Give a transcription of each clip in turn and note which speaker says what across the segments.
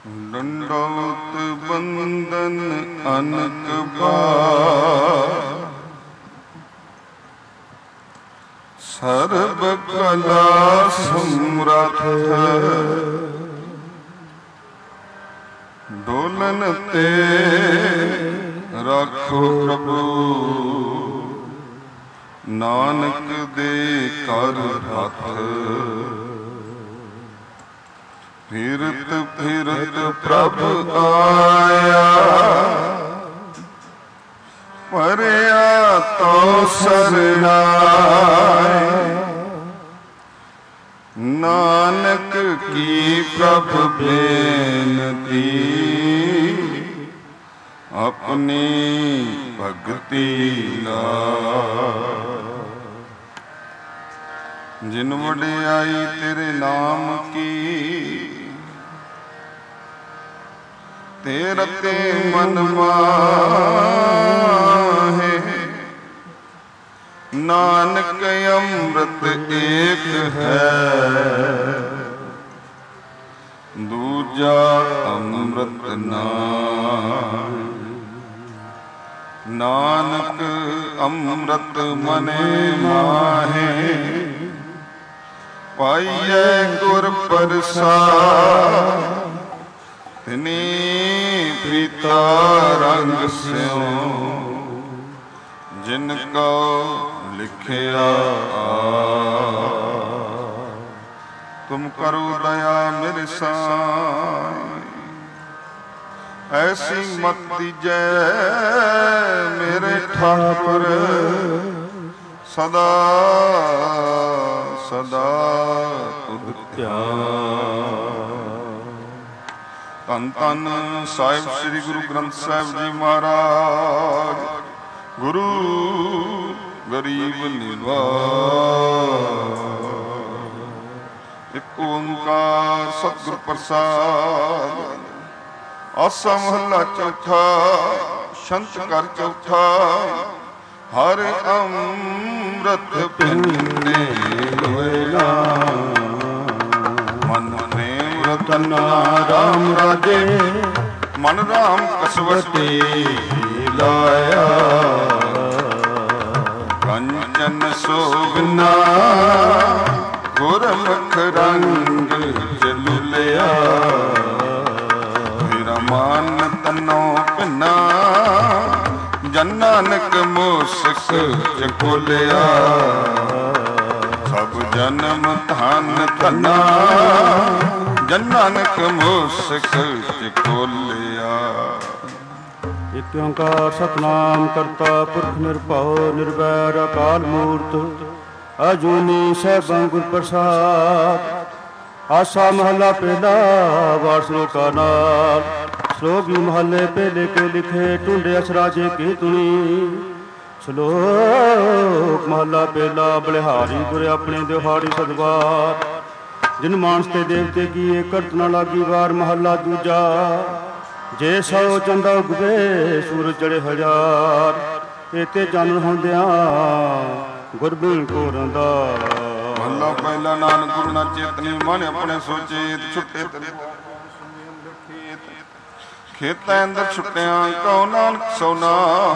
Speaker 1: दंडौत बंदन अनक बार, सर्व कला समर्थ डोलन ते रखो प्रभु, नानक दे कर हथ। फिरत फिरत प्रभु आया, परया तो सरनाए। नानक की प्रभु बेनती, अपनी भक्ति ला। जिन वडियाई तेरे नाम की, तेरा ते मन माहे। नानक अमृत एक है, दूजा अमृत नाहि। नानक अमृत मने माहे, पाइये गुर प्रसाद। तिनी प्रीता रंग स्यों, जिनको लिखिया तुम करो दया मेरे साईं। ऐसी मत दीजै मेरे ठाकुर, सदा सदा तुध ध्यान। धन धन साहिब श्री गुरु ग्रंथ साहिब जी महाराज, गुरु गरीब निवाज। एक ओंकार सतगुर प्रसाद। आसा महला चौथा, संत कर चौथा। हर अमृत पिंडे लोएला, मन प्रेम रतन राम राजे। मन राम कसवती लाया, कंचन सोगना गुरमुख रंग जलुलिया। मेरा मान तनो पिना, जन नानक मूसक चकोलिया। सब जन्म धन धना, जन नानक मूसक चकोलिया।
Speaker 2: एक ओंकार सतनाम करता पुरख निरभउ निर्वैर अकाल मूर्त। अजूनी सैभं गुर प्रसाद। आसा महला पहला वार श्लोका नाल। श्लोक महले पहले के लिखे, टूंडे असराजे की तुणी। श्लोक महला पहला। बलिहारी गुर अपने दिहाड़ी सदवार, जिन मानस ते देवते की करत न लागी वार। महला दूजा। जे सौ चंदा उगवे सूरज चढ़े हजार, एते चन होंदिया गुरबिन को रंदा।
Speaker 1: महला पहला। नानक गुरु ना चेतनी, मन अपने सोचे छुटे खेत अंदर छुट्टिया। कहो नानक सोना,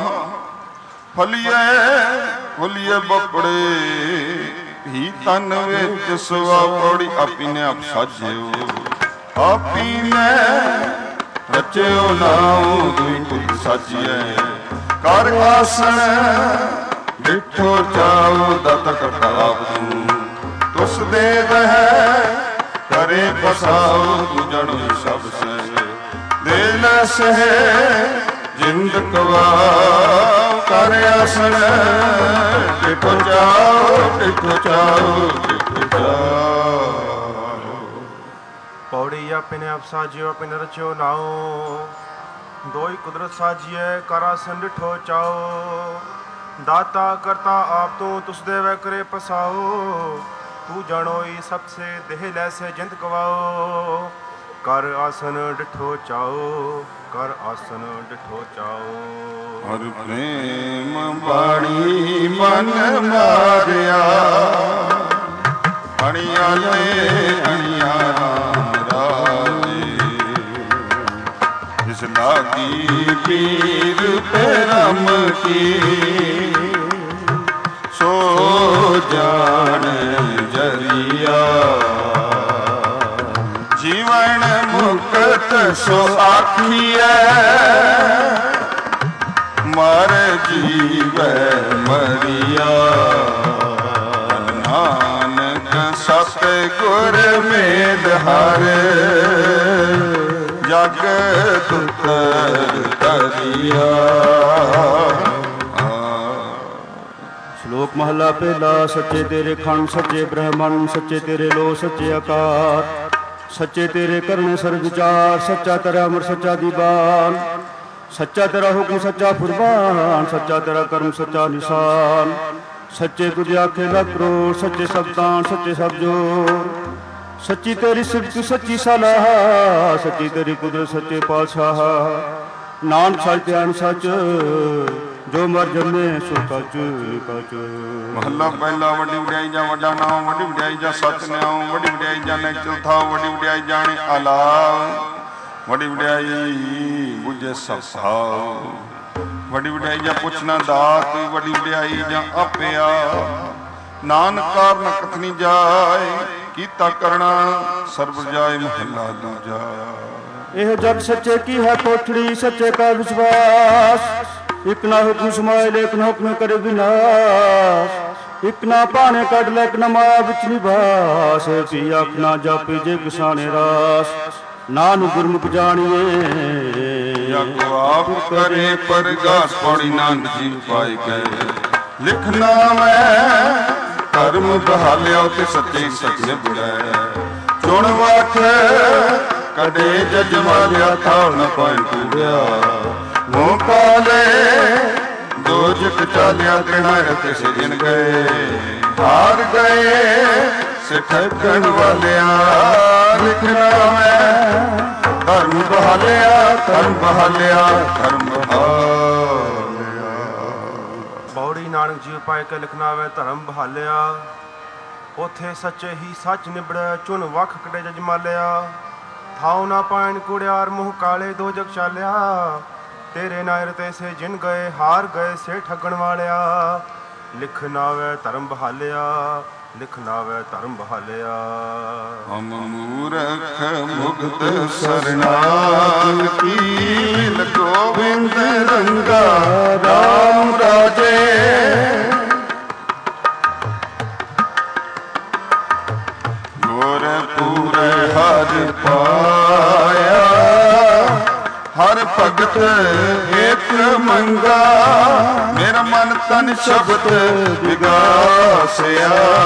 Speaker 1: फलिए फुलिए बपड़े। ही तन विच सुआ पौड़ी, आपी ने आप साजियो। आपी ने रचियो नाम, दुई खुद साजिए। कर आसन डिठो चाओ, दत करताप तुस दे रहे। करे बसाओ तू जनो सब से। दे न सहे जिंद कवाओ। कर आसन डिठो चाओ, डिठो चाओ, डिठो चाओ।
Speaker 3: पौड़ी अपने आप साजियो, अपने रचो नाओ। दोई कुदरत साजिए, कर आसन डिठो चाओ। दाता करता आप तो तुस देवे करे पसाओ। तू जानोई सबसे देह लैसे जिंद गवाओ। कर आसन डिठो चाओ, कर आसन डिठो चाओ।
Speaker 1: हर प्रेम बाणी मन मारिया। अणिया ले अणिया राजे। ਜਿਸ ਲਾਗੀ ਪੀਰ ਪਰਮ ਕੀ ਸੋ ਜਾਣ ਜਰੀਆ ਜੀਵਨ ਮੁਕਤ ਸੋ ਆਖੀਐ ਮਰ ਜੀਵੈ ਮਰੀਆ ਨਾਨਕ ਸਤ ਗੁਰ ਮੇਲ ਹਰ ਜਗ ਤੁਤਰ ਤਰੀਆ।
Speaker 2: ਸ਼ਲੋਕ ਮਹਲਾ ਪਹਿਲਾ। ਸੱਚੇ ਤੇਰੇ ਖੰਡ ਸੱਚੇ ਬ੍ਰਹਮਣ ਸੱਚੇ ਤੇਰੇ ਲੋ ਸੱਚੇ ਆਕਾਰ ਸੱਚੇ ਤੇਰੇ ਕਰਨੇ ਸਰਬ ਵਿਚਾਰ ਸੱਚਾ ਤੇਰਾ ਅਮਰ ਸੱਚਾ ਦੀਵਾਨ ਸੱਚਾ ਤੇਰਾ ਹੁਕਮ ਸੱਚਾ ਫੁਰਮਾਨ ਸੱਚਾ ਤੇਰਾ ਕਰਮ ਸੱਚਾ ਨਿਸ਼ਾਨ ਸੱਚੇ ਤੁਝ ਆਖੇ ਲੱਖ ਕਰੋੜ ਸੱਚੇ ਸਬਦਾਨ ਸੱਚੇ ਸਭ ਜੋਰ ਸੱਚੀ ਤੇਰੀ ਸਿਫਤ ਸੱਚੀ ਸਲਾਹ ਸੱਚੀ ਤੇਰੀ ਕੁਦਰਤ ਸੱਚੇ ਪਾਤਸ਼ਾਹ ਨਾਨਕ ਸੱਚ ਤੇ ਅਣ ਸੱਚ ਜੋ ਮਰ ਜੰਮੇ ਸੋ ਕਚ ਕਚ।
Speaker 1: ਮਹੱਲਾ ਪਹਿਲਾ। ਵੱਡੀ ਵਡਿਆਈ ਜਾਂ ਵੱਡਾ ਨਾਮ ਵੱਡੀ ਵਡਿਆਈ ਜਾਂ ਸੱਚ ਨਿਆਉ ਵੱਡੀ ਵਡਿਆਈ ਜਾਂ ਨੈਚਲ ਥਾ ਵੱਡੀ ਵਡਿਆਈ ਜਾਣੇ ਆਲਾ ਵੱਡੀ ਵਡਿਆਈ ਬੁਝੇ ਸਭ ਭਾਉ ਵੱਡੀ ਵਡਿਆਈ ਜਾਂ ਪੁੱਛਣਾ ਦਾਤ ਵੱਡੀ ਵਡਿਆਈ ਜਾਂ ਆਪਿਆ ਨਾਨਕ ਕਾਰਨ ਕਥਨੀ ਜਾਏ ਕੀਤਾ ਕਰਨਾ ਸਰਬ ਜਾਏ। ਮਹੱਲਾ ਦੂਜਾ।
Speaker 2: ਇਹ ਜਗ ਸੱਚੇ ਕੀ ਹੈ ਕੋਠੜੀ ਸੱਚੇ ਕਾ ਵਿਸ਼ਵਾਸ ਇਕ ਨਾ ਹੁਕਮ ਸਮਾਏ ਲੇਕ ਨਾ ਹੁਕਮ ਕਰੇ ਵਿਨਾਸ਼ ਇਕ ਨਾ ਭਾਣੇ ਕੱਢ ਲੈ ਇਕ ਨਾ ਮਾਇਆ ਵਿੱਚ ਨਿਵਾਸ ਪੀ ਆਖ ਨਾ ਜਾਪੀ ਜੇ ਕਿਸਾਨੇ ਰਾਸ ਨਾਨਕ ਗੁਰਮੁਖ ਜਾਣੀਏ
Speaker 1: ਜਗ ਆਪ ਕਰੇ ਪਰਗਾਸ ਪੌੜੀ ਨਾਨਕ ਜੀ ਪਾਈ ਗਏ ਲਿਖਣਾ ਮੈਂ ਧਰਮ ਬਹਾਲਿਆ ਤੇ ਸੱਚੇ ਸੱਚ ਬੁੜੈ ਚੁਣ ਵਖ ਕਦੇ ਜਜਮਾਲਿਆ ਥਾਉ ਨ ਪਾਇ ਕੂੜਿਆ ਮੂੰਹ ਕਾਲੇ ਦੋਜਕ ਚਾਲਿਆ ਤ੍ਰਿਣਾਇ ਤੇ ਸਿਜਨ ਗਏ ਹਾਰ ਗਏ ਸਿੱਠਣ ਵਾਲਿਆਂ ਲਿਖਣਾ ਮੈਂ ਧਰਮ ਬਹਾਲਿਆ ਧਰਮ ਬਹਾਲਿਆ ਧਰਮ ਬਹਾਲਿਆ।
Speaker 3: ਬੌੜੀ ਨਾਨਕ ਜੀ ਪਾਇ ਕੇ ਲਿਖਣਾ ਵੇ ਧਰਮ ਬਹਾਲਿਆ ਉਥੇ ਸੱਚੇ ਹੀ ਸੱਚ ਨਿਬੜੈ ਚੁਣ ਵੱਖ ਕੜੇ ਜਜਮਾਲਿਆ ਥਾਉ ਨਾ ਪਾਇਨ ਕੁੜਿਆਰ ਮੂੰਹ ਕਾਲੇ ਦੋ ਜਗ ਚਾਲਿਆ ਤੇਰੇ ਨਾਇਰ ਤੇ ਸੇ ਜਿਨ ਗਏ ਹਾਰ ਗਏ ਸੇ ਠੱਗਣ ਵਾਲਿਆ ਲਿਖਣਾ ਵੇ ਧਰਮ ਬਹਾਲਿਆ ਲਿਖਣਾ ਵੇ ਧਰਮ ਬਹਾਲਿਆ।
Speaker 1: ਹਮ ਮੂਰਖ ਮੁਗਧ ਸਰਨਾਲ ਕੀਲ ਗੋਬਿੰਦ ਰੰਗਾ ਰਾਮ ਰਾਜੇ ਗੁਰ ਪੂਰੇ ਹਰਿ ਪਾਇਆ ਹਰ ਭਗਤ ਏਕ ਮੰਗਾ ਮੇਰਾ ਮਨ ਤਨ ਸ਼ਬਦ ਵਿਗਾਸਿਆ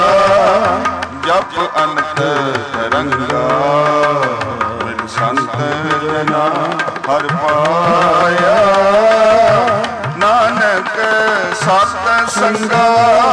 Speaker 1: ਜਪ ਅਨੰਤ ਰੰਗਾ ਮਿਲ ਸੰਤ ਜਨਾ ਹਰ ਪਾਇਆ ਨਾਨਕ ਸਤ ਸੰਗਾ।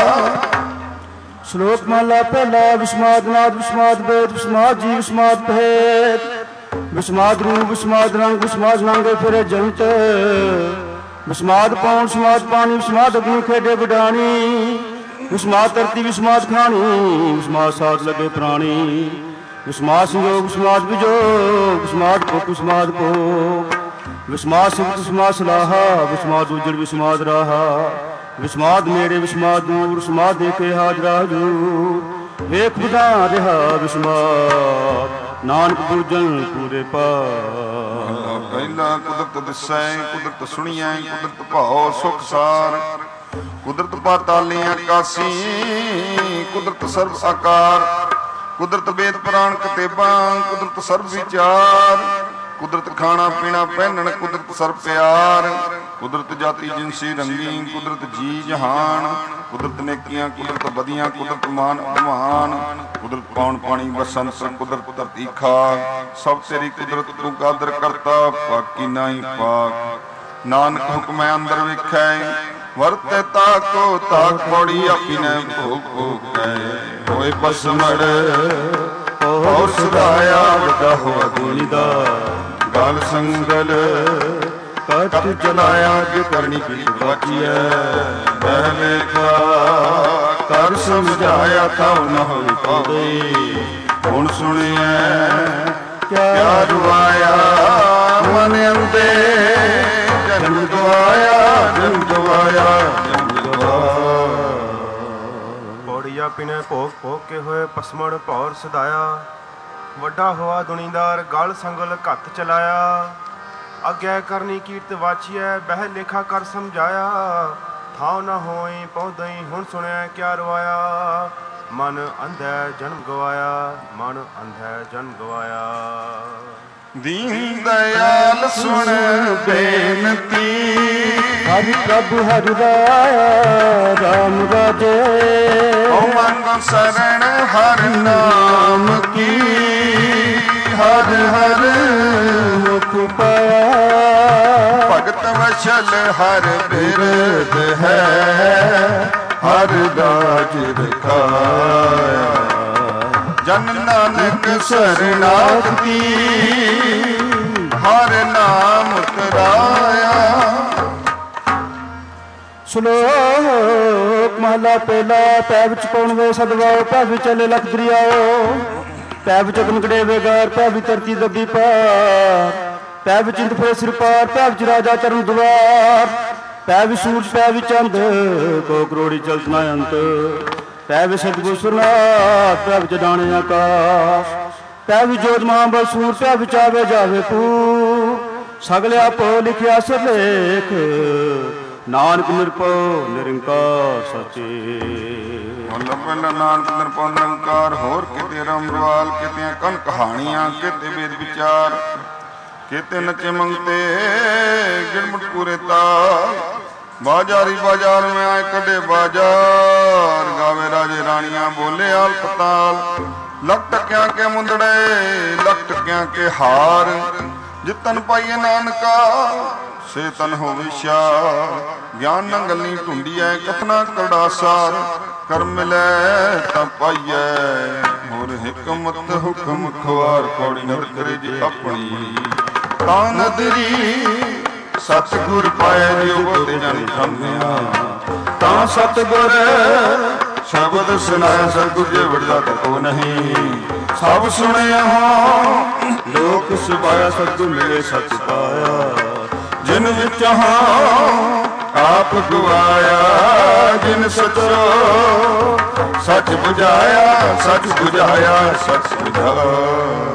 Speaker 2: ਸ਼ਲੋਕ ਮਹਲਾ ਪਹਿਲਾ। ਵਿਸਮਾਦ ਨਾਦ ਵਿਸਮਾਦ ਵੇਦ ਵਿਸਮਾਦ ਜੀ ਵਿਸਮਾਦ ਭੇਦ ਵਿਸਮਾਦ ਰੂਪ ਵਿਸਮਾਦ ਰੰਗ ਵਿਸਮਾਦ ਨਾਂਗੇ ਫਿਰੇ ਜੰਤ ਵਿਸਮਾਦ ਪੌਣ ਵਿਸਮਾਦ ਪਾਣੀ ਵਿਸਮਾਦ ਅਗਨੀ ਖੇਡੇ ਵਡਾਣੀ ਵਿਸਮਾਦ ਧਰਤੀ ਵਿਸਮਾਦ ਖਾਣੀ ਵਿਸਮਾਦ ਸਾਧ ਲਗੇ ਪ੍ਰਾਣੀ ਵਿਸਮਾਦ ਸੰਯੋਗ ਵਿਸਮਾਦ ਵਿਜੋਗ ਵਿਸਮਾਦ ਭੁਖ ਵਿਸਮਾਦ ਭੋਗ ਵਿਸਮਾਦ ਸਿਫਤ ਵਿਸਮਾਦ ਸਲਾਹਾ ਵਿਸਮਾਦ ਉਜੜ ਵਿਸਮਾਦ ਰਾਹਾ ਵਿਸਮਾਦ ਨੇੜੇ ਵਿਸਮਾਦ ਦੂਰ ਵਿਸਮਾਦ ਦੇਖੇ ਹਾਜ਼ਰਾ ਹਜ਼ੂਰ ਵੇਖ ਵਿਦਾ ਰਿਹਾ ਵਿਸਮਾਦ ਨਾਨਕ ਪੂਜਨ ਪੂਰੇ ਪਾ।
Speaker 1: ਪਹਿਲਾ ਕੁਦਰਤ ਦਿਸੈ ਕੁਦਰਤ ਸੁਣੀਐ ਕੁਦਰਤ ਭਾਉ ਸੁਖ ਸਾਰ ਕੁਦਰਤ ਪਾਤਾਲੀ ਆਕਾਸੀ ਕੁਦਰਤ ਸਰਬ ਆਕਾਰ ਕੁਦਰਤ ਵੇਦ ਪੁਰਾਣ ਕਤੇਬਾਂ ਕੁਦਰਤ ਸਰਬ ਵਿਚਾਰ ਕੁਦਰਤ ਖਾਣਾ ਪੀਣਾ ਪਹਿਨਣ ਕੁਦਰਤ ਸਰਬ ਪਿਆਰ ਕੁਦਰਤ ਜਾਤੀ ਜਿਨਸੀ ਰੰਗੀ ਕੁਦਰਤ ਜੀ ਜਹਾਨ ਕੁਦਰਤ ਨੇਕੀਆਂ ਕੁਦਰਤ ਬਦੀਆਂ ਕੁਦਰਤ ਮਾਨ ਅਭਿਮਾਨ ਕੁਦਰਤ ਪੌਣ ਪਾਣੀ ਬਸੰਤ ਕੁਦਰਤ ਧਰਤੀ ਖਾਕ ਸਭ ਤੇਰੀ ਕੁਦਰਤ ਤੂੰ ਕਾਦਰ ਕਰਤਾ ਪਾਕੀ ਨਾਹੀ ਪਾਕ ਨਾਨਕ ਹੁਕਮੈ ਅੰਦਰ ਵੇਖੈ ਵਰਤੈ ਤਾਕੋ ਤਾਕ ਪੌੜੀ ਆਪੀ ਨੇ ਭੋਗ ਭੋਗ ਗਏ ਹੋਏ ਬਸਮੜ ਹੋਰ ਸਦਾਇਆ ਵੱਡਾ ਹੋਆ ਗੁਣੀ ਦਾ ਗਲ ਸੰਗਲ ਕਟ ਚਲਾਇਆ ਕਿ ਕਰਨੀ ਕੀ ਬਾਕੀਐ ਪਹਿਲੇ ਕਾ ਕਰ ਸਮਝਾਇਆ ਤਾਂ ਨਾ ਹੋਈ ਪਾਵੇ ਹੁਣ ਸੁਣਿਐ ਕਿਆ ਰੁਆਇਆ ਮਨ ਅੰਦੇ ਜਨਮ ਗਵਾਇਆ ਜਨਮ ਗਵਾਇਆ ਜਨਮ ਗਵਾਇਆ।
Speaker 3: ਪੌੜੀਆ ਪਿਨੇ ਭੋਗ ਭੋਗ ਕੇ ਹੋਏ ਪਸਮਣ ਭੌਰ ਸਦਾਇਆ, ਵੱਡਾ ਹੋਆ ਦੁਨੀਦਾਰ ਗਲ ਸੰਗਲ ਘੱਤ ਚਲਾਇਆ। ਅੱਗੇ ਕਰਨੀ ਕੀਰਤ ਵਾਚੀਐ ਬਹਿ ਲੇਖਾ ਕਰ ਸਮਝਾਇਆ, ਥਾਉ ਨਾ ਹੋਈ ਪਹੁੰਚਈ ਹੁਣ ਸੁਣਿਆ ਕਿਆ ਰਵਾਇਆ। ਮਨ ਅੰਧੈ ਜਨਮ ਗਵਾਇਆ, ਮਨ ਅੰਧੈ ਜਨਮ ਗਵਾਇਆ।
Speaker 1: ਦੀਨ ਦਇਆਲ ਸੁਣ ਬੇਨਤੀ,
Speaker 2: ਹਰਿ ਪ੍ਰਭੂ ਹਰਿ ਰਾਇਆ ਰਾਮ ਰਾਜੇ।
Speaker 1: ਓ ਮੰਗੋ ਸਰਣ ਹਰ ਨਾਮ ਕੀ, ਹਰ ਹਰ
Speaker 2: ਮੁਖ ਪਾਇਆ।
Speaker 1: ਭਗਤ ਵਸ਼ਲ ਹਰ ਬਿਰਦ ਹੈ, ਹਰ ਰਾਜ ਦਿਖਾਇਆ। ਜਨ ਨਾਨਕ ਸਰਨਾਗਤੀ, ਹਰ ਨਾਮ ਉਤਰਾਇਆ।
Speaker 2: ਸ਼ਲੋਕ ਮਹਲਾ ਪਹਿਲਾ। ਪੈ ਵਿੱਚ ਪਉਣ ਵੇ ਸਦਵਾਓ, ਪੈ ਵਿੱਚ ਚਲੇ ਲਖ ਦਰਿਆਓ। ਪੈ ਵਿੱਚ ਗਨਗੜੇ ਵੇਗਾਰ, ਪੈ ਵਿੱਚ ਧਰਤੀ ਦੱਬੀ ਪਾਰ। ਪੈ ਵਿੱਚ ਇੰਦ ਫੇ ਸਿਰ ਪਾਰ, ਪੈ ਵਿੱਚ ਰਾਜਾ ਚਰਨ ਦੁਆਰ। ਪੈ ਵਿੱਚ ਸੂਰਜ ਪੈ ਵਿੱਚ ਚੰਦ, ਕੋ ਕਰੋੜੀ ਚਲਤ ਨਾ ਅੰਤ। ਪੈ ਵਿੱਚ ਸਤਿਗੁਰ ਸੁਰਨਾਥ, ਪੈ ਵਿੱਚ ਦਾਣੇ ਆਕਾਸ਼। ਪੈ ਵਿੱਚ ਜੋਤ ਮਹਾਬਲ ਸੂਰ, ਪੈ ਵਿੱਚ ਆਵੇ ਜਾਵੇ ਪੂ। ਸਗਲ ਆਪੋ ਲਿਖਿਆ ਸਿਰਲੇਖ, ਨਾਨਕ ਨਿਰਭਉ ਨਿਰੰਕਾਰ ਸੱਚੇ।
Speaker 1: ਮਤਲਬ ਪਹਿਲਾ ਨਾਨਕ ਨਿਰਭਉ ਨਿਰੰਕਾਰ। ਹੋਰ ਕਿਤੇ ਰਮਰਵਾਲ, ਕਿਤੇ ਕਨ ਕਹਾਣੀਆਂ, ਕਿਤੇ ਵੇਦ ਵਿਚਾਰ, ਕਿਤੇ ਨਚੇ ਮੰਗਤੇ ਗਿਣਮੁਟ ਪੂਰੇ ਤਾਲ। ਬਾਜ਼ਾਰੀ ਬਾਜ਼ਾਰ में आए कटे बाजार, गावे राजे रानियां बोले आल पताल। लख टक्या के मुंदड़े लख टक्या के हार, जितन पाइए नानका से तन हो विशाल। ज्ञान न गली ढूंढिए कथना कड़ासार, कर मिले ता पाइए मोर हिकमत हुक्म खुआर। कौड़ी नद करे जी अपनी ता नदरी, सतगुर पाए जो बुध जन धन्या। ता सतगुर शब्द सुनाया, सतगुर जे वड़दा को नहीं। सब सुनिया हो लोक सुभाया, सतगुर मिले सच पाया। जिन विच आप गवाया, जिन सचो सच बुझाया, सच बुझाया सच बुझाया।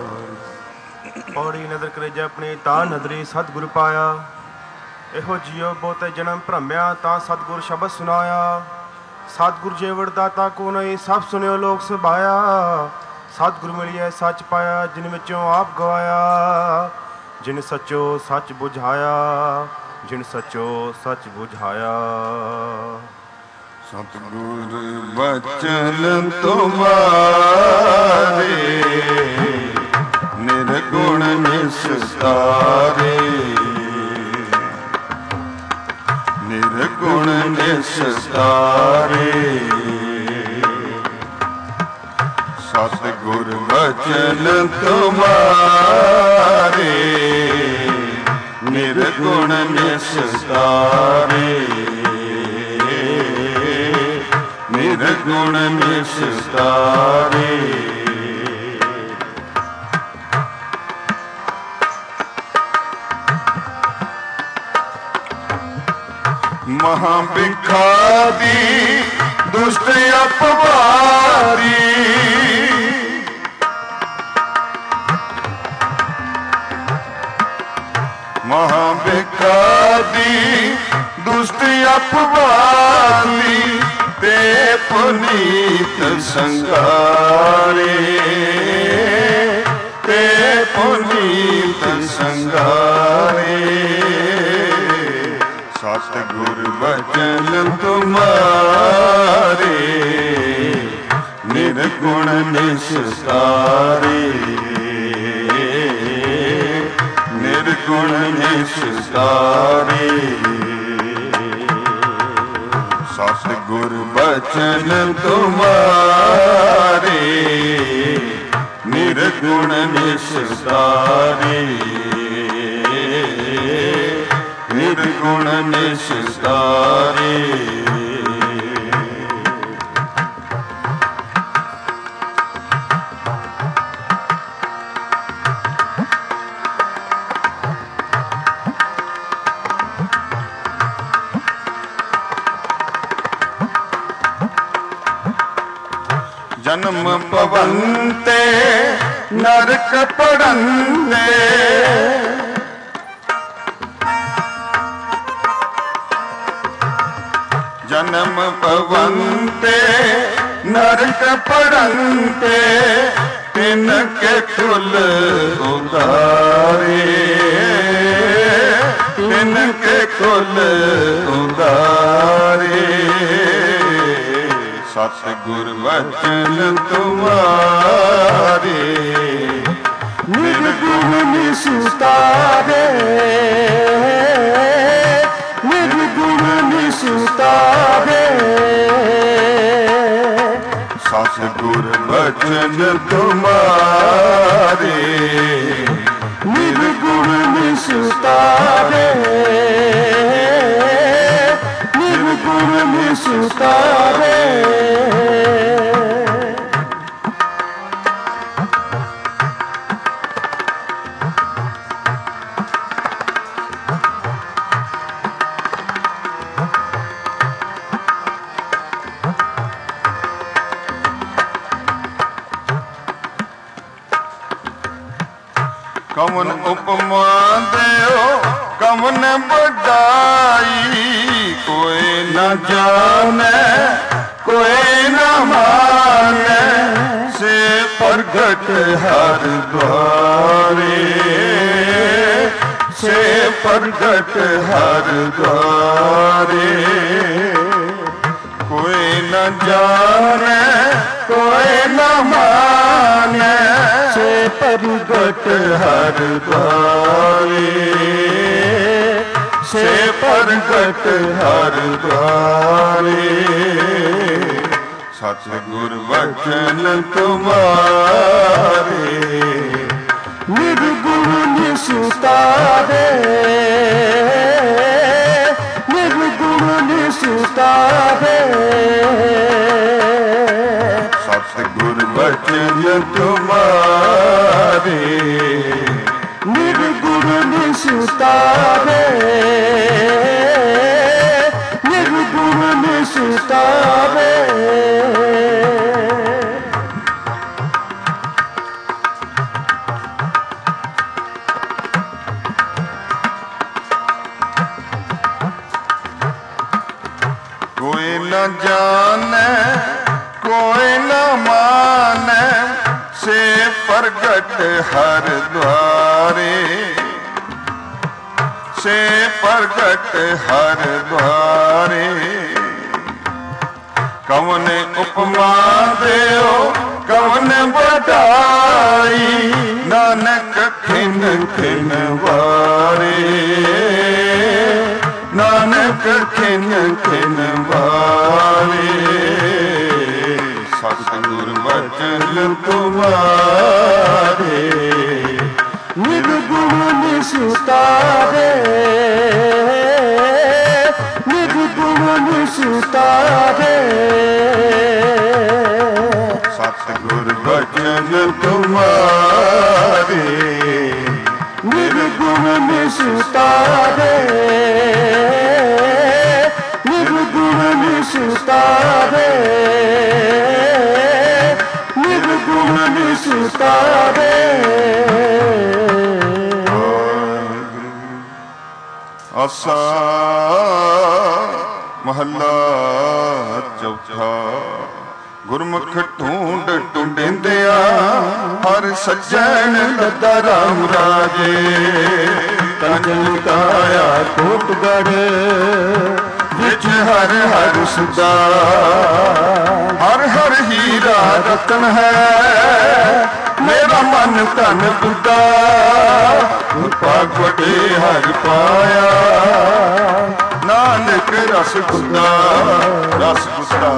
Speaker 3: ਪੌੜੀ ਨਦਰ ਕਰੇਜਾ ਆਪਣੀ ਤਾਂ ਨਦਰੀ ਸਤਿਗੁਰ ਪਾਇਆ। ਇਹੋ ਜਿਉ ਬਹੁਤੇ ਜਨਮ ਭਰਮਿਆ, ਤਾਂ ਸਤਿਗੁਰ ਸ਼ਬਦ ਸੁਨਾਇਆ। ਸਤਿਗੁਰ ਜੇ ਵਰਦਾਤਾ ਕੋ ਨਹੀਂ, ਸਭ ਸੁਣਿਓ ਲੋਕ ਸੁਭਾਇਆ। ਸਤਿਗੁਰ ਮਿਲਿਆ ਸੱਚ ਪਾਇਆ, ਜਿਨ ਵਿੱਚੋਂ ਆਪ ਗਵਾਇਆ। ਜਿਨ ਸੱਚੋ ਸੱਚ ਬੁਝਾਇਆ, ਜਿਨ ਸੱਚੋ ਸੱਚ ਬੁਝਾਇਆ।
Speaker 1: ਸਤਿਗੁਰ ਬਚਨ ਤੁਮਾਰੇ, ਨਿਰਗੁਣ ਨਿਸਤਾਰੇ। ਨਿਰਗੁਣ ਨਿਸਤਾਰੇ। ਸਤਿਗੁਰ ਬਚਨ ਤੁਮਾਰੇ, ਨਿਰਗੁਣ ਨਿਸਤਾਰੇ। ਨਿਰਗੁਣ ਨਿਸਤਾਰੇ। महाबिखादी दुष्ट अपवारी। महाबिखादी दुष्ट अपवारी, ते पुनीत संगारे। ते पुनीत संगारे। सतगुर बचन तुम्हारे, निर्गुण निस्तारे। निर्गुण निस्तारे। सतगुर बचन तुम्हारे, निर्गुण निस्तारे। निर्गुण निस्तारे। ਜਨਮ ਪਵੰਤੇ ਨਰਕ ਪੜੰਤੇ ਜਨਮ ਪਵੰਤੇ ਨਰਕ ਪੜੰਤੇ ਤਿਨ ਕੇ ਕੁਲ ਉਦਾਰੇ ਤਿਨ ਕੇ ਕੁਲ ਉਦਾਰੇ ਸਤਿਗੁਰ ਵਚਨ ਤੁਮਾਰੇ
Speaker 2: ਨਿਰਗੁਣ ਨਿਸਤਾਰੇ ਨਿਰਗੁਣ ਨਿਸਤਾਰੇ
Speaker 1: ਸਤਿਗੁਰ ਵਚਨ ਤੁਮਾਰੇ
Speaker 2: ਨਿਰਗੁਣ ਨਿਸਤਾਰੇ ਨਿਰਗੁਣ ਨਿਸਤਾਰੇ
Speaker 1: ਕਵਨ ਉਪਮਾ ਦਿਓ ਕਵਨ ਬੜਾਈ ਕੋਈ ਨਾ ਜਾਣੈ ਕੋਈ ਨਾ ਮਾਨੈ ਸੇ ਪ੍ਰਗਟ ਹਰ ਦੁਆਰੇ ਸੇ ਪ੍ਰਗਟ ਹਰ ਦੁਆਰੇ ਕੋਈ ਨਾ ਜਾਣੈ ਕੋਈ ਨਾ ਮਾਨੈ ਸੇ
Speaker 2: ਪ੍ਰਗਟ
Speaker 1: ਹਰ ਦੁਆਰੇ ਸੇ ਪ੍ਰਗਟ ਹਰ ਦੁਆਰੇ ਸਤਿਗੁਰ ਵਚਨ ਤੁਮਾਰੇ
Speaker 2: ਨਿਰਗੁਣ ਨਿਸਤਾਰੇ ਨਿਰਗੁਣ ਨਿਸਤਾਰੇ
Speaker 1: ਸਤਿਗੁਰ ਵਚਨ ਤੁਮਾਰੇ
Speaker 2: ਨਿਰਗੁਣ ਨਿਸਤਾਰੇ ਨਿਰਗੁਣ ਨਿਸਤਾਰੇ
Speaker 1: ਕੋਈ ਨਾ ਜਾਣੈ ਕੋਈ ਨਾ ਮਾਨੈ ਸੇ ਪ੍ਰਗਟ ਹਰ ਦੁਆਰੇ ਸੇ ਪ੍ਰਗਟ ਹਰ ਦੁਆਰੇ ਕਵਨ ਉਪਮਾ ਦਿਓ ਕਵਨ ਬੜਾਈ ਨਾਨਕ ਖਿਨ ਖਿਨ ਵਾਰੇ ਨਾਨਕ ਖਿਨ ਖਿਨ ਵਾਰੇ ਸਤਿਗੁਰ ਵਚਨ ਤੁਮਾਰੇ
Speaker 2: ਨਿਰਗੁਣ ਨਿਸਤਾਰੇ ਨਿਰਗੁਣ ਨਿਸਤਾਰੇ
Speaker 1: ਸਤਿਗੁਰ ਵਚਨ ਤੁਮਾਰੇ
Speaker 2: ਨਿਰਗੁਣ ਨਿਸਤਾਰੇ ਨਿਰਗੁਣ ਨਿਸਤਾਰੇ ਨਿਰਗੁਣ ਨਿਸਤਾਰੇ
Speaker 1: ਆਸਾ ਮਹੱਲਾ ਚੌਥਾ ਗੁਰਮੁਖ ਢੂੰਡ ਢੂੰਡਿੰਦਿਆ ਹਰ ਸੱਜਣ ਲੱਦਾ ਰਾਮ ਰਾਜੇ
Speaker 2: ਕੰਚਨ ਕਾਇਆ ਕੋਟਗੜ
Speaker 1: ਵਿੱਚ ਹਰ ਹਰ ਸੁਦਾ ਹਰ ਹਰ ਹੀਰਾ ਰਤਨ ਹੈ ਮੇਰਾ ਮਨ ਧਨ ਬੁੱਧਾ ਭਗਵਤੇ ਹਰਿ ਪਾਇਆ ਨਾਨਕ ਰਸ ਗੁੱਦਾ ਰਸ ਗੁੱਦਾ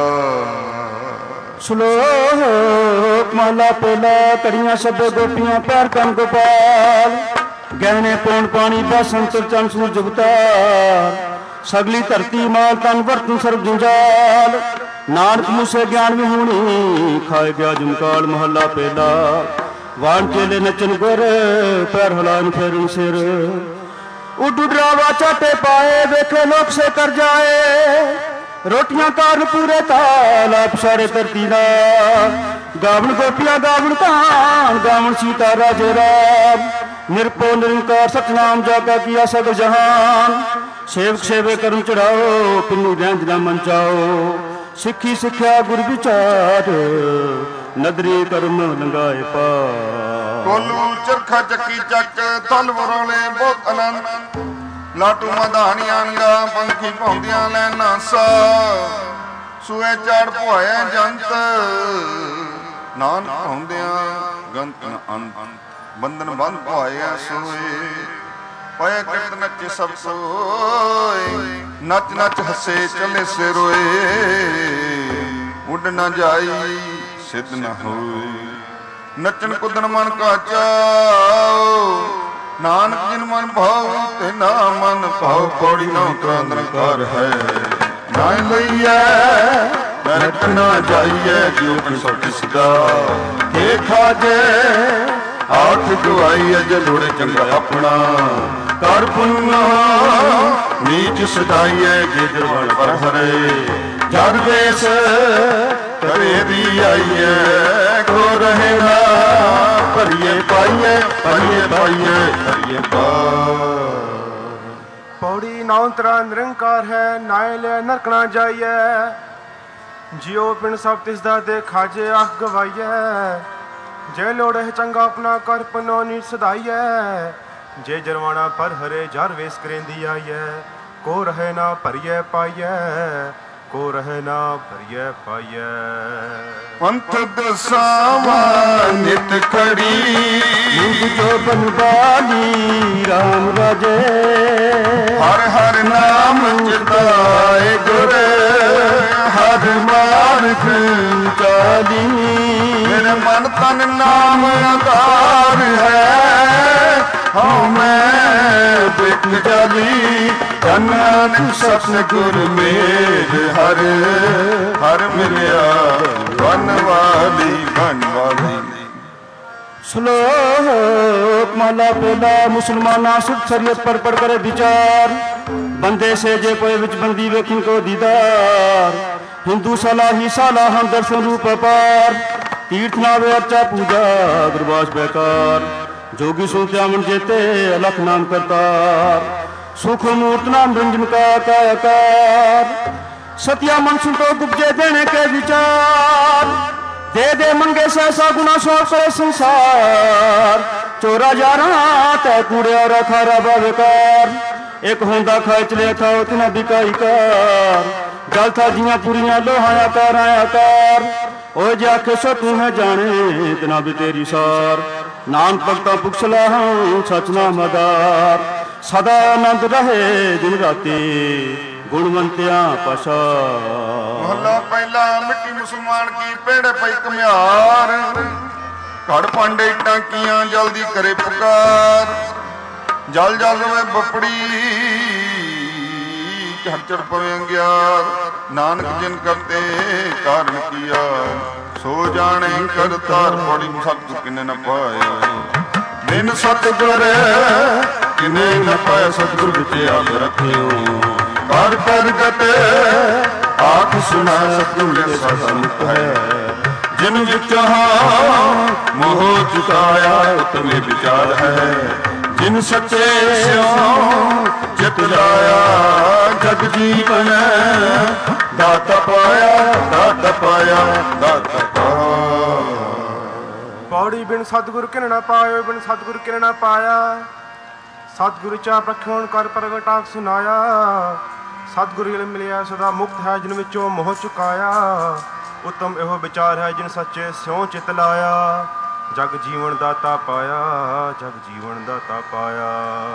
Speaker 2: ਸ਼ਲੋਕ ਮਹਲਾ ਪਹਿਲਾ ਕੜੀਆਂ ਸਭੇ ਗੋਪੀਆਂ ਪੈਰ ਕੰਨ ਗੋਪਾਲ ਗਹਿਣੇ ਪੌਣ ਪਾਣੀ ਬਸੰਤ ਚੰਨ ਸੂਰਜ ਅਵਤਾਰ ਸਗਲੀ ਧਰਤੀ ਮਾਲ ਤਨ ਵਰਤਨ ਸਰਬ ਜੰਜਾਲ ਨਾਨਕ ਮੁਸੇ ਗਿਆਨ ਵਿਹੂਣੀ ਖਾਏ ਗਿਆ ਜਮਕਾਲ ਮਹੱਲਾ ਪਹਿਲਾ ਵਾਣ ਚੇਲੇ ਨਚਨ ਗੁਰ ਪੈਰ ਹਲਾਨ ਫੇਰਨ ਸਿਰ ਉੱਡ ਡਰਾਵਾ ਚਾਟੇ ਪਾਏ ਵੇਖੇ ਲੋਕ ਸੇ ਕਰ ਜਾਏ ਰੋਟੀਆਂ ਕਾਰਨ ਪੂਰੇ ਤਾਲ ਆਪ ਸਾਰੇ ਧਰਤੀ ਦਾ ਗਾਵਣ ਗੋਪੀਆਂ ਗਾਵਣ ਕਾਨ ਗਾਵਣ ਸੀਤਾ ਰਾਜੇ ਰਾਮ ਨਿਰਭਉ ਨਿਰੰਕਾਰ ਸਤਨਾਮ ਜਾਗਾ ਕੀਆ ਸਭ ਜਹਾਨ ਸੇਵਕ ਸੇਵੇ ਕਰਮ ਚੜਾਓ ਪਿੰਨੂ ਰਹਿੰਦ ਨਾ ਮਨ ਚਾਓ ਸਿੱਖੀ ਸਿੱਖਿਆ ਗੁਰ ਵਿਚਾਰ ਨਦਰੀ ਕਰਮ ਲੰਗਾਏ ਪਾ
Speaker 1: ਕੋਲੂ ਚਰਖਾ ਚੱਕੀ ਚੱਕ ਤਲ ਵਰੋਲੇ ਬਹੁਤ ਆਨੰਦ ਲਾਟੂ ਮਧਾਣੀਆਂ ਗਾ ਪੰਖੀ ਭੌਂਦੀਆਂ ਲੈਣਾ ਸਾ ਸੂਏ ਚੜ ਭੋਇਆ ਜੰਤ ਨਾਨਕ ਹੁੰਦਿਆਂ ਗੰਤ ਅੰਤ ਬੰਧਨ ਬੰਦ ਭੋਇਆ ਸੋਏ ਪਏ ਕਿਰਤ ਨੱਚੇ ਸਭ ਸੋਏ ਨੱਚ ਨੱਚ ਹੱਸੇ ਚੱਲੇ ਸੇ ਰੋਏ ਉੱਡ ਨਾ ਜਾਈ ਸਿੱਧ ਨਾ ਹੋਏ ਨੱਚਣ ਕੁੱਦਣ ਮਨ ਕਾ ਚਾਓ ਨਾਨਕ ਜਿਨ ਮਨ ਭਾਉ ਤੇ ਨਾ ਮਨ ਭਾਉ ਪੌੜੀ ਨਾ ਉਤਰਾ ਨਿਰੰਕਾਰ ਹੈ ਨਾ ਲਈਐ ਨਰਕ ਨਾ ਜਾਈਐ ਜਿਉ ਕਨ ਸੋ ਕਿਸਦਾ ਕੇ ਖਾਜੇ ਆਠ ਦੁਆਈ ਅਜ ਲੋੜੇ ਚੰਗਾ ਆਪਣਾ ਕਰ ਪੁੰਨਾ ਨੀਚ ਸਦਾਈਐ ਜੇ ਜਰਵਣ ਪਰ ਹਰੇ ਜਗ ਦੇਸ ਕਰੇ ਦੀ ਆਈਐ ਕੋ ਰਹੇ ਨਾ ਭਰੀਏ ਪਾਈਏ ਭਰੀਏ ਪਾਈਏ ਭਰੀਏ ਪਾ
Speaker 3: ਪੌੜੀ ਨਾਉ ਤਰਾ ਨਿਰੰਕਾਰ ਹੈ ਨਾਇ ਲੈ ਨਰਕ ਨਾ ਜਾਈਐ ਜਿਉ ਪਿੰਡ ਸਭ ਤਿਸ ਦਾ ਦੇ ਖਾਜੇ ਆਖ ਗਵਾਈਐ ਜੇ ਲੋੜੇ ਚੰਗਾ ਆਪਣਾ ਕਰ ਪਨੋ ਨੀ ਸਦਾਈਐ ਜੇ ਜਰਵਾਣਾ ਪਰ ਹਰੇ ਜਰ ਵੇਸ ਕਰੇਂਦੀ ਆਈਐ ਕੋ ਰਹੇ ਨਾ ਭਰੀਏ ਪਾਈਐ ਕੋ ਰਹੇ ਨਾ ਭਰੀਏ ਪਾਈਐ
Speaker 1: ਪੰਥ ਦਸਾਵਾ ਨਿਤ ਖੜੀ
Speaker 2: ਮੁੰਗ ਜੋ ਬਨਵਾਲੀ ਰਾਮ ਰਾਜੇ
Speaker 1: ਹਰ ਹਰ ਨਾਮ ਚਿਤਾਏ ਗੁਰ ਹਰ ਮਾਰਗ ਚਾਲੀ ਮੇਰੇ ਮਨ ਤਨ ਨਾਮ ਆਧਾਰ ਹੈ ਹਉ ਮੈਂ ਬਿਕ ਜਾਲੀ ਨਾਨਕ ਸਤਿਗੁਰ ਮੇਰ ਹਰ ਹਰ ਮਿਲਿਆ ਵਨਵਾਲੀ
Speaker 2: श्लोक माला पेला मुसलमाना सुख शरीयत पर पढ़ करे विचार बंदे से जे पोए विच बंदी वेखन को दीदार हिंदू साला ही साला हम दर्शन रूप अपार तीर्थ नावे अर्चा पूजा गुरबास बेकार जोगी सुनत्या मन जेते अलख नाम करतार सुख मूर्त नाम रंजन का कायाकार सत्या मन सुन तो गुप्जे देने के विचार दे दे मंगे से ऐसा गुना सौ करे संसार चोरा जारा तै कूड़े और खारा बेकार एक होंदा खाए चले खाओ तना बिकाई कार गल था जियां पुरियां लोहाया कार ओ जाके सो तू है जाने तना भी तेरी सार नानक भगता पुखसला सच नाम आधार सदा आनंद रहे दिन राती गुणवंतिया पशा
Speaker 1: ਮਹੱਲਾ ਪਹਿਲਾ ਮਿੱਟੀ ਮੁਸਲਮਾਨ ਕੀ ਪੇੜੇ ਪਈ ਕਮਿਆਰ ਘੜ ਭਾਂਡੇ ਟਾਂਕੀਆਂ ਜਲਦੀ ਕਰੇ ਪੁਕਾਰ ਜਲ ਜਲ ਰਵੇ ਬਪੜੀ ਝੜ ਝੜ ਪਵੇ ਅੰਗਿਆਰ ਨਾਨਕ ਜਿਨ ਕਰਤੇ ਕਾਰਨ ਕੀਆ ਸੋ ਜਾਣੇ ਕਰਤਾਰ ਪੜੀ ਸਤਿ ਕਿਨੇ ਨ ਪਾਇਆ ਬਿਨ ਸਤਿਗੁਰ ਕਿਨੇ ਨ ਪਾਇਆ ਸਤਿਗੁਰ ਵਿੱਚ ਆਪ ਰੱਖਿਓ ਕਰ ਪ੍ਰਗਟ ਆਖ ਸੁਣਾ ਸਤਿਗੁਰ ਸਦਾ ਮੁਕਤ ਹੈ ਜਿਨ ਵਿੱਚ ਮੋਹ ਚੁਕਾਇਆ ਉਤਮੇ ਵਿਚਾਰ ਹੈ ਜਿਨ ਸੱਚੇ ਸਿਉ ਚਿਤ ਲਾਇਆ ਜਗ ਜੀਵਨ ਦਾਤਾ ਪਾਇਆ ਦਾਤਾ ਪਾਇਆ ਦਾਤਾ ਪਾਇਆ
Speaker 3: ਪੌੜੀ ਬਿਨ ਸਤਿਗੁਰ ਕਿਨ ਨਾ ਪਾਇਓ ਬਿਨ ਸਤਿਗੁਰ ਕਿਨ ਨਾ ਪਾਇਆ ਸਤਿਗੁਰ ਚਾ ਪ੍ਰਖਿਆਣ ਕਰ ਪ੍ਰਗਟ ਆਖ ਸੁਨਾਇਆ ਸਤਿਗੁਰ ਇਲ ਮਿਲਿਆ ਸਦਾ ਮੁਕਤ ਹੈ ਜਿਨ ਵਿੱਚੋਂ ਮੋਹ ਚੁਕਾਇਆ ਉਤਮ ਇਹੋ ਵਿਚਾਰ ਹੈ ਜਿਨ ਸੱਚੇ ਸਿਉ ਚਿਤ ਲਾਇਆ ਜਗ ਜੀਵਨ ਦਾਤਾ ਪਾਇਆ ਜਗ ਜੀਵਨ ਦਾਤਾ ਪਾਇਆ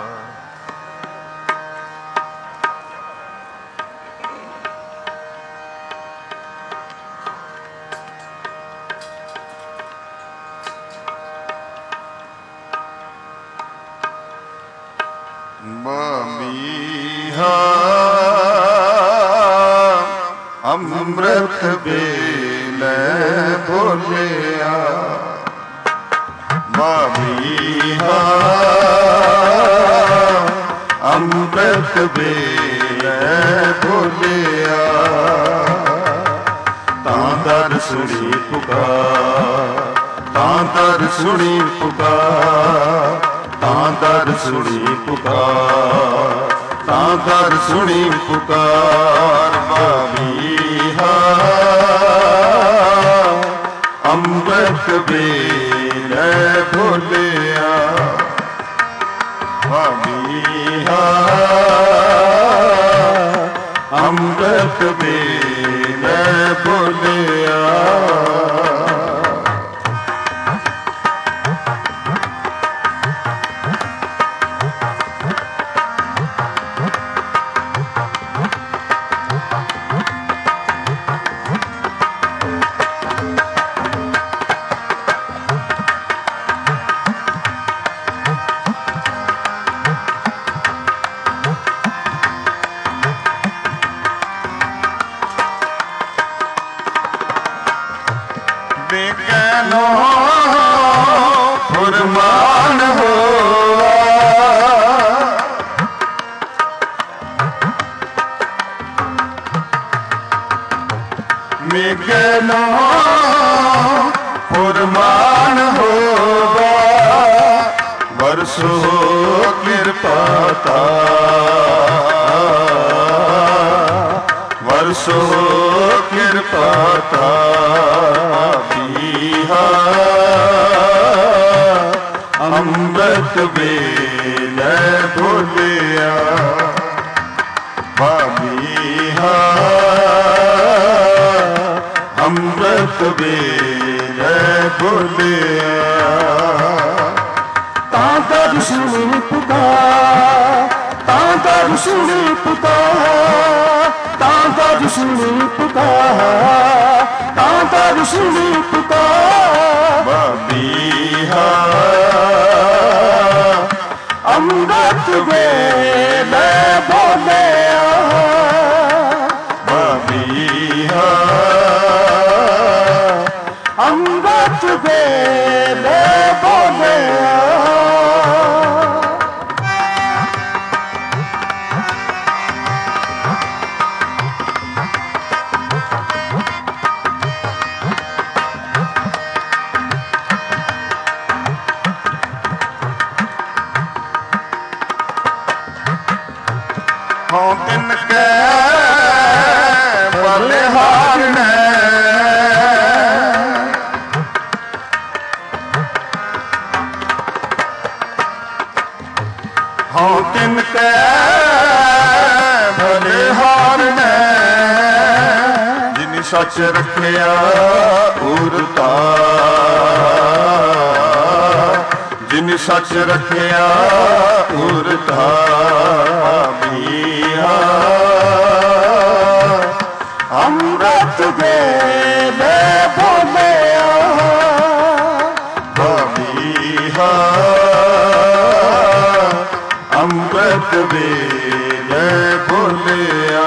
Speaker 1: ਬਮੀਹਾ ਅੰਮ੍ਰਿਤ ਵੇਲੇ ਬੋਲਿਆ ਬਮੀਹਾ ਅੰਮ੍ਰਿਤ ਵੇਲੇ ਬੋਲਿਆ ਦਰ ਸੁਣੀ ਪੁਕਾਰ, ਤਾਂ ਦਰ ਸੁਣੀ ਪੁਕਾਰ, ਤਾਂ ਦਰ ਸੁਣੀ ਪੁਕਾਰ, ਤਾਂ ਦਰ ਸੁਣੀ ਪੁਕਾਰ। ਬਾਬੀਹਾ ਅੰਮ੍ਰਿਤ ਵੇਲੇ ਭੁੱਲਿਆ, ਬਾਬੀਹਾ ਅੰਮ੍ਰਿਤ ਵੇਲੇ ਭੁੱਲਿਆ। ਫੁਰਮਾਨ ਹੋਆ, ਮੇਘਨੋ ਫੁਰਮਾਨ ਹੋਵਾ, ਵਰਸੋ ਕਿਰਪਾ ਤਾ, ਵਰਸੋ ਕਿਰਪਾ ਤਾ। ਬੀਹਾ ਅੰਮ੍ਰਿਤ ਵੇਲੇ ਭੁੱਲਿਆ, ਬਾਬੀਹਾ ਅੰਮ੍ਰਿਤ ਵੇਲੇ ਭੁੱਲਿਆ।
Speaker 2: ਤਾਂ ਦਰ ਸੁਣੀ ਪੁਕਾਰ, ਤਾਂ ਦਰ ਸੁਣੀ ਪੁਕਾਰ, ਤਾਂ ਦਰ ਸੁਣੀ ਪੁਕਾਰ, ਤਾਂ ਦਰ ਸੁਣੀ ਪੁਕਾਰ।
Speaker 1: ਬਾਬੀਹਾ
Speaker 2: ਅੰਮ੍ਰਿਤ ਵੇਲੇ ਭੁੱਲਿਆ,
Speaker 1: ਬਾਬੀਹਾ
Speaker 2: ਅੰਮ੍ਰਿਤ ਵੇਲੇ ਭੁੱਲਿਆ।
Speaker 1: ਹਉ ਤਿਨ ਕੈ ਬਲਿਹਾਰਨੈ, ਹਉ ਤਿਨ ਕੈ ਬਲਿਹਾਰਨੈ, ਜਿਨ ਸੱਚ ਰੱਖਿਆ ਉਰਤਾ, ਜਿਨ ਸੱਚ ਰੱਖਿਆ ਉਰਤਾ। ਬੀਹਾ
Speaker 2: ਅੰਮ੍ਰਿਤ ਵੇਲੇ ਭੁੱਲਿਆ,
Speaker 1: ਬਾਬੀਹਾ ਅੰਮ੍ਰਿਤ ਵੇਲੇ ਭੁੱਲਿਆ।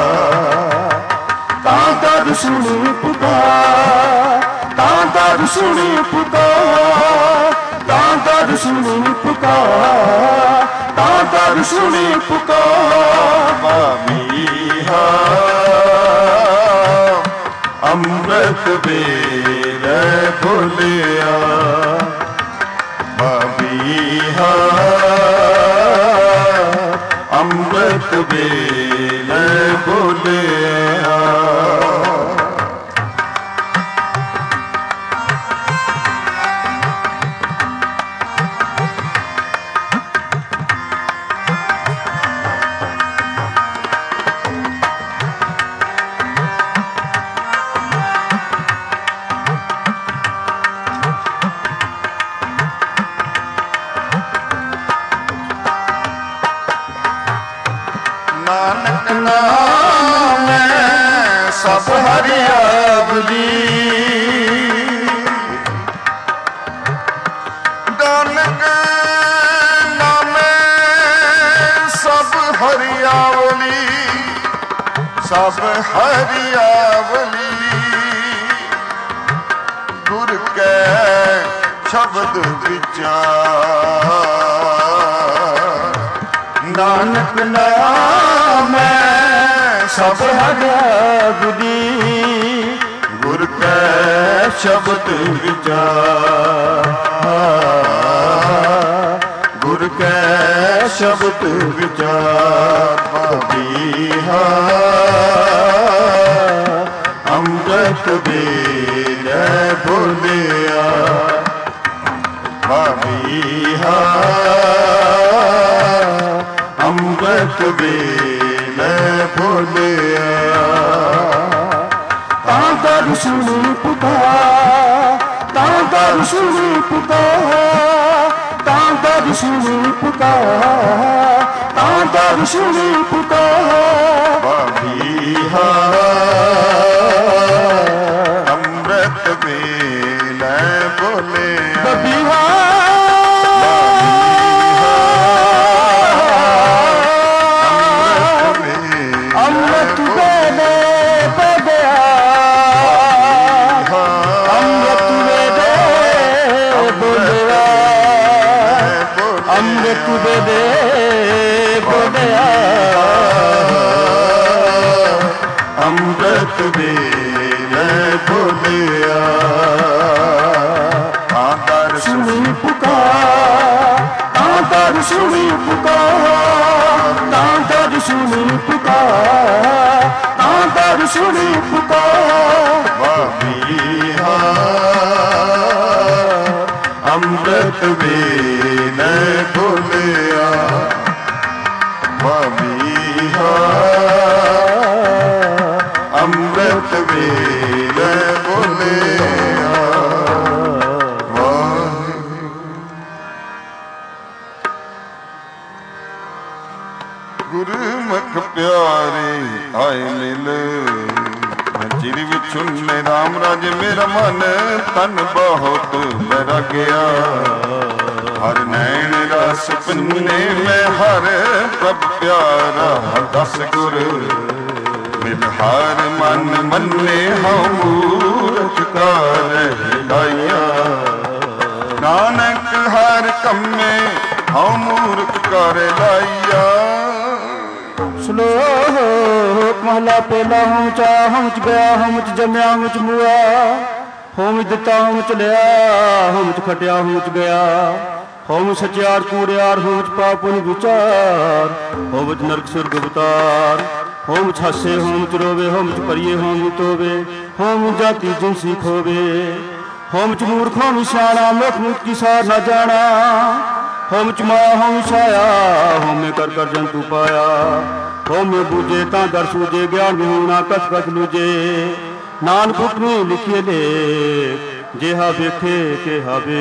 Speaker 2: ਤਾਂ ਦਰ ਸੁਣੀ ਪੁਕਾਰ, ਤਾਂ ਦਰ ਸੁਣੀ ਪੁਕਾਰ, ਤਾਂ ਦਰ ਸੁਣੀ ਪੁਕਾਰ, ਤਾਂ ਦਰ ਸੁਣੀ ਪੁਕਾਰ।
Speaker 1: ਬਾਬੀਹਾ ਅੰਮ੍ਰਿਤ ਵੇਲੇ ਭੁੱਲਿਆ, ਬਾਬੀਹਾ ਅੰਮ੍ਰਿਤ ਵੇਲੇ ਭੁੱਲਿਆ। ਨਾਨਕ ਨਾਮੈ ਸਭ ਹਰਿ ਆਵਲੀ, ਨਾਨਕ ਨਾਮੈ ਸਭ ਹਰਿ ਆਵਲੀ, ਸਭ ਹਰਿ ਆਵਲੀ। ਗੁਰ ਕੈ ਸ਼ਬਦ ਵਿਚਾਰ, ਨਾਨਕ ਨਾਮੈ ਸਭ ਹਰਿ ਆਵਲੀ, ਗੁਰ ਕੈ ਸ਼ਬਦ ਵਿਚਾਰ, ਗੁਰ ਕੈ ਸ਼ਬਦ ਵਿਚਾਰ। ਭਾਬੀਹਾ ਅੰਮ੍ਰਿਤ ਵੇਲੇ ਬੋਲਿਆ, ਭਾਬੀਹਾ ਅੰਮ੍ਰਿਤ ਵੇਲੇ ਬੋਲਿਆ।
Speaker 2: ਤਾਂ ਦਰ ਸੁਣੀ ਪੁਕਾਰ, ਤਾਂ ਦਰ ਸੁਣੀ ਪੁਕਾਰ, ਤਾਂ ਦਰ ਸੁਣੀ ਪੁਕਾਰ, ਤਾਂ ਦਰ ਸੁਣੀ ਪੁਕਾਰ।
Speaker 1: ਭਾਬੀਹਾ ਅੰਮ੍ਰਿਤ ਵੇਲੇ ਬੋਲਿਆ,
Speaker 2: ਭਾਬੀਹਾ ਅੰਮ੍ਰਿਤ ਵੇਲੇ ਬੋਲਿਆ, ਅੰਮ੍ਰਿਤ ਵੇਲੇ ਬੋਲਿਆ, ਅੰਮ੍ਰਿਤ ਵੇਲੇ ਬੋਲਿਆ,
Speaker 1: ਅੰਮ੍ਰਿਤ ਵੇਲੇ ਬੋਲਿਆ। ਤਾਂ ਦਰ
Speaker 2: ਸੁਣੀ ਪੁਕਾਰ, ਤਾਂ ਦਰ ਸੁਣੀ ਪੁਕਾਰ, ਤਾਂ ਦਰ ਸੁਣੀ ਪੁਕਾਰ, ਤਾਂ ਦਰ ਸੁਣੀ ਪੁਕਾਰ।
Speaker 1: ਭਾਬੀਹਾ ਅੰਮ੍ਰਿਤ ਵੇਲੇ ਬੋਲਿਆ, ਭਾਬੀਹਾ ਅੰਮ੍ਰਿਤ ਵੇਲੇ ਬੋਲਿਆ। ਗੁਰਮੁਖ ਪਿਆਰੇ ਆਏ ਮਿਲ, ਚਿਰ ਵਿਛੁੰਨੇ ਰਾਮ ਰਾਜੇ ਮੇਰਾ ਮਨ ਤਨ ਬਹੁਤ ਬੈਰਾਗਿਆ। ਹਰ ਨੈਣ ਰਸ ਪਿੰਨੇ ਮੈਂ ਹਰ ਪ੍ਰਭ ਪਿਆਰਾ ਦਸ ਗੁਰ ਮਿਲ ਹਰ ਮਨ ਮੰਨੇ ਹਉ ਮੂਰਖ ਕਰ ਹਿਲਾਇਆ। ਨਾਨਕ ਹਰ ਕੰਮੇ ਹਉ ਮੂਰਖ ਕਰ ਲਾਇਆ।
Speaker 2: ਸ਼ਲੋਕ ਮਹਲਾ ਪਹਿਲਾ। ਹਉ ਚ ਹਉ ਚ ਗਿਆ, ਹਉ ਚ ਜੰਮਿਆ, ਹਉ ਚ ਮੁਆ, ਹਉ ਚ ਦਿੱਤਾ, ਹਉ ਚ ਲਿਆ, ਹਉ ਚ ਖਟਿਆ, ਹਉ ਚ ਗਿਆ, ਹਉ ਸਚਿਆਰ ਕੂੜਿਆਰ, ਹਉ ਚ ਪਾਪ ਪੁੰਨ ਵਿਚਾਰ, ਹਉ ਚ ਨਰਕ ਸੁਰਗ ਅਵਤਾਰ, ਹਉ ਚ ਹੱਸੇ, ਹਉ ਚ ਰੋਵੇ, ਹਉ ਚ ਪਰੀਏ, ਹਉ ਤੋਵੇ, ਹਉ ਜਾਤੀ ਜਿਨਸੀ ਖੋਵੇ, ਹਉ ਚ ਮੂਰਖ, ਹਉ ਸਿਆਣਾ, ਮੁਖ ਮੁਖ ਕੀ ਸਾਰ ਨਾ ਜਾਣਾ, ਹਉ ਚ ਮਾਇਆ, ਹਉ ਛਾਇਆ, ਹਉ ਮੈਂ ਕਰ ਕਰ ਜੰਤੂ ਪਾਇਆ, ਹਉ ਮੈਂ ਬੂਝੇ ਤਾਂ ਦਰ ਸੂਝੇ, ਗਿਆਨ ਵਿਹੂਣਾ ਕਥ ਕਥ ਲੂਝੇ, ਨਾਨਕ ਹੁਕਮੀ ਲਿਖੀਏ ਲੇਖ, ਜਿਹਾ ਵੇਖੇ ਕਿਹਾ ਵੇ।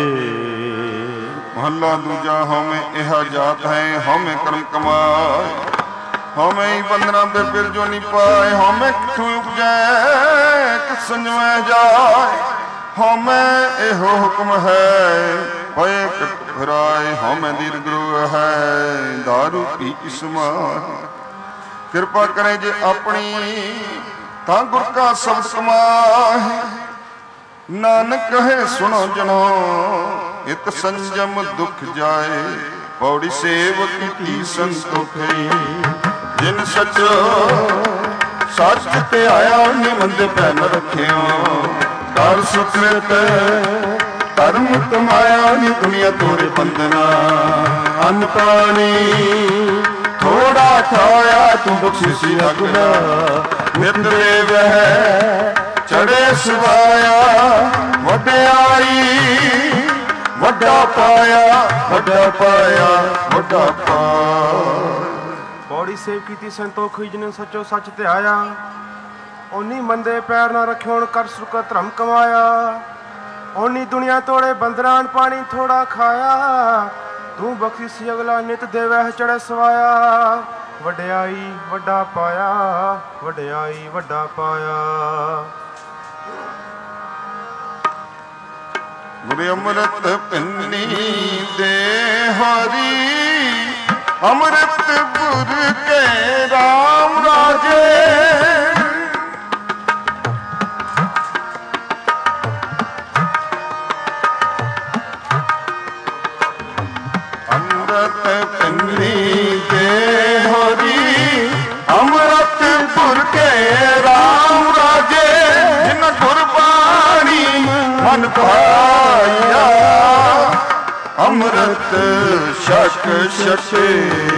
Speaker 1: ਮਹੱਲਾ ਦੂਜਾ। ਹਉਮੈ ਇਹਾ ਜਾਤ ਹੈ, ਹਉਮੈ ਕਰਮ ਕਮਾਏ, ਹਉਮੈ ਹੀ ਬੰਧਨਾ ਦੇ ਫਿਰ ਜੋ ਨੀ ਪਾਏ, ਹਉਮੈ ਕਿਥੋਂ ਉਪਜੈ ਕਿਸ ਸੰਜਮੈ ਜਾਏ, ਹਉਮੈ ਇਹੋ ਹੁਕਮ ਹੈ ਹੋਏ ਫਿਰਾਏ, ਹਉਮੈ ਦੀਰਘ ਰੋਹ ਹੈ ਦਾਰੂ ਪੀ ਕਿਸ ਮਾਏ। ਕਿਰਪਾ ਕਰੇ ਜੇ ਆਪਣੀ ਤਾਂ ਗੁਰ ਕਾ ਸ਼ਬਦ ਕਮਾਏ, ਨਾਨਕ ਕਹੇ ਸੁਣੋ ਜਨੋ ਇਤ ਸੰਜਮ ਦੁਖ ਜਾਏ, ਪੌੜੀ ਸੇਵ ਕੀਤੀ ਸੰਤੋਖੀ, ਜਿਨ ਸਚੋ ਸੱਚ ਤੇ ਆਇਆ ਨਿਮੰਦ ਪੈ ਨ ਰੱਖਿਓ, ਕਰ ਸੁਕ੍ਰਿਤ ਧਰਮ ਕਮਾਇਆ ਨੀ ਦੁਨੀਆ ਤੋਰੇ ਬੰਦਨਾ, ਅੰਨ ਪਾਣੀ ਥੋੜਾ ਖਾਇਆ ਤੂੰ ਬਖਸ਼ਿਸ਼ੀ ਅਗਲਾ, ਨਿਤ ਦੇਵਹਿ ਚੜੇ ਸਵਾਇਆ, ਵਡਿਆਈ ਵੱਡਾ ਪਾਇਆ, ਵੱਡਾ ਪਾਇਆ, ਵੱਡਾ ਪਾਇਆ।
Speaker 3: ਪੌੜੀ ਸੇਵ ਕੀਤੀ ਸੰਤੋਖ ਹੋਈ, ਜਿਨੇ ਸੱਚੋ ਸੱਚ ਤੇ ਆਇਆ, ਓਨੀ ਮੰਦੇ ਪੈਰ ਨਾ ਰੱਖਿਓ, ਕਰ ਸੁਰਕ ਧਰਮ ਕਮਾਇਆ, ਓਨੀ ਦੁਨੀਆ ਤੋੜੇ ਬੰਦਰਾਂ, ਪਾਣੀ ਥੋੜਾ ਖਾਇਆ, ਤੂੰ ਬਖਸ਼ਿਸ਼ ਅਗਲਾ, ਨਿਤ ਦੇਵਹਿ ਚੜ੍ਹੇ ਸਵਾਇਆ, ਵਡਿਆਈ ਵੱਡਾ ਪਾਇਆ, ਵਡਿਆਈ ਵੱਡਾ ਪਾਇਆ।
Speaker 1: ਗੁਰ ਅੰਮ੍ਰਿਤ ਪਿੰਨੀ ਦੇ ਹਰੀ, ਅੰਮ੍ਰਿਤ ਗੁਰ ਕੇ ਰਾਮ ਰਾਜੇ, ਅੰਮ੍ਰਿਤ ਪਿੰਨੀ ਦੇ ਹਰੀ, ਅੰਮ੍ਰਿਤ ਗੁਰ ਕੇ ਰਾਮ ਰਾਜੇ, ਜਿਨ ਗੁਰ ਅੰਮ੍ਰਿਤ ਛਕ ਛਕੇ।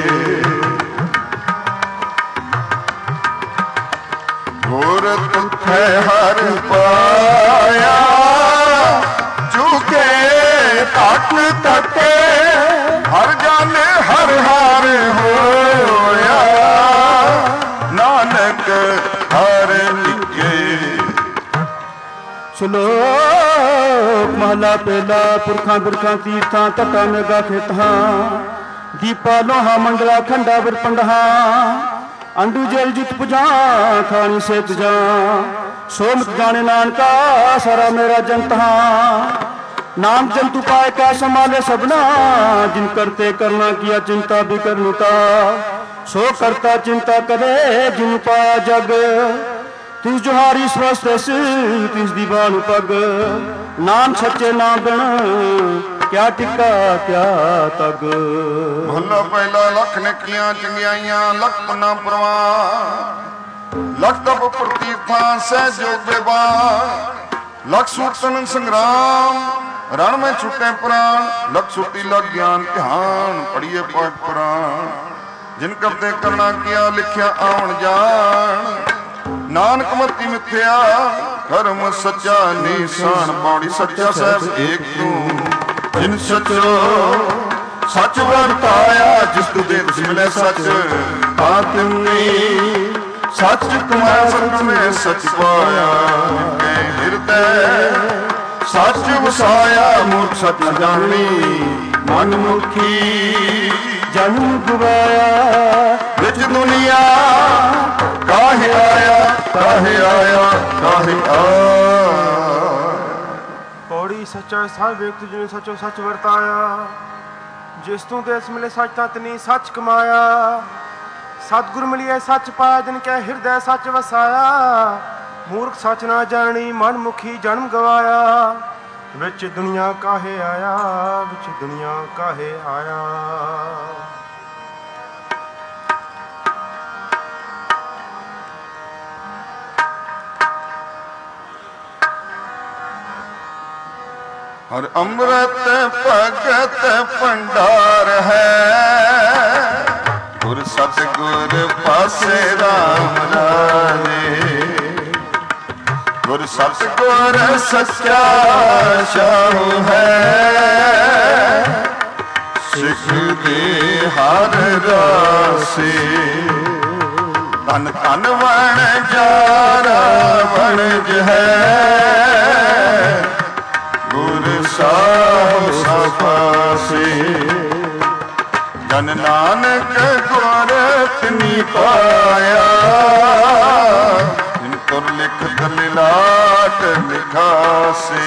Speaker 1: ਗੁਰ ਤੁਠੈ ਹਰ ਪਾਇਆ ਝੁਕੇ ਤੱਕ ਤੱਕੇ। ਹਰ ਜਾਣੇ ਹਰ ਹਾਰ ਹੋਇਆ ਨਾਨਕ ਹਰ ਲਿਖੇ।
Speaker 2: ਸ਼ਲੋਕ ਮਹਲਾ ਪਹਿਲਾ। ਪੁਰਖਾਂ ਬਿਰਖਾਂ ਤੀਰਥਾਂ ਤਟਾਂ ਮੇਗਾ ਖੇਤਾਂ। ਦੀਪਾ ਲੋਹਾ ਮੰਡਲਾ ਖੰਡਾ ਬਿਰ ਪੰਡਹਾ। ਅੰਡੂ ਜਲ ਜਿਤ ਪੁਜਾ ਖਾਣੀ ਸੇਤ ਜਾ। ਸੋਮਤ ਜਾਣੇ ਨਾਨਕਾ ਸਾਰਾ ਮੇਰਾ ਜੰਤਹਾ। नाम जंतु पाए क्या संभाले सबना। जिन करते करना किया चिंता भी करनुता। सो करता चिंता करे जिन पाया जग। तिस जोहारी स्वस्थ तिस दीवान पग। नाम सच्चे नाम बिन क्या टिका क्या तग।
Speaker 1: ਮਹਲਾ ਪਹਿਲਾ। ਲੱਖ ਨੇਕੀਆਂ ਚੰਗਿਆਈਆਂ ਲੱਖ ਪੁੰਨਾ ਪ੍ਰਵਾਨ। ਲੱਖ ਤਪ ਪ੍ਰਤੀਰਥਾਂ ਸਹਿ ਜੋਗ ਬੇਬਾਨ। ਲੱਖ ਸੂਤਨ ਸੰਗਰਾਮ ਰਣ ਮੈਂ ਛੁੱਟੇ ਪ੍ਰਾਣ। ਲੱਖ ਸੁਰਤੀ ਲਗ ਗਿਆਨ ਧਿਆਨ ਪੜੀਏ ਪਾਠ ਪੁਰਾਣ। ਜਿਨ ਕਰਤੇ ਕਰਨਾ ਕੀਆ ਲਿਖਿਆ ਆਵਣ ਜਾਣ। ਨਾਨਕ ਮਤੀ ਮਿਥਿਆ ਕਰਮ ਸੱਚਾ ਨੀਸਾਨ। ਪੌੜੀ ਸੱਚਾ ਸਾਹਿਬ ਏਕ ਤੂੰ ਜਿਨ ਸਚੋ ਸੱਚ ਵਰਤਾਇਆ। ਜਿਸ ਤੂੰ ਦੇ ਤਿਸ ਮਿਲੇ ਸੱਚ ਆਤਮੀ। ਸੱਚ ਕਮਾਇਆ ਸੱਚ ਮੈਂ ਸੱਚ ਪਾਇਆ। ਹਿਰਦੈ ਸੱਚ ਵਸਾਇਆ। ਮੂਰਖ ਸੱਚ ਨ ਜਾਣੀ ਮਨ ਮੁਖੀ।
Speaker 2: ਜਨਮ ਗਵਾਇਆ
Speaker 1: ਵਿੱਚ ਦੁਨੀਆ ਕਾਹੇ ਆਇਆ ਕਾਹੇ ਆਇਆ ਕਾਹੇ ਆਇਆ।
Speaker 3: ਪੌੜੀ ਸੱਚਾ ਸਾਹਿਬ ਵੇਖ ਤੁਝੇ ਸੱਚੋ ਸੱਚ ਵਰਤਾਇਆ। ਜਿਸ ਤੂੰ ਦੇਸ ਮਿਲੇ ਸੱਚ ਤਾਂ ਤਨੀ ਸੱਚ ਕਮਾਇਆ। ਸਤਿਗੁਰ ਮਿਲਿਆ ਸੱਚ ਪਾਇਆ। ਜਿਨ ਕੈ ਹਿਰਦੈ ਸੱਚ ਵਸਾਇਆ। ਮੂਰਖ ਸੱਚ ਨਾ ਜਾਣੀ ਮਨ ਮੁਖੀ ਜਨਮ ਗਵਾਇਆ। ਵਿੱਚ ਦੁਨੀਆ ਕਾਹੇ ਆਇਆ ਵਿੱਚ ਦੁਨੀਆ ਕਾਹੇ ਆਇਆ।
Speaker 1: ਹਰ ਅੰਮ੍ਰਿਤ ਭਗਤ ਭੰਡਾਰ ਹੈ। ਗੁਰ ਸਤਿਗੁਰ ਪਾਸੇ ਰਾਮ ਰਾਜੇ। ਗੁਰ ਸਤਿਗੁਰ ਸੱਚਾ ਸ਼ਾਹੂ ਹੈ। ਸਿੱਖ ਦੇ ਹਰ ਰਾਸੇ। ਧਨ ਧਨ ਵਣ ਜਾਰਾ ਵਣਜ ਹੈ। ਗੁਰ ਸਾਹਿਬ ਸਪਾਸੇ। ਜਨ ਨਾਨਕ ਗੁਰ ਤਿਨੀ ਪਾਇਆ। ਜਿਨ ਤੁਰ ਲਿਖਤ ਲਿਲਾਟ ਲਿਖਾਸੇ।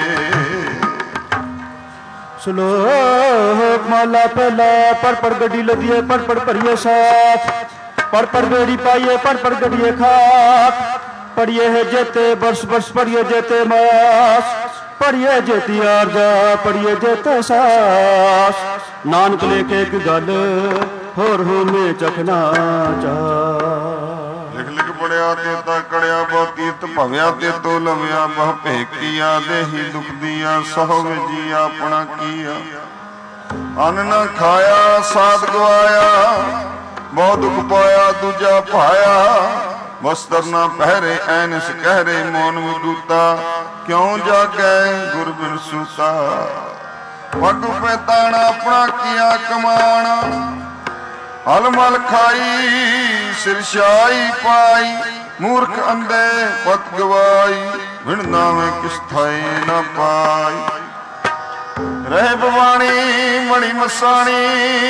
Speaker 2: ਸ਼ਲੋਕ ਮਹਲਾ ਪਹਿਲਾ। ਪੜ ਪੜ ਗੱਡੀ ਲਦੀਏ ਪੜ ਪੜ ਭਰੀਏ ਸਾਥ। ਪੜ ਪੜ ਬੇੜੀ ਪਾਈਏ ਪੜ ਪੜ ਗੱਡੀਏ ਖਾਕ। ਪੜੀਏ ਹੈ ਜੇਤੇ ਬਰਸ ਬਰਸ ਪੜੀਏ ਜੇਤੇ ਮਾਸ। ਪੜੀਏ ਜੇਤੀ ਆਰਜਾ ਪੜੀਏ ਜੇਤੇ ਸਾਸ। ਨਾਨਕ ਲੇਖ ਇੱਕ ਗੱਲ ਹੋਰ ਹੋਮੇ ਚਖਣਾ ਚਾ।
Speaker 1: ਲਿਖ ਲਿਖ ਪੜਿਆ ਤੇ ਤਾ ਕੜਿਆ ਬਹੁ ਤੀਰਥ ਭਵਿਆ ਤੇ ਤੋ ਲਵਿਆ। ਬਹੁ ਭੇਕੀਆ ਦੇਹੀ ਦੁਖ ਦੀਆ ਸਹੁ ਜੀ ਆਪਣਾ ਕੀਆ। ਅੰਨ ਨਾ ਖਾਇਆ ਸਾਧ ਗਵਾਇਆ। ਬਹੁ ਦੁਖ ਪਾਇਆ ਦੂਜਾ ਭਾਇਆ। ਵਸਤਰ ਨਾ ਪਹਿਰੇ ਐਨਸ ਕਹਿਰੇ ਮੋਨ ਵਿਦੂਤਾ। ਕਿਉਂ ਜਾਗੈ ਗੁਰ ਬਿਨ ਸੂਤਾ। ਪੱਗ ਪੈਤਾਣਾ ਆਪਣਾ ਕੀਆ ਕਮਾਣਾ। ਹਲ ਮਲ ਖਾਈ ਸਿਰ ਛਾਈ ਪਾਈ। ਮੂਰਖ ਅੰਧੇ ਪਤ ਗਵਾਈ। ਵਿਣ ਨਾਵੇਂ ਕਿਸ ਥਾਈ ਨਾ ਪਾਈ। ਰਹਿ ਬਵਾਣੀ ਮਣੀ ਮਸਾਣੀ।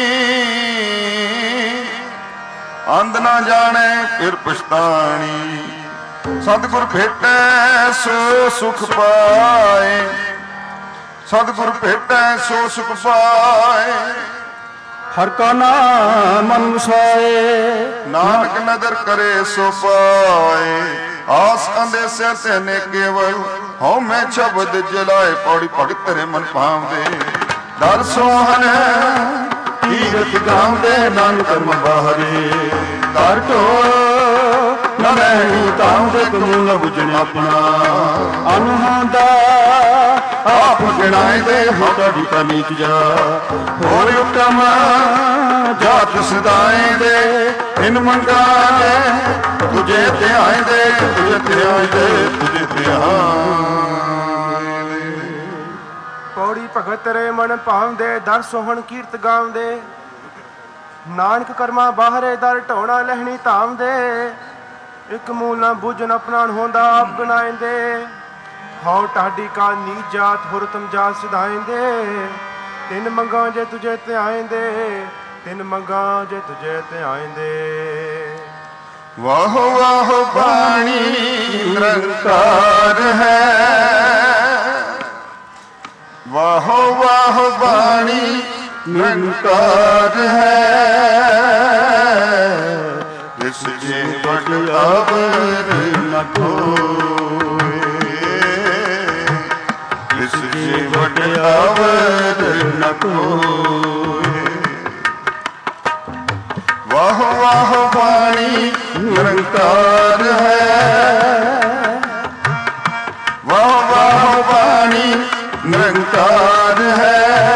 Speaker 1: ਅੰਧ ਨਾ ਜਾਣੇ ਫਿਰ ਪਛਤਾਣੀ। ਸਤਿਗੁਰ ਭੇਟੈ ਸੋ ਸੁਖ ਪਾਏ। ਸਤਿਗੁਰ ਭੇਟੈ ਸੋ ਸੁਖ ਪਾਏ।
Speaker 2: ਹਰ ਕਾ ਨਾਮ ਮਨ ਵਸਾਏ।
Speaker 1: ਨਾਨਕ ਨਦਰ ਕਰੇ ਸੋ ਪਾਏ। ਆਸ ਅੰਦੇਸੇ ਤੇ ਨੇ ਕੇਵਲ ਹਉ ਮੈਂ ਸ਼ਬਦ ਜਲਾਏ। ਪੌੜੀ ਭਗਤ ਤੇਰੇ ਮਨ ਭਾਵਦੇ। ਦਰ ਸੋਹਣ ਤੀਰਥ ਗਾਉਂਦੇ ਨਾਨਕ ਕਰਮ ਬਾਹਰੇ। ਦਰ ਢੋ
Speaker 2: ਨਵੇਂ ਤਾਉਂਦੇ ਕਮੂਲ ਬੁਝਣ ਆਪਣਾ। ਅਨਹੰਦਾ
Speaker 1: ਆਪ ਗਿਣਾਏ ਦੇ ਹੋ
Speaker 2: ਤੁਹਾਡੀ ਤਾਂ ਨੀਚ ਜਾ
Speaker 1: ਹੋਰ ਉਤਮ ਜਾਤ ਸਦਾਏ ਦੇ ਇਨ ਮੰਗਾ ਤੁਝੇ ਧਿਆਏ ਦੇ ਤੁਝੇ ਧਿਆਏ ਦੇ ਤੁਝੇ ਧਿਆਏ ਦੇ।
Speaker 3: ਪੌੜੀ ਭਗਤ ਰੇ ਮਨ ਭਾਵਦੇ ਦਰ ਸੋਹਣ ਕੀਰਤ ਗਾਉਂਦੇ ਨਾਨਕ ਕਰਮਾ ਬਾਹਰੇ ਦਰ ਢੋਣਾ ਲਹਿਣੀ ਧਾਮ ਦੇ ਇੱਕ ਮੂਲ ਨਾ ਬੁੱਝਣ ਆਪਣਾ ਹੁੰਦਾ ਆਪ ਗਨਾਇਂਦੇ ਹਉ ਟਾਡੀ ਕਾ ਨੀ ਜਾਤ ਹੁਰ ਤੁਮ ਜਾਤ ਸਿਧਾਇਂਦੇ ਤਿੰਨ ਮੰਗਾਂ ਜੇ ਤੁਝੇ ਧਿਆਇਂਦੇ ਤਿੰਨ ਮੰਗਾਂ ਜੇ ਤੁਝੇ ਧਿਆਇਂਦੇ।
Speaker 1: ਵਾਹ ਵਾਹ ਬਾਣੀ ਨਿਰੰਕਾਰ ਹੈ ਵਾਹ ਵਾਹ ਬਾਣੀ ਨਿਰੰਕਾਰ ਹੈ ਇਸ ਜੇ ਵੱਡ ਅਵਰ ਨ ਕੋਇ ਇਸ ਜੇ ਵੱਡ ਅਵਰ ਨ ਕੋਇ। ਵਾਹ ਵਾਹ ਬਾਣੀ ਨਿਰੰਕਾਰ ਹੈ ਵਾਹ ਵਾਹ ਬਾਣੀ ਨਿਰੰਕਾਰ ਹੈ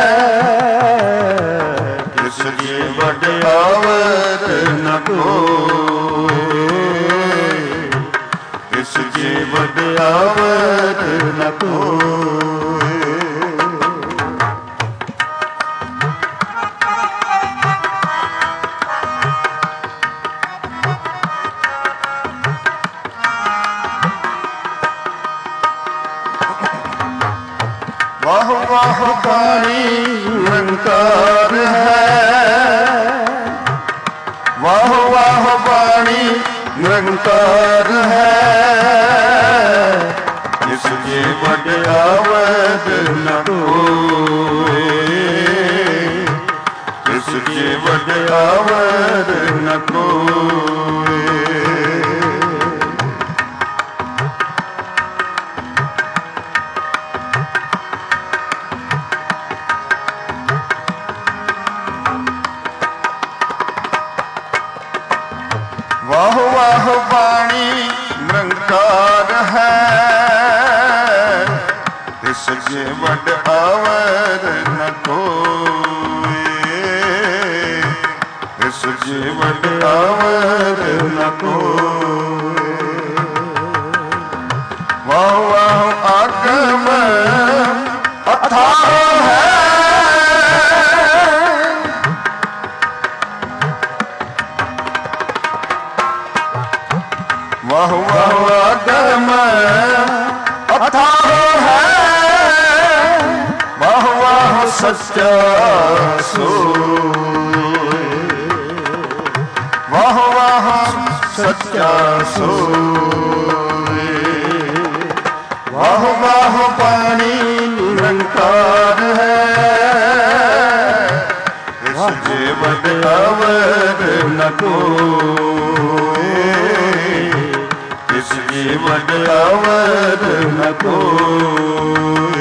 Speaker 1: ਇਸ ਜੀ ਵੱਡ ਅਵਰ ਨ ਕੋਇ ਇਸ ਜੀ ਵੱਡ ਅਵਰ ਨ ਕੋਇ। ਵਾਹ ਵਾਹ ਬਾਣੀ ਨਿਰੰਕਾਰ ਹੈ ਵਾਹ ਵਾਹ ਬਾਣੀ ਨਿਰੰਕਾਰ ਹੈ ਇਸ ਜੇ ਵੱਡ ਅਵਰ ਨ ਕੋਇ ਇਸ ਜੇ ਵੱਡ ਅਵਰ ਨ ਕੋਇ। ਵਾਹ ਵਾਹ ਬਾਣੀ ਨਿਰੰਕਾਰ ਹੈ ਇਸ ਜੇ ਵੱਡ ਅਵਰ ਨ ਕੋਇ ਇਸ ਜੇ ਵੱਡ ਅਵਰ ਨ ਕੋਇ। ਵਾਹ ਵਾਹ ਆਗਮ ਅਥਾਹ ਹੈ ਵਾਹ ਵਾਹ ਆਗਮ ਅਥਾਹ ਹੈ ਵਾਹ ਵਾਹ ਸੱਚਾ ਸੋਇ ਵਾਹ ਵਾਹ ਸੱਚਾ ਸੋਇ। ਵਾਹ ਵਾਹ ਬਾਣੀ ਨਿਰੰਕਾਰ ਹੈ ਇਸ ਜੇ ਵੱਡ ਅਵਰ ਨ ਕੋਇ ਇਸ ਜੇ ਵੱਡ ਅਵਰ ਨ ਕੋਇ।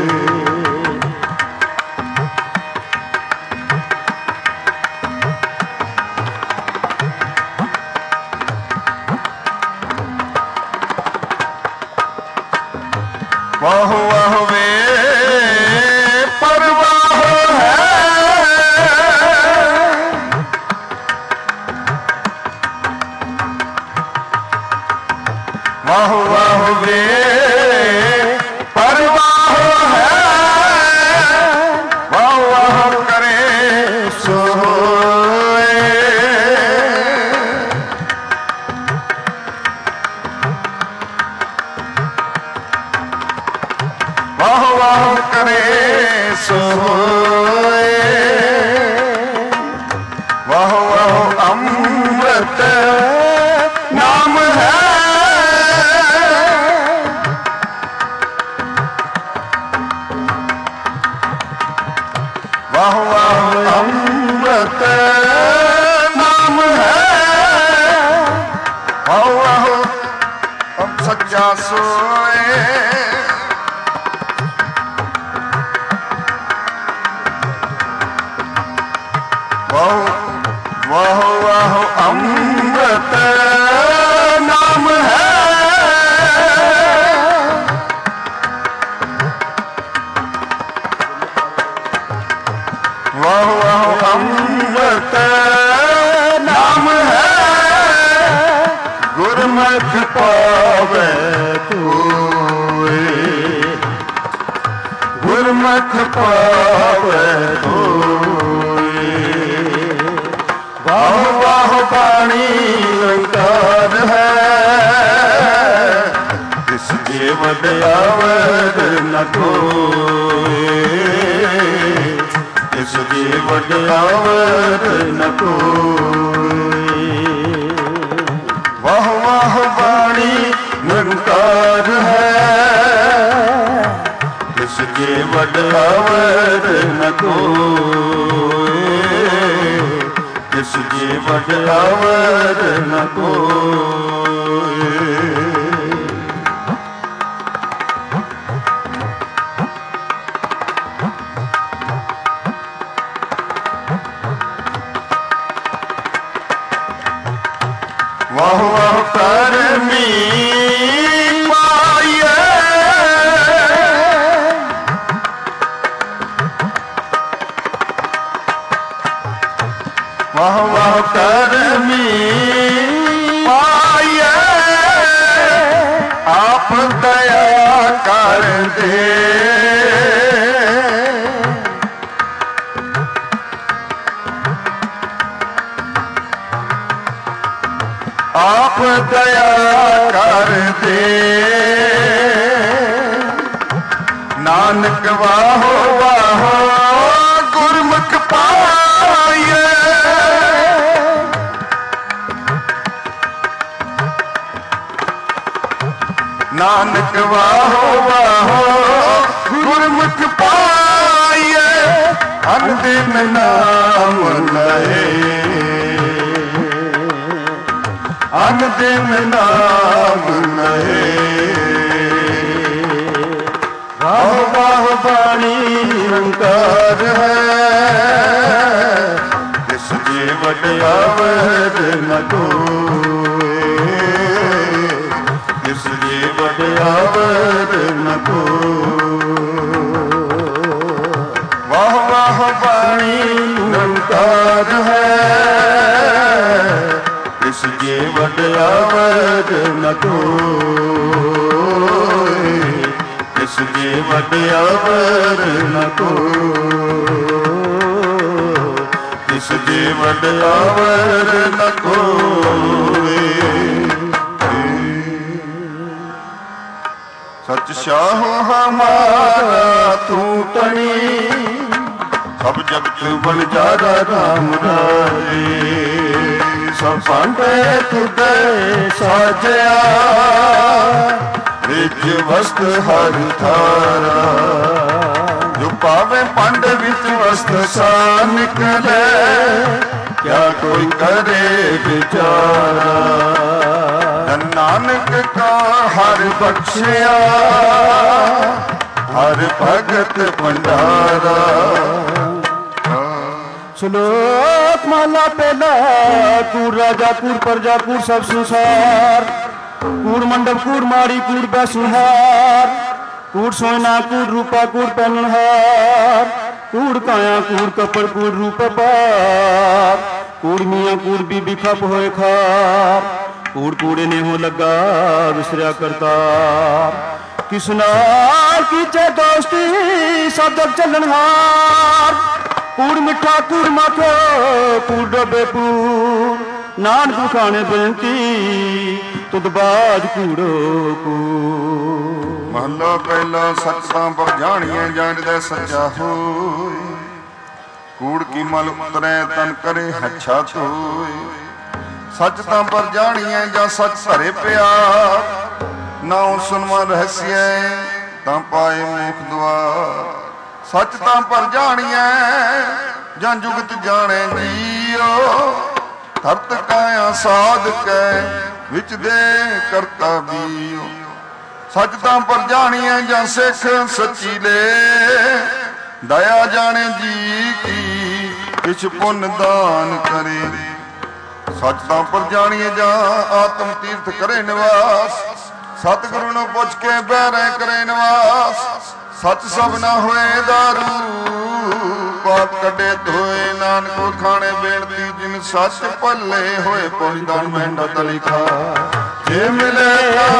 Speaker 1: ਵਾਹ ਵਾਹ ਵੇ ਪਰਵਾਹ ਹੈ ਵਾਹ ਵਾਹ ਵੇ ਪਰਵਾਹ ਹੈ ਵਾਹ ਵਾਹ ਕਰੇ ਸੋਏ ਵਾਹ ਵਾਹ ਕਰੇ ਸੋਏ ਵਾਹ ਵਾਹ ਅੰਮ੍ਰਿਤ ਨਾਮ ਹੈ ਵਾਹ ਵਾਹ ਅੰਮ੍ਰਿਤ ਨਾਮ ਹੈ ਵਾਹ ਵਾਹ ਸੱਚਾ ਸੋਏ ਵਾਹ ਵਾਹ ਅੰਮ੍ਰਿਤ ਨਾਮ ਹੈ
Speaker 2: ਪਾਵੈ ਧੋਏ। ਵਾਹ ਵਾਹ ਬਾਣੀ ਅੰਕਾਰ ਹੈ, ਇਸ ਜੇ ਵਡਿਆਵਰ ਨ ਕੋਏ। ਇਸ ਜੇ ਵਡਿਆਵਰ ਨ ਕੋਏ। ਵਾਹ ਵਾਹ ਬਾਣੀ ਅੰਕਾਰ ਹੈ, ਇਸ ਜੇ ਵਡਿਆਵਰ ਨ ਕੋਏ। ਇਸ ਜੇ ਵਡਿਆਵਰ ਨ ਕੋਏ। ਵਾਹ ਵਾਹ ਕਰਮੀ ਪਾਈਏ, ਵਾਹ ਵਾਹ ਕਰਮੀ ਪਾਈਏ। ਆਪ ਦਇਆ ਕਰ ਦੇ, ਆਪ ਦਇਆ ਕਰ ਦੇ। ਨਾਨਕ ਵਾਹੋ ਵਾਹੋ ਗੁਰਮੁਖ ਪਾਈਏ। ਨਾਨਕ ਵਾਹੋ ਵਾਹੋ ਗੁਰਮੁਖ ਪਾਈਏ। ਅਨ ਦਿਨ ਨਾਮ ਲਏ, ਅਨ ਦਿਨ ਨਾਮ ਲਏ। ਵਾਹ ਵਾਹ ਬਾਣੀ ਅੰਕਾਰ ਹੈ, ਇਸ ਜੇ ਵਡਿਆਵਰ ਨ ਕੋਏ। ਇਸ ਜੇ ਵਡਿਆਵਰ ਨ ਕੋਏ। ਵਾਹ ਵਾਹ ਬਾਣੀ ਅੰਕਾਰ ਹੈ, ਇਸ ਜੇ ਵਡਿਆਵਰ ਨ ਕੋਏ। ਇਸ ਜੇ ਵਡਿਆਵਰ ਨ ਕੋਏ। ਇਸ ਜੇ ਵਡਿਆਵਰ ਨ ਕੋਏ। ਸਚ ਸ਼ਾਹ ਹਮਾਰਾ ਤੂੰ ਤਣੀ, ਸਭ ਜਗਤ ਬਲ ਜਾਦਾ ਰਾਮ ਰਾਜੇ। ਸਭ ਭਾਂਡੇ ਤੁਧੇ ਸਾਜਿਆ, ਵਿੱਚ ਵਸਤ ਹਰ ਥਾਰਾ। ਜੋ ਪਾਵੇ ਪੰਡ ਵਿੱਚ ਵਸਤ ਸਾ ਨਿਕਲੇ, ਕਿਆ ਕੋਈ ਕਰੇ ਵਿਚਾਰਾ। ਨਾਨਕ ਕਾ ਹਰ ਬਖਸ਼ਿਆ, ਹਰ ਭਗਤ ਭੰਡਾਰਾ। ਸ਼ਲੋਕ ਮਾਲਾ ਪਹਿਲਾ। ਕੂੜ ਰਾਜਾ ਕੂੜ ਪ੍ਰਜਾ ਕੂੜ ਸਭ ਸੰਸਾਰ। ਕੂੜ ਮੰਡਪ ਕੂੜ ਮਾੜੀ ਕੂੜ ਬੈਸਨਹਾਰ। ਕੂੜ ਸੋਇਨਾ ਕੂੜ ਰੂਪਾ ਕੂੜ ਪਹਿਨਹਾਰ। ਕੂੜ ਕਾਇਆ ਕੂੜ ਕਪੜ ਕੂੜ ਰੂਪ ਪਾਰ। ਕੂੜ ਮੀਆਂ ਕੂੜ ਬੀਬੀ ਖਪ ਹੋਏ ਖਾਰ। ਕੂੜ ਕੂੜੇ ਨੇ ਹੋ ਲੱਗਾ ਵਿਸਰਿਆ ਕਰਤਾਰ। ਕਿਸ ਨਾਲ ਕੀਚੇ ਦੋਸਤੀ ਸਭ ਜਗ ਚੱਲਣਹਾਰ। ਕੂੜ ਮਿੱਠਾ ਕੂੜ ਮਾਥੋ ਕੂੜ ਡੱਬੇ ਪੂਰ। ਨਾਨਕ ਖਾਣੇ ਬੇਨਤੀ ਤੁਧ ਬਾਜ ਕੂੜੋ ਕੂੜ।
Speaker 1: ਮਹਲਾ ਪਹਿਲਾ। ਸੱਚ ਤਾਂ ਪਰ ਜਾਣੀਏ ਜਾਣਦਾ ਸੱਚਾ ਹੋਏ। ਕੂੜ ਕੀ ਮਲ ਉਤਰੈ ਤਨ ਕਰੇ ਹੱਛਾ ਧੋਏ। ਸੱਚ ਤਾਂ ਪਰ ਜਾਣੀਏ ਜਾਂ ਸੱਚ ਧਰੇ ਪਿਆਰ। ਨਾਉ ਸੁਨਵਾ ਰਹੱਸਿਐ ਤਾਂ ਪਾਏ ਮੁਖ ਦੁਆਰ। ਸੱਚ ਤਾਂ ਪਰ ਜਾਣੀਐ ਜਾਂ ਜੁਗਤ ਜਾਣੇ ਜੀਓ। ਧਰਤ ਕਾਇਆ ਸਾਧਕੈ ਵਿੱਚ ਦੇ ਕਰਤਾ ਬੀਓ। ਸੱਚ ਤਾਂ ਪਰ ਜਾਣੀਐ ਜਾਂ ਸਿੱਖ ਸੱਚੀ ਲੈ। ਦਇਆ ਜਾਣੇ ਜੀ ਕੀ ਕਿਛ ਪੁੰਨ ਦਾਨ ਕਰੇ। ਸੱਚ ਤਾਂ ਪਰ ਜਾਣੀਏ ਜਾਂ ਆਤਮ ਤੀਰਥ ਕਰੇ ਨਿਵਾਸ। ਸਤਿਗੁਰੂ ਨੂੰ ਪੁੱਛ ਕੇ ਬਹਿਰੇ ਕਰੇ ਨਿਵਾਸ। ਸੱਚ ਸਭ ਨਾ ਹੋਏ ਦਾਰੂ ਪਾਪ ਕੱਢੇ ਧੋਏ। ਨਾਨਕ ਖਾਣੇ ਬੇਨਤੀ ਜਿਨ ਸੱਚ ਭੱਲੇ ਹੋਏ। ਪਹੁੰਚਦਾਨ ਮਹਿੰਡਾ ਤਲੀ ਖਾ ਜੇ ਮਿਲੇ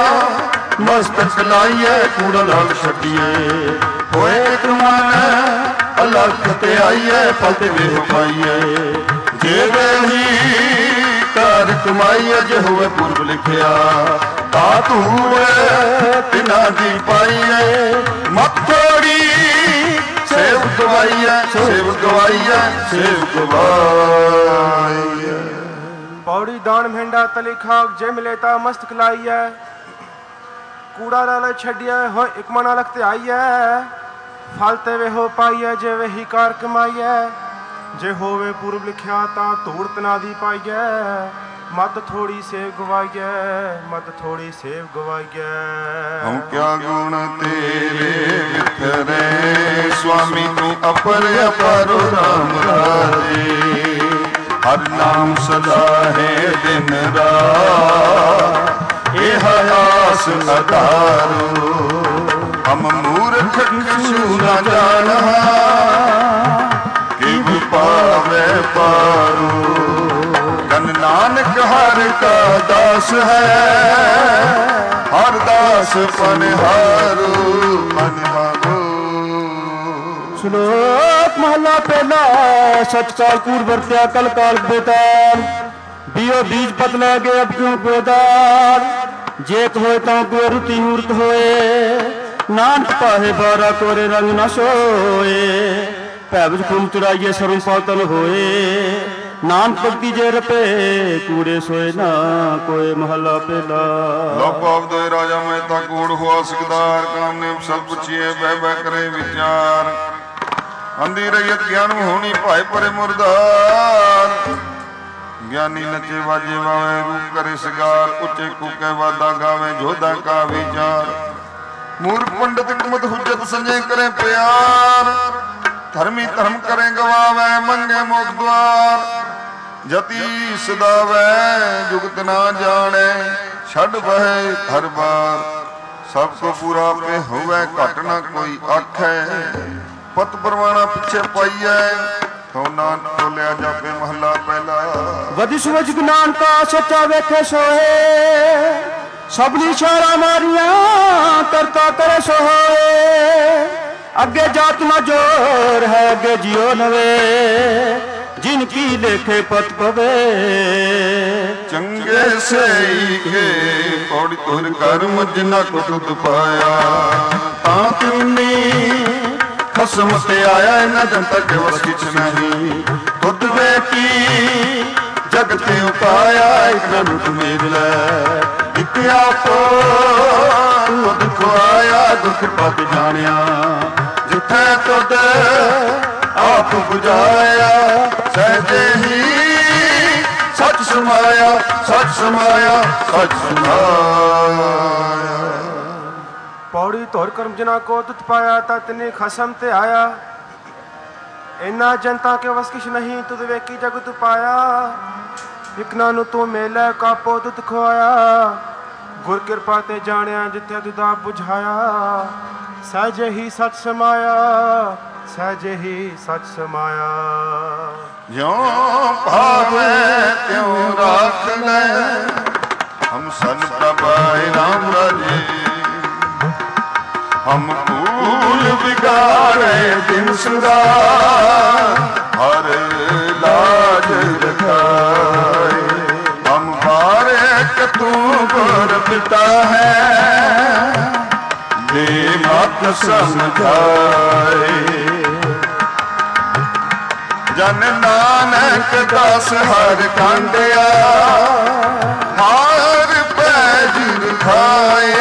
Speaker 1: ਮਸਤਕ ਲਾਈਏ ਕੂੜਾ ਨਾਲ ਛੱਡੀਏ। ਹੋਏ ਇੱਕ ਮਨ लख ते आइए फल ते वे पाइए जेवे ही कर कमाइए जे होवे पूर्व लिखिया ता धूड़ तिना दी पाइए मत थोड़ी सेव गवाइए सेव गवाइए सेव गवाइए।
Speaker 3: पौड़ी दान मेंढा तली खाक जे मिले ता मस्त खिलाइए कूड़ा लाल छड़िए हो एक मना लगते आइए फल ते वे हो पाइए जे वे ही कार कमाइए जे होवे पूर्व लिखिया ता धूड़ तना दी पाइए मत थोड़ी सेव गवाइए मत थोड़ी सेव गवाइए।
Speaker 1: हम क्या गुण तेरे विथरे स्वामी तू अपर अपर राम राजे हर नाम सदा है दिन रात ये आस अधारो हम मूर्ख किछु न जाना कि पावे पारो धन नानक हर का दास है हर दास पनिहारो पनिहारो।
Speaker 2: श्लोक महला पहला सच काल कूड़ बरत्या कल काल बेताल बियो बीज पत लगे अब क्यों गोदार जेक होए ता को रुति मूर्त होए नानक पाहे बारा कोरे रंग न सोए भैबज खून चुराइए सरम पातन होए नानक भक्ति जे रपे कूड़े सोए ना कोई महला पहला।
Speaker 1: लोपाव दे राजा मेहता कूड़ हुआ सिकदार काम ने सब पुछिए बह बह करे विचार अंधी रैयत ज्ञान होनी भाई परे मुर्दार ज्ञानी नचे बाजे वावे रूप करे सिगार उच्चे कूके वादा गावे जोधा का विचार मूर्ख पंडित हिकमत हुज्जत संजय करे प्यार धर्मी धर्म करे गवावे मंगे मोक्ष द्वार जति सदावे जुगत ना जाने छड़ बहे हर बार सबको पूरा पे होवे घट ना कोई आखे पत परवाना पिछे पाइए तो नान बोलिया जापे महला पहला
Speaker 2: वधि सुवज गुनान का सच्चा वेखे सोहे सबनी शारा मारिया करता करे सोहे अगे जात न जोर है अगे जियो नवे जिनकी लेखे पत पवे
Speaker 1: चंगे से के पौड़ी तुर कर्म जिना को तुद पाया ताकि खसम से आया न जनता के वस किछ नहीं खुद वे की जगते उपाया एक रुत मेल इतिया तो दुख आया दुख पद जानिया जिथे तुद आप बुझाया सहजे ही सच समाया सच समाया सच समाया।
Speaker 3: पौड़ी तोर कर्म जना को तुत पाया ता तिने खसम ते आया इना जनता के वस किश नहीं तुद वेकी जग तु पाया इकना नु तू मेले कापो तुत खोया गुर कृपा ते जानिया जिथे तुदा बुझाया सहजे ही सच समाया सहजे ही सच समाया।
Speaker 1: ज्यों भावे त्यों राख ले हम सन प्रभाए राम राजे हम भूल बिगाड़े दिन सुधार हर लाज रखाए हम बारे के तू पर पिता है दे मत समझाए जन नानक दास हर कांडिया हार पैज खाए।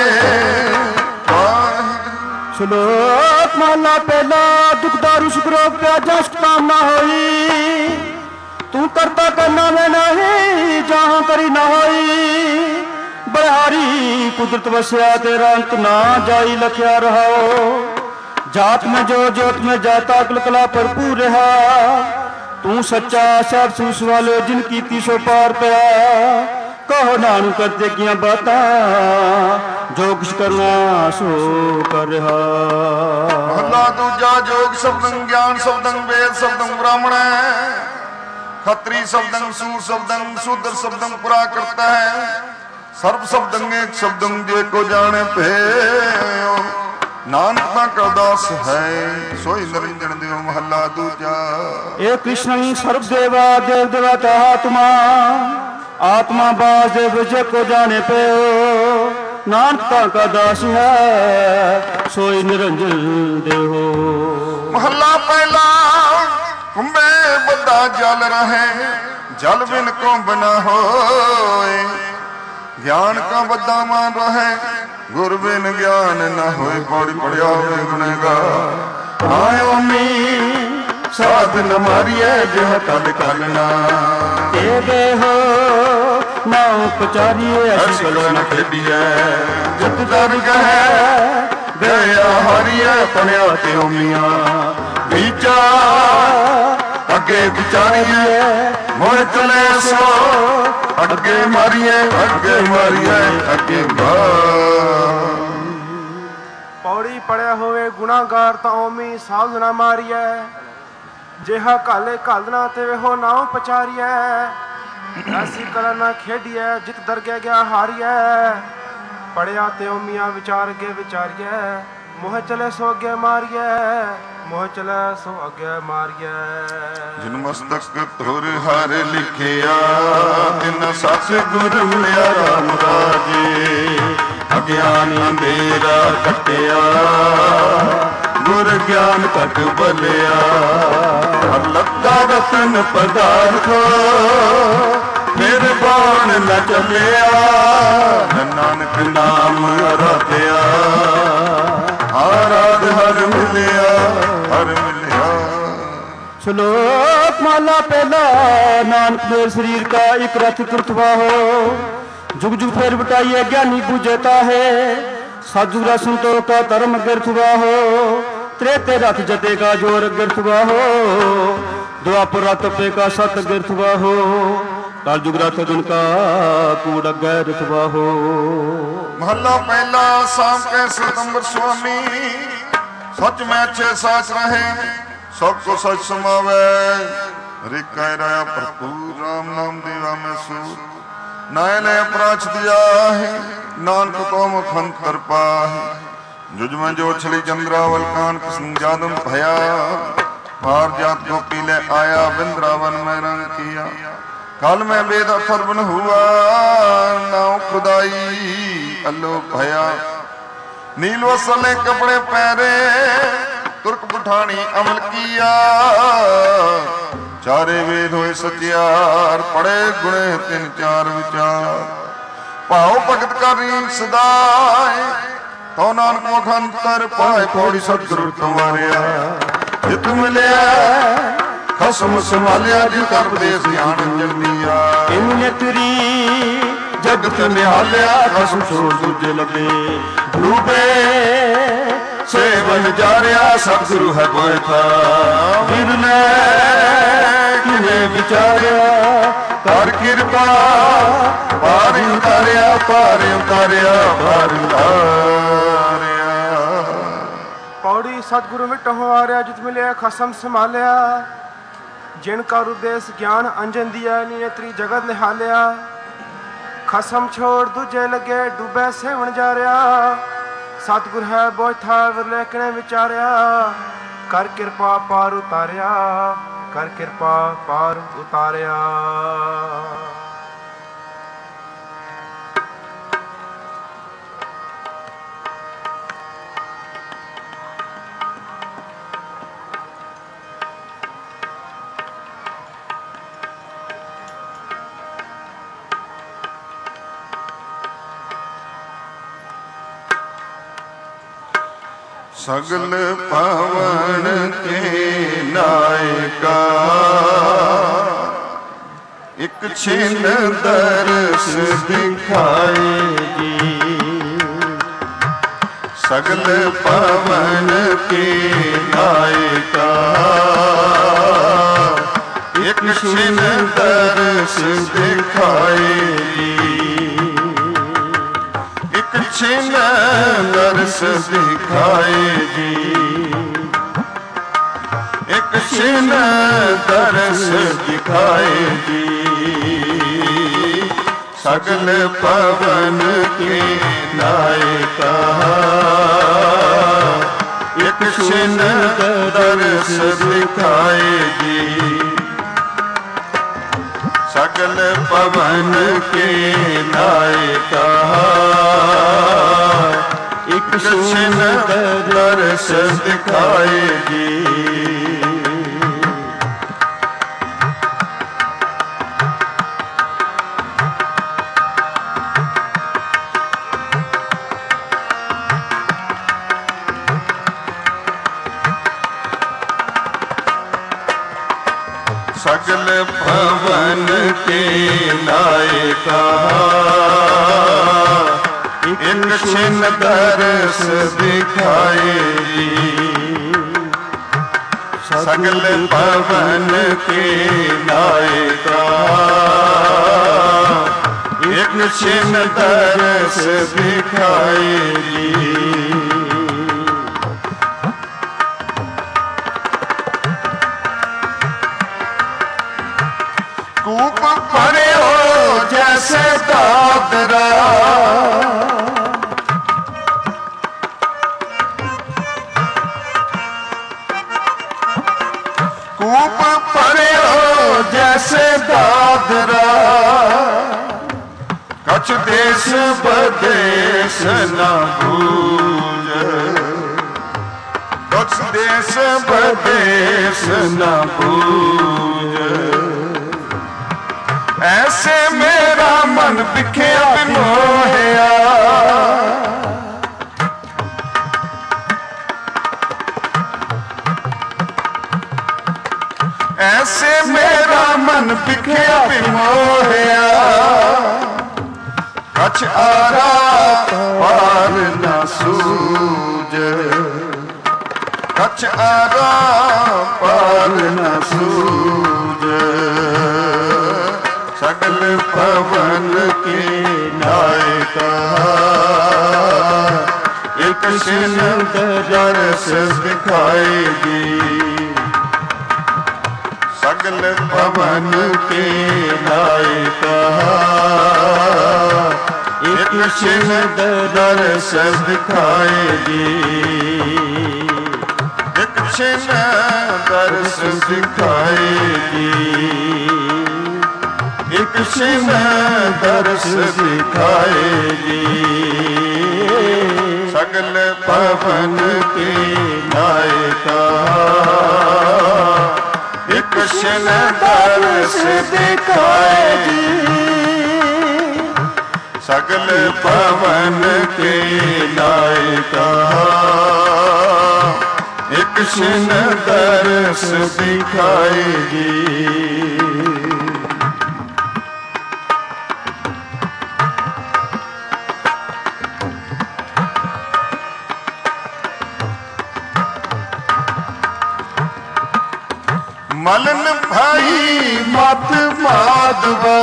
Speaker 2: श्लोक महला पहला दुख दारू सुखरोग प्यास कामना होई तू करता करना में नहीं जहां करी ना होई बहारी कुदरत बसिया तेरा अंत ना जाई लखिया रहो जात में जो जोत में जाता कलकला भरपूर रहा तू सच्चा सब सूस वाले जिनकी तीसो पार पया कहो नानू करते किया बाता जो कुछ करना सो कर रहा।
Speaker 1: महला दूजा जोग शब्दं ज्ञान शब्दं वेद शब्दं ब्राह्मण खत्री शब्दं सूर शब्दं शूद्र शब्दं पुरा करता है सर्व शब्दं एक शब्दं जे को जाने पे ਨਾਨਕ ਤਾਂ ਕਾ ਦਾਸ ਹੈ ਸੋਈ ਨਿਰੰਜਨ ਦਿਓ ਮਹੱਲਾ ਦੂਜਾ।
Speaker 2: ਇਹ ਕ੍ਰਿਸ਼ਨ ਸਰਬ ਦੇਵਾ ਦੇਵ ਦੇਵਤਾ ਆਤਮਾ ਆਤਮਾ ਬਾਸ ਦੇ ਵਿਜੇ ਕੋ ਜਾਣੇ ਪਿਓ ਨਾਨਕ ਤਾਂ ਕਾ ਦਾਸ ਹੈ ਸੋਈ ਨਿਰੰਜਨ ਦੇਹੋ।
Speaker 1: ਮਹੱਲਾ ਪਹਿਲਾ ਕੁੰਭੇ ਬੱਧਾ ਜਲ ਰਹੇ ਜਲ ਬਿਨ ਕੁੰਭ ਨ ਹੋਏ ਗਿਆਨ ਕਾ ਬੱਧਾ ਮਾਨ ਰਹੇ ਗੁਰ ਬਿਨ ਗਿਆਨ ਨ ਹੋਏ। ਪੌੜੀ ਪੜਿਆ ਹੋਵੇ ਗੁਣੇਗਾਰ ਆਇਓ ਮੀ ਸਾਧ ਨ ਮਾਰੀਐ ਜਿਹ ਕਲ ਕਲ ਨਾ
Speaker 2: ਇਹ ਦੇਹੋ ਨਾ ਉਪਚਾਰੀਏ ਅਸੀਂ ਕਲ ਨ
Speaker 1: ਖੇਡੀਐ ਜਿਤ ਦਰ ਗਹਿ ਗਿਆ ਹਰੀਐ ਪੜਿਆ ਤੇ ਓਮੀਆਂ ਵਿਚਾਰ ਅੱਗੇ ਵਿਚਾਰੀਏ ਮੋਹ ਚਲੇ ਸੋ ਅੱਗੇ ਮਾਰੀਏ ਅੱਗੇ
Speaker 3: ਪੌੜੀ ਪੜਿਆ ਹੋਵੇ ਗੁਨਾਹਗਾਰ ਤਾਂ ਓਮੀ ਸਾਧ ਨਾ ਮਾਰੀਐ ਜਿਹਾ ਘਾਲੇ ਘਾਲਣਾ ਤੇ ਵੇਹੋ ਨਾ ਪਚਾਰੀਐ ਐਸੀ ਕਲਾ ਨਾ ਖੇਡੀਐ ਜਿਤ ਦਰਗੇ ਗਿਆ ਹਾਰੀਐ ਪੜਿਆ ਤੇ ਓਮੀਆਂ ਵਿਚਾਰ ਕੇ ਵਿਚਾਰੀਐ ਮੋਹ ਚਲੇ ਸੋ ਅੱਗੇ ਮਾਰੀਐ ਮੋਹ ਚਲੇ ਸੋ ਅੱਗੇ ਮਾਰੀਐ।
Speaker 1: ਜਿਨ ਮਸਤਕ ਧੁਰ ਹਰ ਲਿਖਿਆ ਤਿਨ ਸੱਚ ਗੁਰ ਮਿਲਿਆ ਰਾਮ ਰਾਜੇ ਅਗਿਆਨ ਅੰਧੇਰਾ ਕੱਟਿਆ ਗੁਰ ਗਿਆਨ ਘਟ ਬਲਿਆ ਲੱਗਾ ਰਤਨ ਪਦਾਰਥ ਫਿਰ ਬਾਣ ਨ ਚੱਲਿਆ ਨਾਨਕ ਨਾਮ ਆਰਾਧਿਆ ਆਰਾਧ ਹਰ ਮਿਲਿਆ ਹਰ ਮਿਲਿਆ।
Speaker 2: श्लोक माला पहला नानक देव शरीर का एक रथ कृतवा हो जुग जुग फेर बटाइए ज्ञानी बुझता है साधुरा संतों का धर्म गिरथवा हो त्रेते रथ जते का जोर गिरथवा हो द्वापर रथ पे का सत गिरथवा हो कलयुग रथ जिनका कूड़ गैरथवा हो।
Speaker 1: महला पहला शाम के सितंबर स्वामी सच में अच्छे साच रहे सबको सच समावे हरि कह रहा भरपूर राम नाम देवा में सूर नाय ने अपराध दिया है नानक को मुखंत कर पाहे जुज में जो छली चंद्रावल कान कृष्ण जादम भया पार जात को पीले आया वृंदावन में रंग किया काल में वेद अथर्वन हुआ नाव खुदाई अल्लो भया नील वसले कपड़े पहरे तुर्क पुठानी अमल किया चारे वेद होए सचियार पढ़े गुणे तिन चार विचार भाव भगत करी सदाए तो नानक मुखंतर पाए पौड़ी सतगुरु तुम्हारिया जित मिलिया खसम संभालिया जित उपदेश ज्ञान जल दिया
Speaker 2: इमनेत्री
Speaker 1: जगत निहालिया खसम सो दूजे लगे डूबे सेवन जारिया सतगुरु है बैठा बिरले किने विचारिया कर कृपा पार उतारिया पार उतारिया पार उतारिया।
Speaker 3: पौड़ी सतगुरु मिट हो आ रहा जित मिले खसम संभालिया जिनका उद्देश ज्ञान अंजन दिया नेत्री जगत निहालिया खसम छोड़ दूजे लगे डूबे सेवन जा रहा सतगुर है बोझा विरलेखने विचारिया कर कृपा पार उतारिया कर कृपा पार उतारिया।
Speaker 1: सगल पावन के नायका एक छिन दर्श दिखाएगी सगल पावन के नायका एक छिन दर्श दिखाएगी छिन दर्श दिखाएगी एक छिन दर्श दिखाएगी सगल पवन के नायका एक छिन दर्श दिखाए जी सगल पवन के नायका एक छिन दर्श दिखाए जी सगल भवन के नायका एक छिन दर्श दिखाए सगल भवन के नायका एक छिन दर्श दिखाए कूप परे हो जैसे दादरा कूप परे हो जैसे दादरा कछ देश बदेश न भूज कछ देश बदेश न भूज ऐसे मेरा मन बिखया बिमोहया ऐसे मेरा मन बिखया बिमोहया कछ आरा पार न सूझ कछ आरा पार न सूझ सगल पवन के नायका एक छिन दर्श दिखाएगी सगल पवन के नायका एक छिन दर्श दिखाएगी एक छिन दर्श दिखाएगी एक छिन दर्श दिखाएगी सगल पवन के नायका एक छिन दर्श दिखाएगी सगल पवन के नायका एक छिन दर्श दिखाएगी मलन भाई मत माधवा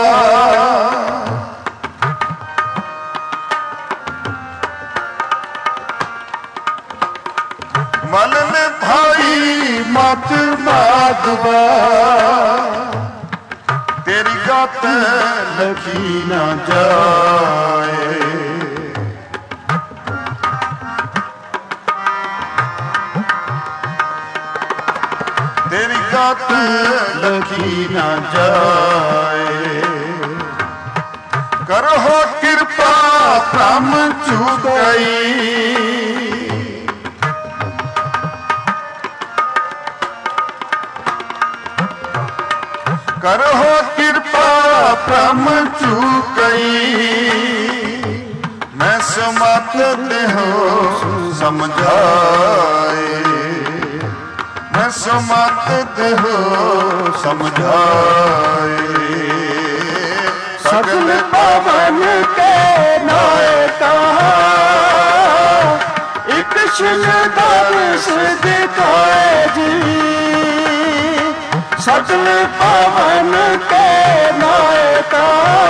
Speaker 1: मलन भाई मत माधवा तेरी गात लखी ना जाए तेरी गात लखी ना जाए करो कृपा प्रम चुकाई करो कृपा प्रम चुकाई मैं समाप्त हो समझाए मैं समाप्त हो समझाए सगल पवन के नायका एक छिन दर्श दिखाए जी सगल पवन के नायका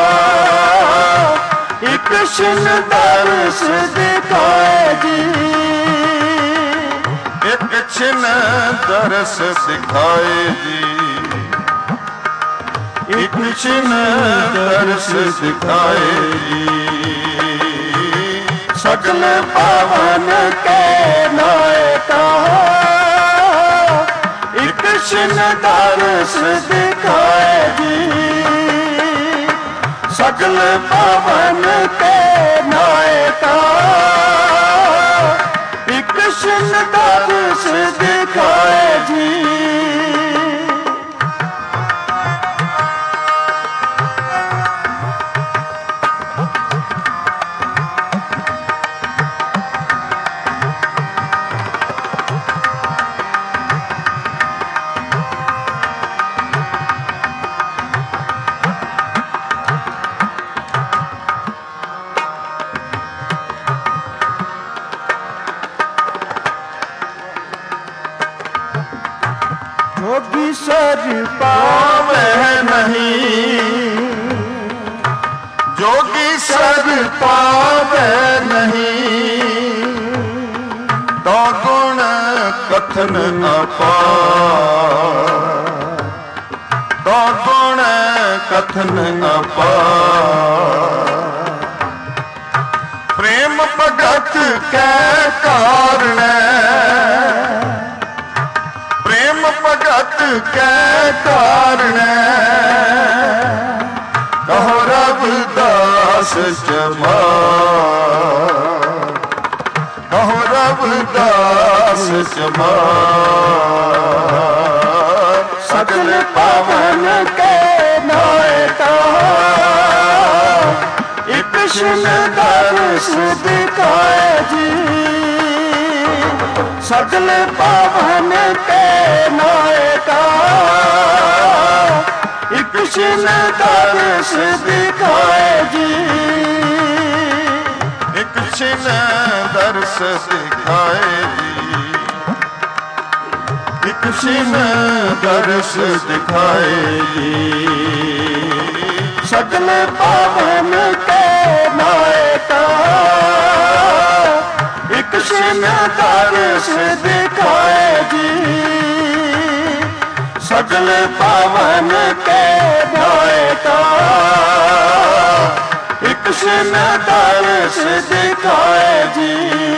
Speaker 1: एक छिन दर्श दिखाए जी एक छिन दर्श दिखाए जी ਇੱਕ ਛਿਨ ਦਰਸ ਦਿਖਾਏਗੀ।
Speaker 2: ਸਗਲ ਪਾਵਨ ਕੇ ਨਾਇਕਾ ਇੱਕ ਛਿਨ ਦਰਸ ਦਿਖਾਏਗੀ। ਸਗਲ ਪਾਵਨ ਕੇ ਨਾਇਕਾ ਇੱਕ ਛਿਨ ਦਰਸ ਦਿਖਾਏਗੀ। जोगी सर पावे नहीं,
Speaker 1: जोगी सर पावे नहीं, तो गुण कथन अपार, तो गुण कथन अपार। प्रेम भगत कै कारण, प्रेम भगत कै कारण, कहो रविदास चमार, कहो रविदास चमार।
Speaker 2: सगल पावन के नायका एक क्षण दर्श दिखाए जी। सगल पावन के नायका एक क्षण दर्श दिखाए जी।
Speaker 1: एक क्षण दर्श दिखाएगी, एक क्षण दर्श दिखाएगी।
Speaker 2: सगल पावन के नायका एक क्षण दर्श दिखाएगी। सगल पावन के नायका एक क्षण दर्श दिखाएगी।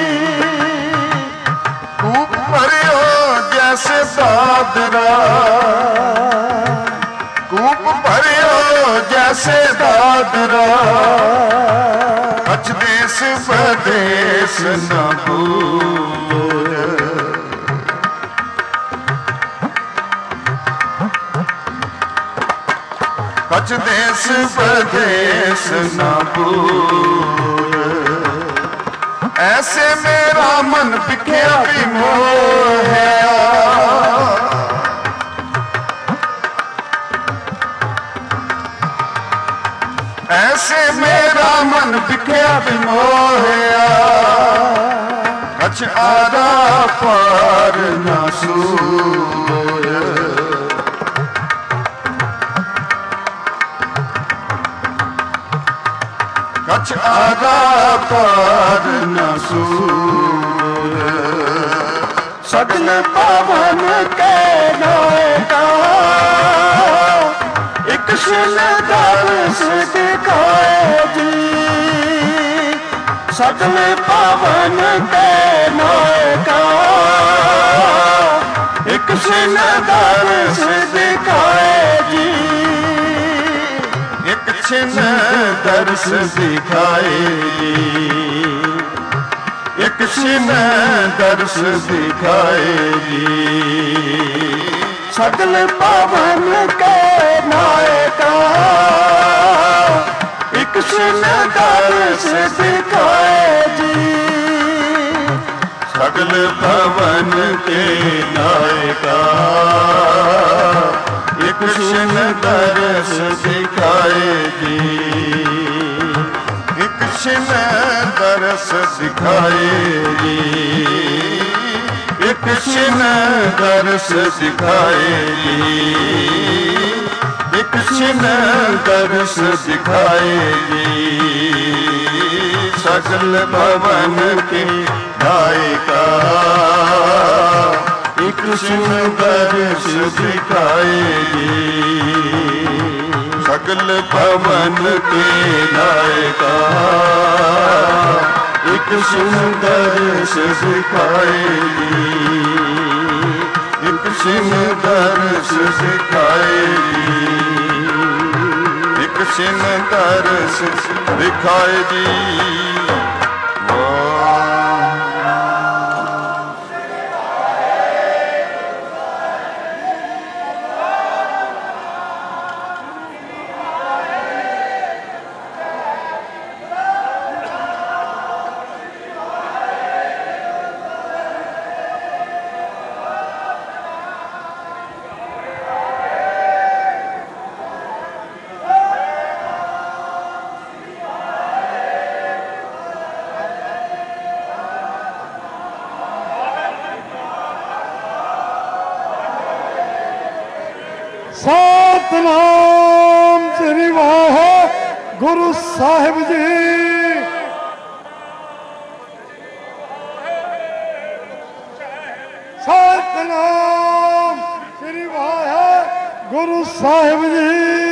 Speaker 1: कूप भरियो जैसे दादरा, कूप भरियो जैसे दादरा, कछ देश प्रदेश न भूल। कछ देश प्रदेश न भूल। ऐसे मेरा मन बिख्या भी मोहया, ऐसे मेरा मन बिख्या भी मोहया। कछ आरा पार न सूय, कछ आरा पार न सूय।
Speaker 2: सगल पावन के नायका एक क्षण दर्श दिखाए जी। सगल पावन के नायका एक क्षण दर्श दिखाए जी।
Speaker 1: एक क्षण दर्श दिखाएगी, एक क्षण दर्श दिखाएगी।
Speaker 2: सगल पावन के नायका एक क्षण दर्श दिखाए जी।
Speaker 1: सगल पवन के नायका एक क्षण दर्श दिखाएगी, एक क्षण दर्श दिखाएगी। एक क्षण दर्श दिखाएगी, एक क्षण दर्श दिखाएगी। सगल भवन के नायका एक क्षण दर्श दिखाएगी। सगल पवन के लायका एक सुंदर सिखाएगी, एक सुंदर सिखाएगी, एक सुंदर दिखाएगी।
Speaker 4: सतनाम श्री वाहिगुरु साहिब जी। सतनाम श्री वाहिगुरु साहिब जी।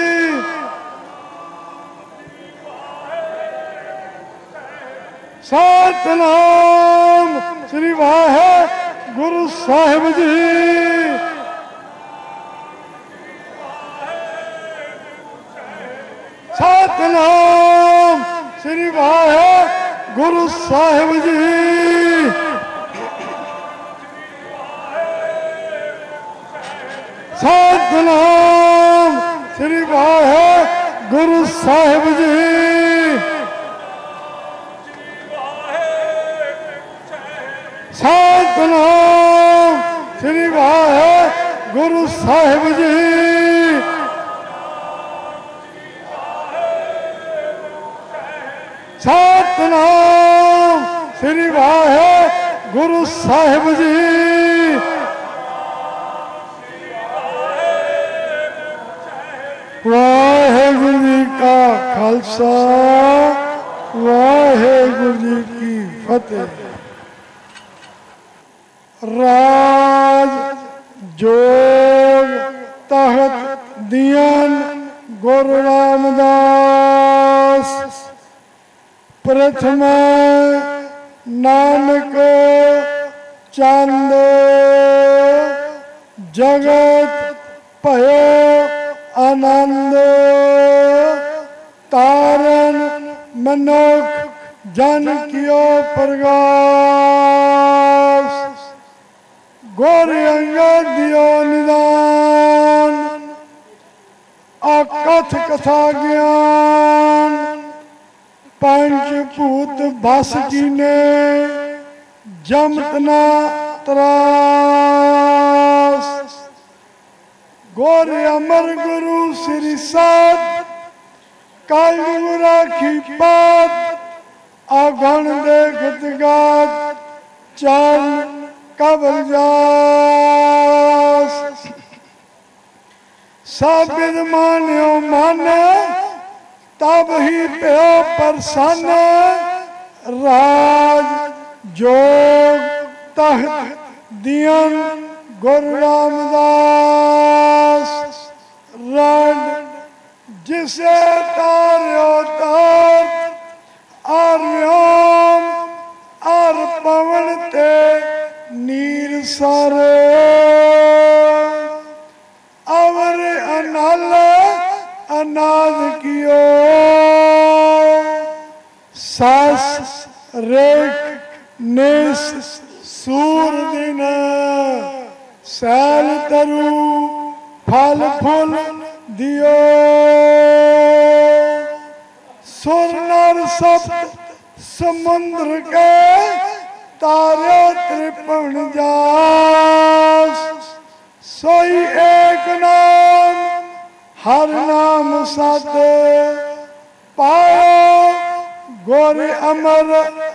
Speaker 4: सतनाम श्री वाहिगुरु साहिब जी। सतनाम श्री वाहिगुरु साहिब जी। सतनाम श्री वाहिगुरु साहिब जी। सतनाम श्री वाहिगुरु साहिब जी। सतनाम श्री वाहिगुरु साहिब जी। वाहिगुरु जी का खालसा वाहिगुरु जी की फतेह। राज जोग तहत दियन गुरु रामदास प्रथम नानक चंद जगत भयो आनंद तारन मनुख जन कियो प्रगास गोर अंगद दियो निदान अकथ कथा ज्ञान पंचभूत बस कीने जमत न त्रास गोर अमर गुरु श्री सात काल राखी पात अगण देखत गात चल कबल जास साबित मान्यो माने तब ही प्यो प्रसन्न राज जोग तहत दियन गुरु रामदास रण जिसे तार्यो तार आर्योम आर पवन ते नीर सारे अवर अनल अनाद कियो सास रेख नेस सूर दिन सैल तरु फल फूल दियो सुर नर सप्त समुद्र के तारे त्रिपण जास सोई एक नाम हर नाम सत पायो गोर अमर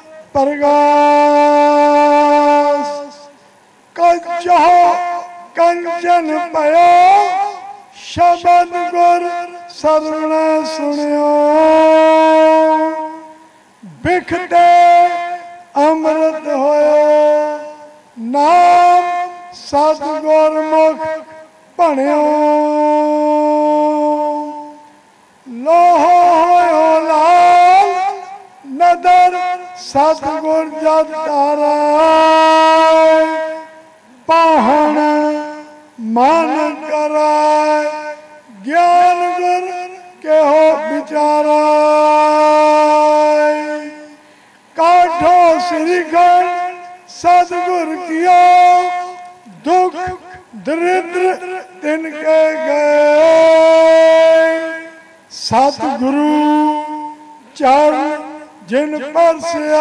Speaker 4: प्रगास कहो कंचन पयो शब्द गुर सरवण सुनियो बिखते अमृत होयो नाम सतगुर मुख भणियो सतगुर जद तारा पाहन मन कराए ज्ञान गुर के हो विचारा काठो श्रीखंड सतगुर किया दुख दरिद्र तिनके गए सतगुरु चरण जिन पर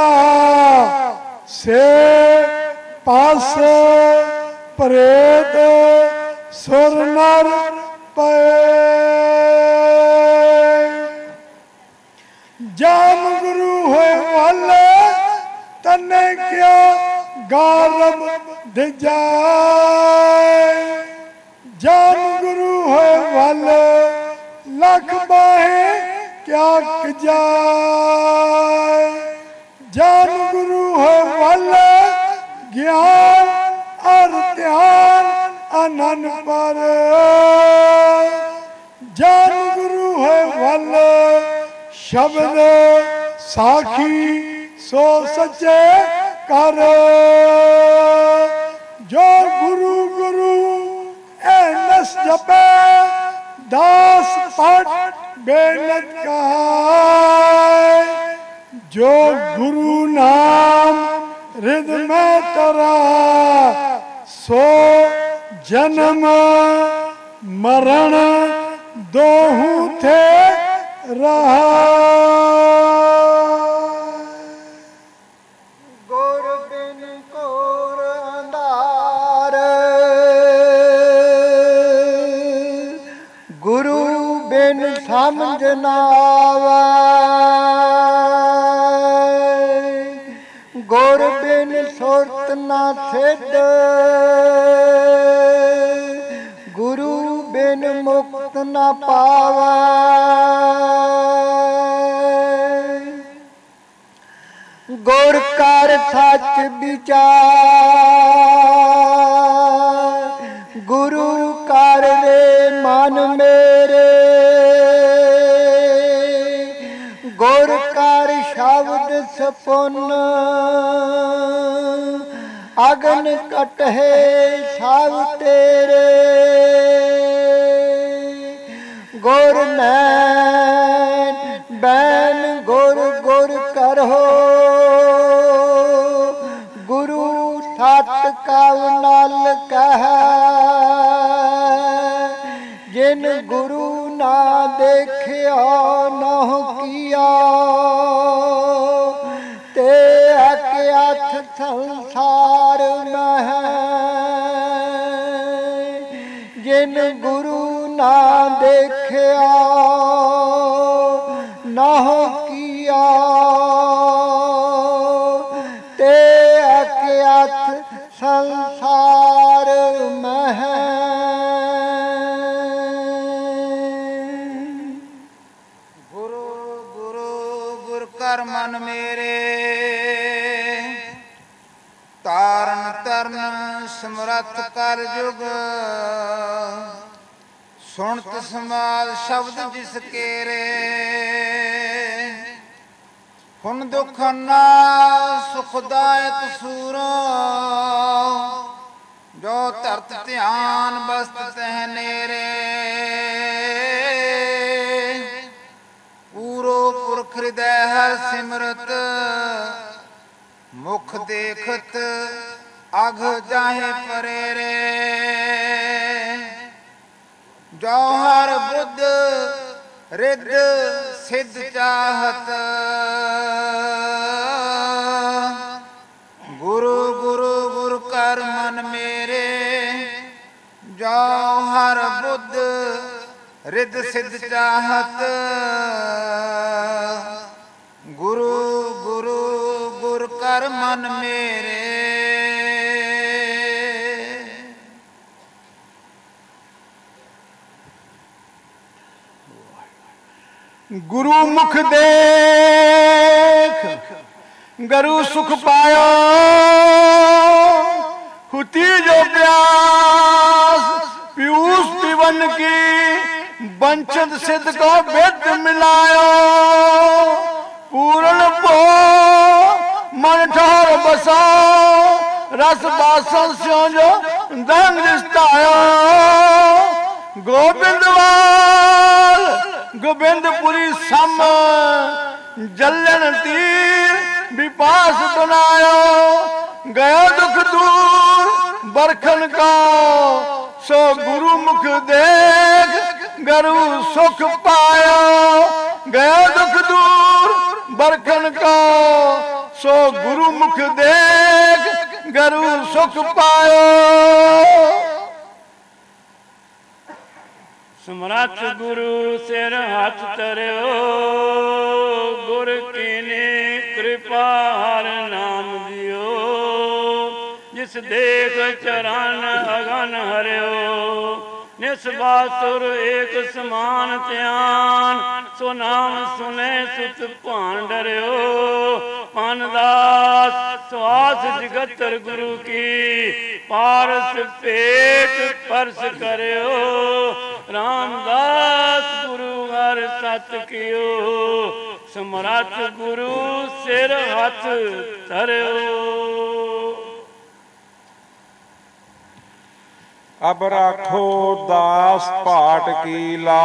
Speaker 4: से पास प्रेत सुर नर पे जाम गुरु होए वाले तने क्या गारब दे जाए जाम गुरु होए वाले लख बाहे क्या जाए जाम गुरु होए वाले ज्ञान और ध्यान आनंद पर जान गुरु है वाले शब्द साखी सो सच्चे कर जो गुरु गुरु ए नस जपे दास पट बेनत कहाय जो गुरु नाम रिद में तरा सो जन्म मरण दोहू थे रहा
Speaker 5: गुर बिन कोर अंधार गुरु बिन समझ ना आवे गुर बिन सुरत ना सिद्ध गुरु बिन मुक्त न पावे गुर कर सच विचार गुरु कर रे मन मेरे गुर कर शब्द सपुन अगन कटहे सब तेरे गुर नैन बैन गुर गुर करहो गुरु सत कव नल कह जिन गुरु ना देखिया नह किया ते अथ संसार में जिन गुरु ना देखिया नह किया ते अथ संसार में गुरु गुरु गुर कर मन मेरे तारण तरन समरथ कर जुग सुनत समाज शब्द जिस केरे हुन दुख ना सुखदायक सूरो जो तरत ध्यान बस्त तह नेरे पूरो पुरख हृदय हर सिमरत मुख देखत अघ जाहे परेरे जो हर बुद्ध रिद सिद्ध चाहत गुरु गुरु गुरु कर मन मेरे जो हर बुद्ध रिद सिद्ध चाहत गुरु गुरु गुरु कर मन मेरे गुरु मुख देख गुरु सुख पायो हुती जो प्यास पीयूष पिवन की वंचित सिद्ध को वेद मिलायो पूर्ण पो बसो रस बासन स्यो जो दंग रिश्तायो गोबिंदवाल गोबिंदपुरी सम जलन तीर विपास बनायो गयो दुख दूर बरखन का सो गुरु मुख देख गरु सुख पायो गयो दुख दूर बरखन का सो गुरु मुख देख गरु सुख पायो।
Speaker 2: समरथ गुरु सिर हाथ धरियो गुर कीनी कृपा हर नाम दियो जिस देख चरण अगन हरियो निस्बासुर एक समान ध्यान सो नाम सुने सुत भान डरियो पानदास स्वास जगतर गुरु की पारस पेट परस करियो रामदास गुरु हर सत कियो समरथ गुरु सिर हथ धरियो।
Speaker 6: अब राखो दास पाट की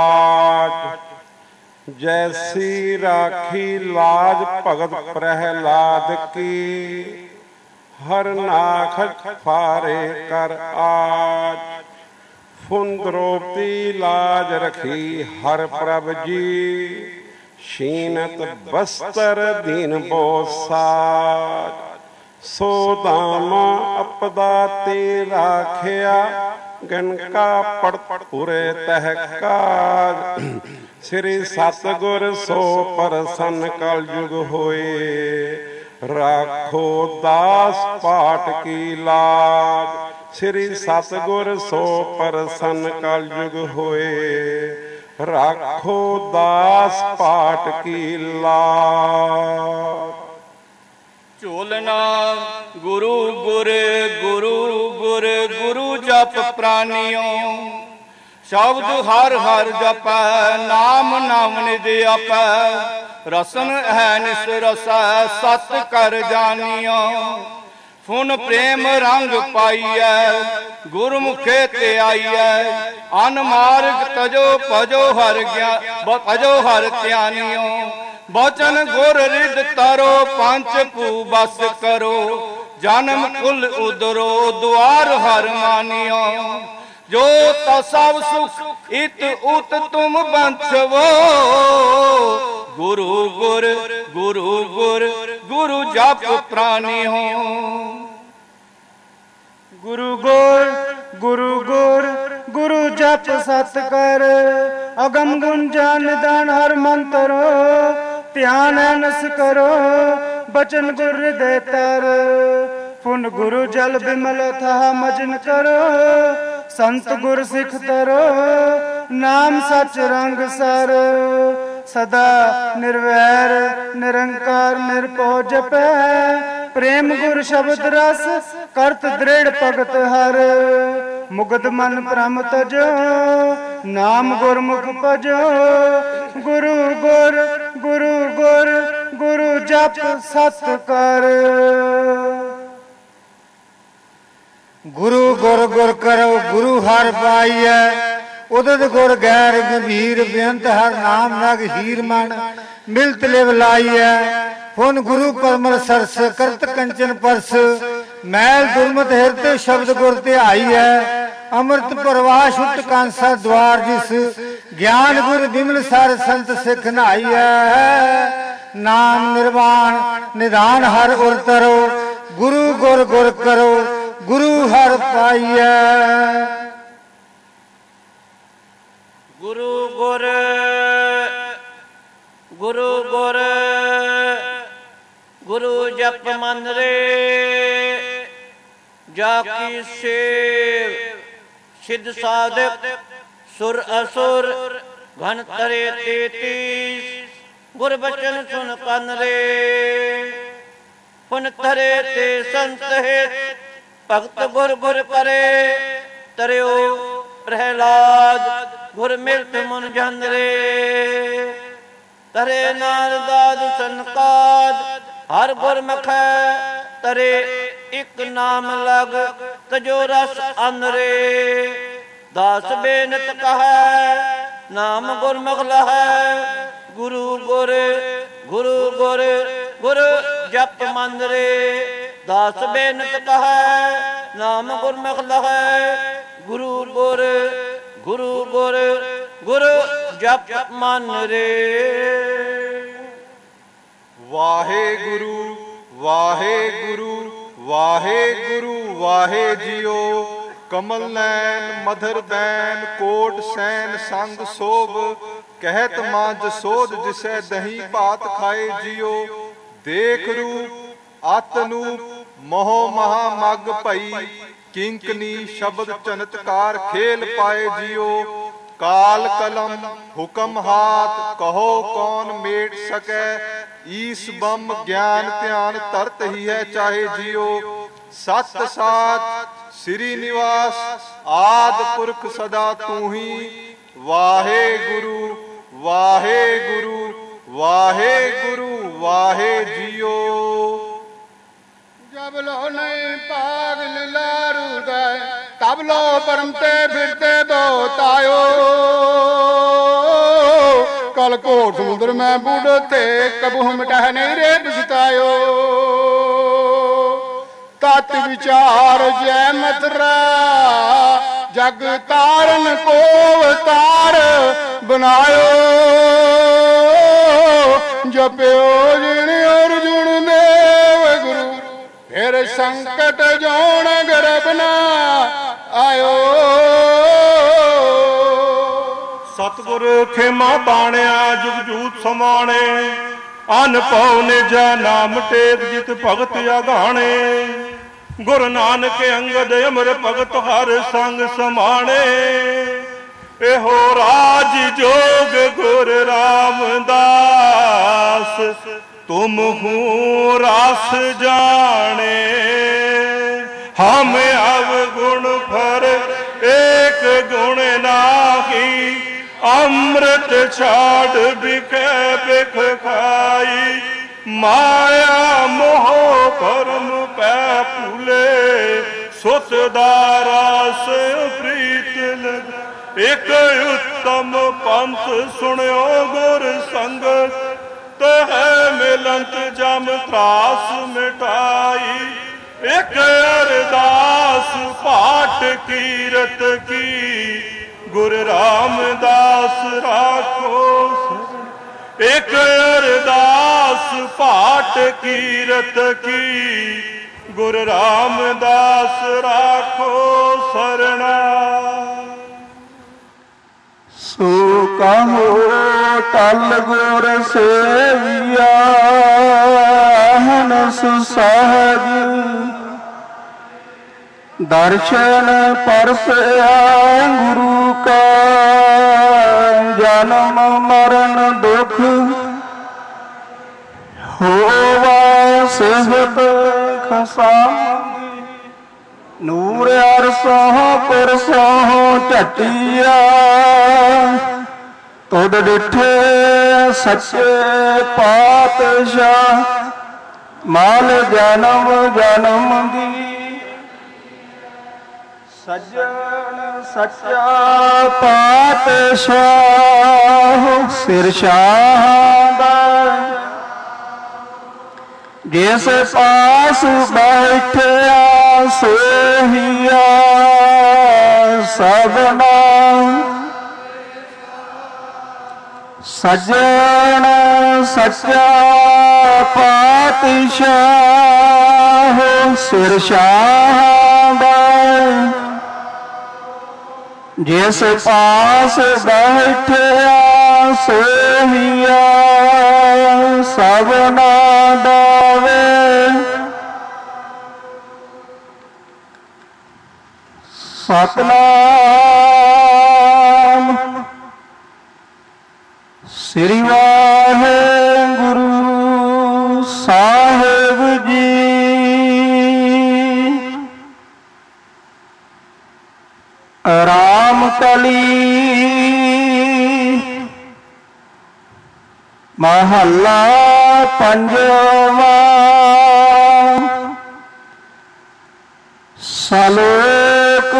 Speaker 6: लाज जैसी राखी लाज भगत प्रहलाद की हर नाख फारे कर आज फुन द्रौपदी लाज रखी हर प्रभ जी शीनत बस्तर दीन बोसाज सो दामा अपदा ते राखिया गणका पड़ पूरे तहकाज श्री सतगुर सो परसन कल युग होए राखो दास पाट की लाज श्री सतगुर सो परसन कल युग होए राखो दास पाट की लाज।
Speaker 5: झोलना गुरु गुर गुरु गुर गुरु जप प्राणियों शब्द हर हर जप नाम नाम निज अप रसन है निस रस सत कर जानियो फुन प्रेम रंग पाइय गुरमुखे ते आइय अन मार्ग तजो भजो हर ज्ञान भजो हर ध्यानियो बचन गुर रिद तारो पंच पू बस करो जन्म कुल उदरो द्वार हर मानियो जो सब सुख इत उत तुम बंसवो गुरु गुर गुरु गुर गुरु जप प्राणी हो
Speaker 2: गुरु गुर गुरु गुर गुरु जप सत कर अगम गुण जान दान हर मंत्र ध्यान नस करो बचन गुर हृदय तर पुन गुरु जल बिमल था मजन करो संत गुर सिख तरो नाम सच रंग सर सदा निर्वैर निरंकार निरभौ जपै प्रेम गुर शब्द रस करत दृढ़ भगत हर मुगद मन भ्रम तजो नाम गुरमुख भजो गुरु गुर गुरु गुर गुरु जप सत कर गुरु गुर गुर करो गुरु हर पाइय उदत गुर गैर गंभीर बेअंत हर नाम नग हीर मन मिलत लिव लाइय पुन गुरु परमल सरस करत कंचन परस मैल दुर्मत हिरते शब्द गुर ते आई है अमृत प्रवाह शुद्ध कांसा द्वार जिस ज्ञान गुर बिमल सार संत सिख नहाई है नाम निर्वाण निधान हर उर तरो गुरु गुर गुर करो गुरु हर पाइय
Speaker 5: गुरु गुर गुरु गुर गुरु जप मन रे जाकी सेव सिद्ध साधक सुर असुर घन तरे 33 गुर बचन सुन कन रे पुन तरे ते संत हित भगत गुर गुर करे तरियो प्रहलाद गुर मिलत मुन जन रे तरे नारदाद सनकाद हर गुर मख ਤਰੇ ਇਕ ਨਾਮ ਲਗ ਤਜੋ ਰਸ ਅਨਰੇ। ਦਾਸ ਬੇਨਤ ਕਹੈ ਨਾਮ ਗੁਰਮੁਖ ਲਹੈ। ਗੁਰੂ ਗੁਰ ਗੁਰੂ ਗੁਰ ਗੁਰ ਜਪ ਮਨ ਰੇ। ਦਾਸ ਬੇਨਤ ਕਹੈ ਨਾਮ ਗੁਰਮੁਖ ਲਹੈ। ਗੁਰੂ ਗੁਰ ਗੁਰੂ ਗੁਰ ਗੁਰ ਜਪ ਮਨ ਰੇ।
Speaker 6: ਵਾਹਿਗੁਰੂ ਵਾਹਿਗੁਰੂ ਵਾਹਿਗੁਰੂ ਵਾਹਿ ਜੀਓ। ਕਮਲ ਨੈਣ ਮਧਰ ਬੈਨ ਕੋਟ ਸੈਨ ਸੰਗ ਸੋਭ। ਕਹਿਤ ਮਾਂਜ ਸੋਧ ਜਿਸੈ ਦਹੀਂ ਭਾਤ ਖਾਏ ਜੀਓ। ਦੇਖ ਰੂਪ ਅਤ ਨੂਪ ਮੋਹ ਮਹਾ ਮਗ ਭਈ। ਕਿੰਕਨੀ ਸ਼ਬਦ ਚਨਤਕਾਰ ਖੇਲ ਪਾਏ ਜੀਓ। ਕਾਲ ਕਲਮ ਹੁਕਮ ਹਾਥ ਕਹੋ ਕੌਣ ਮੇਟ ਸਕੈ। ਈਸ ਬੰਮ ਗਿਆਨ ਧਿਆਨ ਤਰਤ ਹੀ ਹੈ ਚਾਹੇ ਜੀਓ। ਸਤ ਸਾਚ ਸ੍ਰੀ ਨਿਵਾਸ ਆਦ ਪੁਰਖ ਸਦਾ ਤੂੰ ਹੀ। ਵਾਹਿਗੁਰੂ ਵਾਹਿਗੁਰੂ ਵਾਹਿਗੁਰੂ ਵਾਹਿ ਜੀਓ।
Speaker 7: जब लो नहीं पाग लीलारू गए तब लो परमते फिरते बहुत आयो। कल कोट समुद्र में बूढ़ थे कबू मिटा नहीं रे पछतायो। तत् विचार जय मथुरा जग तारन को अवतार बनायो। जप्यो जिन अर्जुन देव गुरु फिर संकट जोन गर्भ ना आयो।
Speaker 3: सतगुर खेमा बाणिया जुग जूत समाने। अन पौ निजा नाम टेक जित भगत अगाणे। गुरु नानक अंगद अमर भगत हर संग समाणे। एहो राज जोग गुर रामदास तुम हूँ रास जाने। हम अवगुण फर एक गुण नाही। अमृत छाड़ बिखे बिख खाई। माया मोह परम पै फूले। सुत दारस प्रीत लग। एक उत्तम पंथ सुनियो गुर संगत। तह मिलंत जम त्रास मिटाई। एक अरदास पाठ कीरत की। गुरु रामदास राखो। एक अरदास पाठ कीरत की। गुरु रामदास राखो सरना।
Speaker 2: सो कहो टल गुर सेविया सुसहज। दर्शन परसया गुरु का जन्म मरण दुख होवा सेहत खसांगी। नूर अरसों पुरसों टटिया तुद डिठे सच्चे पातशाह। माल जन्म जन्म दी सज्जन सच्चा पातशाह। सिर शाह जिस पास बैठया सोहिया सबना। सज्जन सच्चा पातशाह सिर शाह। जिस पास बैठया सोहिया सबना दावे। सतनाम श्री वाहेगुरु साहिब जी। राम कली महला पंजवा।
Speaker 8: ਸਲੋਕ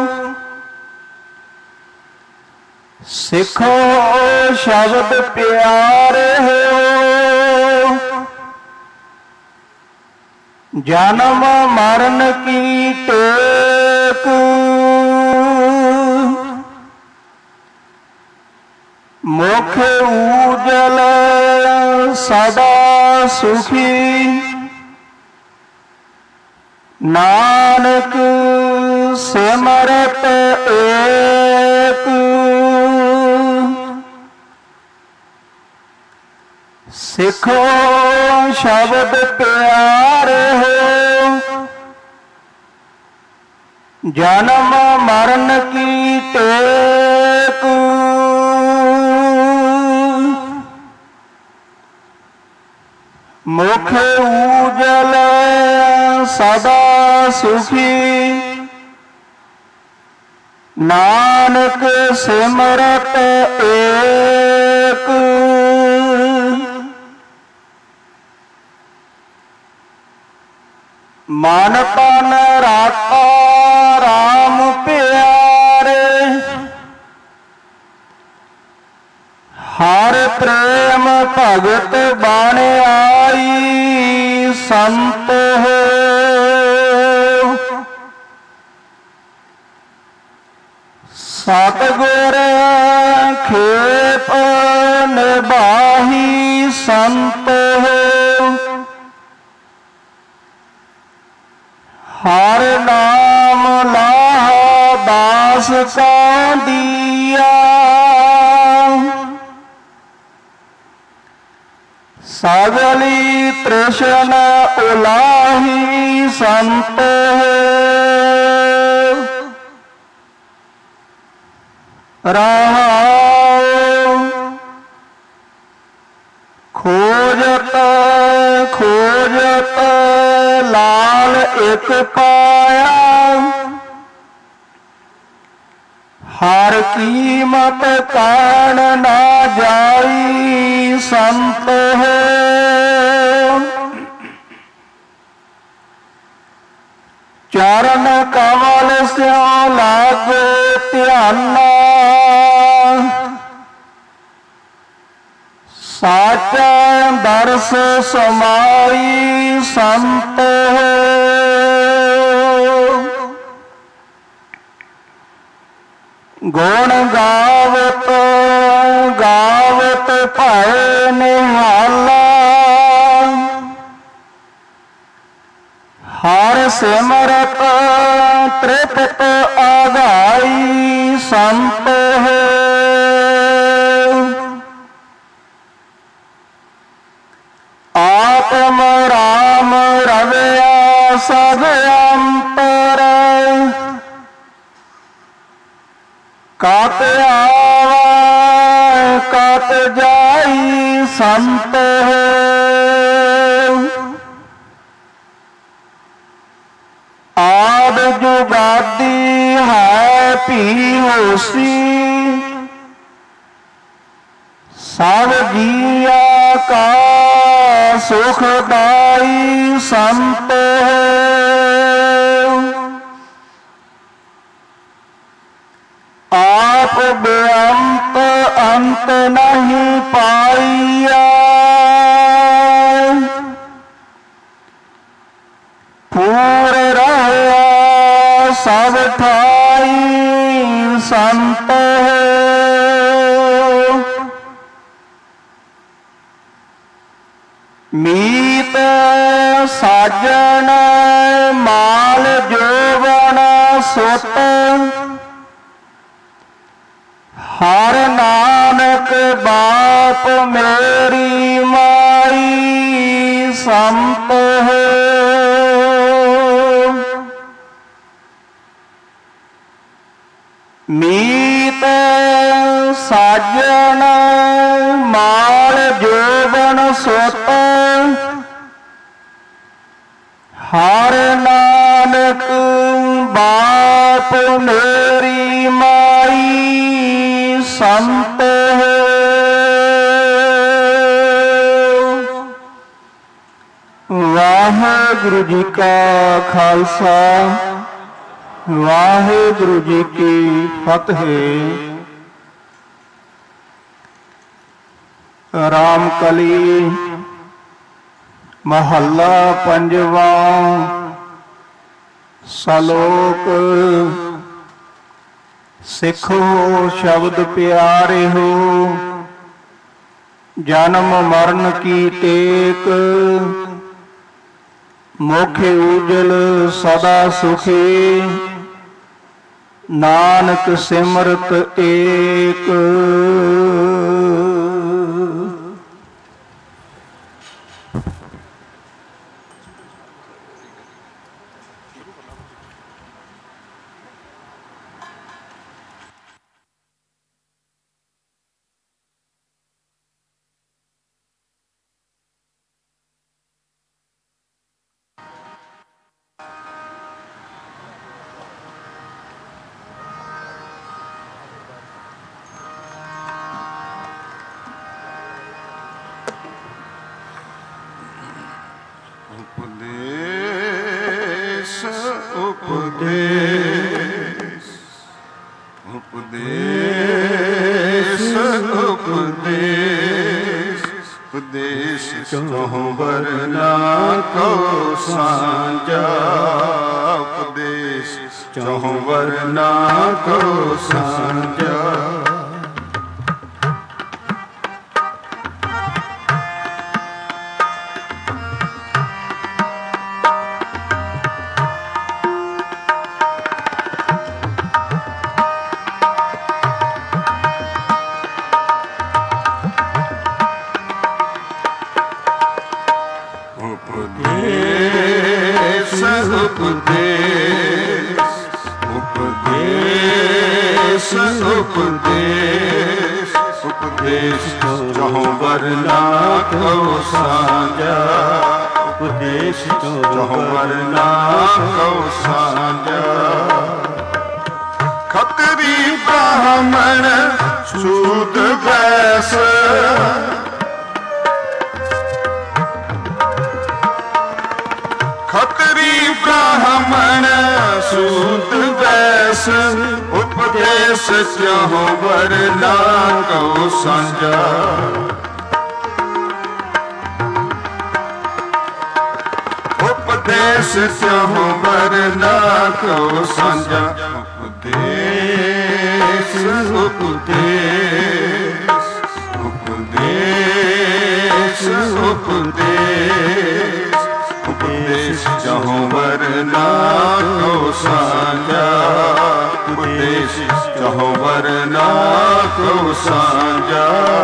Speaker 8: ਸਿੱਖੋ ਸ਼ਬਦ ਪਿਆਰੇ ਹੋ, ਜਨਮ ਮਰਨ ਕੀ ਟੇਕ। ਮੁਖ ਊਜਲ ਸਦਾ ਸੁਖੀ, ਨਾਨਕ ਸਿਮਰਤ ਏਕ। ਸਿੱਖੋ ਸ਼ਬਦ ਪਿਆਰੇ ਹੋ, ਜਨਮ ਮਰਨ ਕੀ ਟੇਕ। ਮੁਖ ਊਜਲ ਸਦਾ ਸੁਖੀ, ਨਾਨਕ ਸਿਮਰਤ ਏਕ। ਮਨ ਤਨ ਰਾਖਾ ਰਾਮ ਪਿਆਰੇ, ਹਰ ਪ੍ਰੇਮ ਭਗਤ ਬਣ ਆਈ ਸੰਤ ਹੋ। ਸਤਿਗੁਰ ਖੇਪ ਨਿਭਾਹੀ ਸੰਤ ਹੋ। ਹਰ ਨਾਮ ਲਾਹਾ ਦਾਸ ਕਾ ਦੀਆ, ਸਗਲੀ ਤ੍ਰਿਸ਼ਨ ਉਲਾਹੀ ਸੰਤ ਰਹਾਉ। ਖੋਜਤ ਖੋਜਤ ਲਾਲ ਇਕ ਪਾਇਆ, ਹਰ ਕੀਮਤ ਕਾਣ ਨਾ ਜਾਈ ਸੰਤ ਹੋ। ਚਰਨ ਕਮਲ ਸਿਉ ਲਾਗੇ ਧਿਆਨਾ, ਸਾਚਾ ਦਰਸ ਸਮਾਈ ਸੰਤ ਹੋ। ਗੁਣ ਗਾਵਤ ਗਾਵਤ ਭੈ ਨਿਹਾਲਾ, ਹਰ ਸਿਮਰਤ ਤ੍ਰਿਪਤ ਆਗਾਈ ਸੰਤ ਹੋ। ਆਤਮ ਰਾਮ ਰਵਿਆ ਸਭ ਅੰਤਰ, ਕਤ ਆਵੈ ਕਤ ਜਾਈ ਸੰਤ ਹੋ। ਆਦ ਜੁਗਾਦੀ ਹੈ ਭੀ ਹੋਸੀ, ਸਭ ਜੀਆ ਕਾ ਸੁਖਦਾਈ ਸੰਤ ਹੋ। ਆਪ ਬੇਅੰਤ ਅੰਤ ਨਹੀਂ ਪਾਈਆ, ਪੂਰ ਰਹਿਆ ਸਭ ਠਾਈ ਸੰਤ ਹੋ। ਮੀਤ ਸਾਜਣ ਮਾਲ ਜੋਵਨ ਸੁਤ, ਹਰ ਨਾਨਕ ਬਾਪ ਮੇਰੀ ਮਾਈ ਸੰਤ ਹੋ। ਮੀਤ ਸਾਜਣ ਮਾਲ ਜੋਵਨ ਸੁਤ, ਹਰ ਨਾਨਕ ਬਾਪ ਮੇਰੀ ਮਾਈ ਸੰਤ ਹੋ। ਵਾਹਿਗੁਰੂ ਜੀ ਕਾ ਖਾਲਸਾ ਵਾਹਿਗੁਰੂ ਜੀ ਕੀ ਫਤਿਹ। ਰਾਮ ਕਲੀ ਮਹੱਲਾ ਪੰਜਵਾਂ। ਸਲੋਕ ਸਿੱਖੋ ਸ਼ਬਦ ਪਿਆਰੇ ਹੋ, ਜਨਮ ਮਰਨ ਕੀ ਟੇਕ, ਮੁਖ ਉਜਲ ਸਦਾ ਸੁਖੀ, ਨਾਨਕ ਸਿਮਰਤ ਏਕ।
Speaker 1: ਚਹੁ ਵਰਨਾ ਕੋ ਸਾਂਝਾ, ਉਪਦੇਸ਼ ਚਹੁ ਵਰਨਾ ਕੋ ਸਾਂਝਾ। ਉਪਦੇਸ਼ ਚਹੁ ਵਰਨਾ ਕੋ ਸਾਂਝਾ, ਉਪਦੇਸ਼ ਚਹੁ ਵਰਨਾ ਕੋ ਸਾਂਝਾ। ਖੱਤਰੀ ਬ੍ਰਾਹਮਣ ਸੂਦ ਵੈਸ, ਖੱਤਰੀ ਬ੍ਰਾਹਮਣ ਸੂਦ ਵੈਸ, ਉਪਦੇਸ਼ ਚਹੁ ਵਰਨਾ ਕੋ ਸਾਂਝਾ। ਉਪਦੇਸ਼ ਚਹੁ ਵਰਨਾ ਕੋ ਸਾਂਝਾ। ਉਪਦੇਸ਼ ਉਪਦੇਸ਼ ਉਪਦੇਸ਼ ਉਪਦੇਸ਼, ਉਪਦੇਸ਼ ਚਹੁ ਵਰਨਾ ਕੋ ਸਾਂਝਾ। ਉਪਦੇਸ਼ ਚਹੁ ਵਰਨਾ ਕੋ ਸਾਂਝਾ।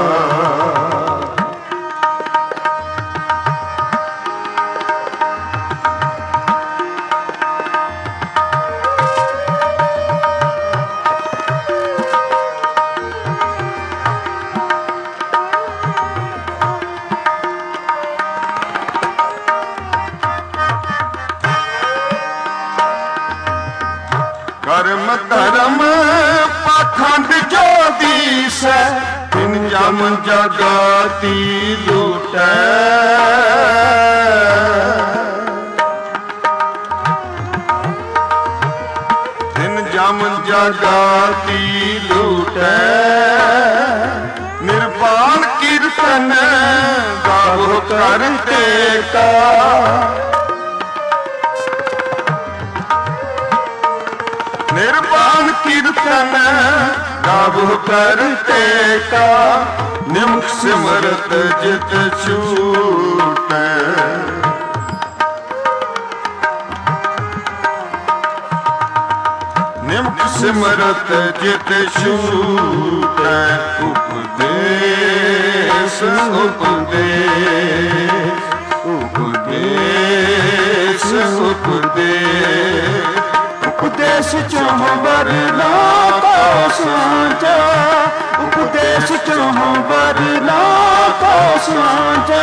Speaker 1: ਕਰਮ ਧਰਮ ਪਾਖੰਡ ਜੋ ਦੀਸੈ, ਤਿਨ ਜਮ ਜਗਤੀ ਲੂਟੈ। ਤਿਨ ਜਮ ਜਗਤੀ ਲੂਟੈ, ਨਿਰਵਾਣ ਕੀਰਤਨ ਗਾਵੋ ਕਰਤੇ ਕਾ। ਨਿਰਵਾਣ ਕੀਰਤਨ ਗਾਵੋ ਕਰਤੇ ਕਾ, ਨਿਮਖ ਸਿਮਰਤ ਜਿਤ ਛੂਟੈ। ਨਿਮਖ ਸਿਮਰਤ ਜਿਤ ਛੂਟੈ। ਉਪਦੇਸ਼ ਉਪਦੇਸ਼ ਉਪਦੇਸ਼ ਉਪਦੇਸ਼, ਉਪਦੇਸ਼ ਚਹੁ ਵਰਨਾ ਕੋ ਸਾਂਝਾ। ਉਪਦੇਸ਼ ਚਹੁ ਵਰਨਾ ਕੋ ਸਾਂਝਾ।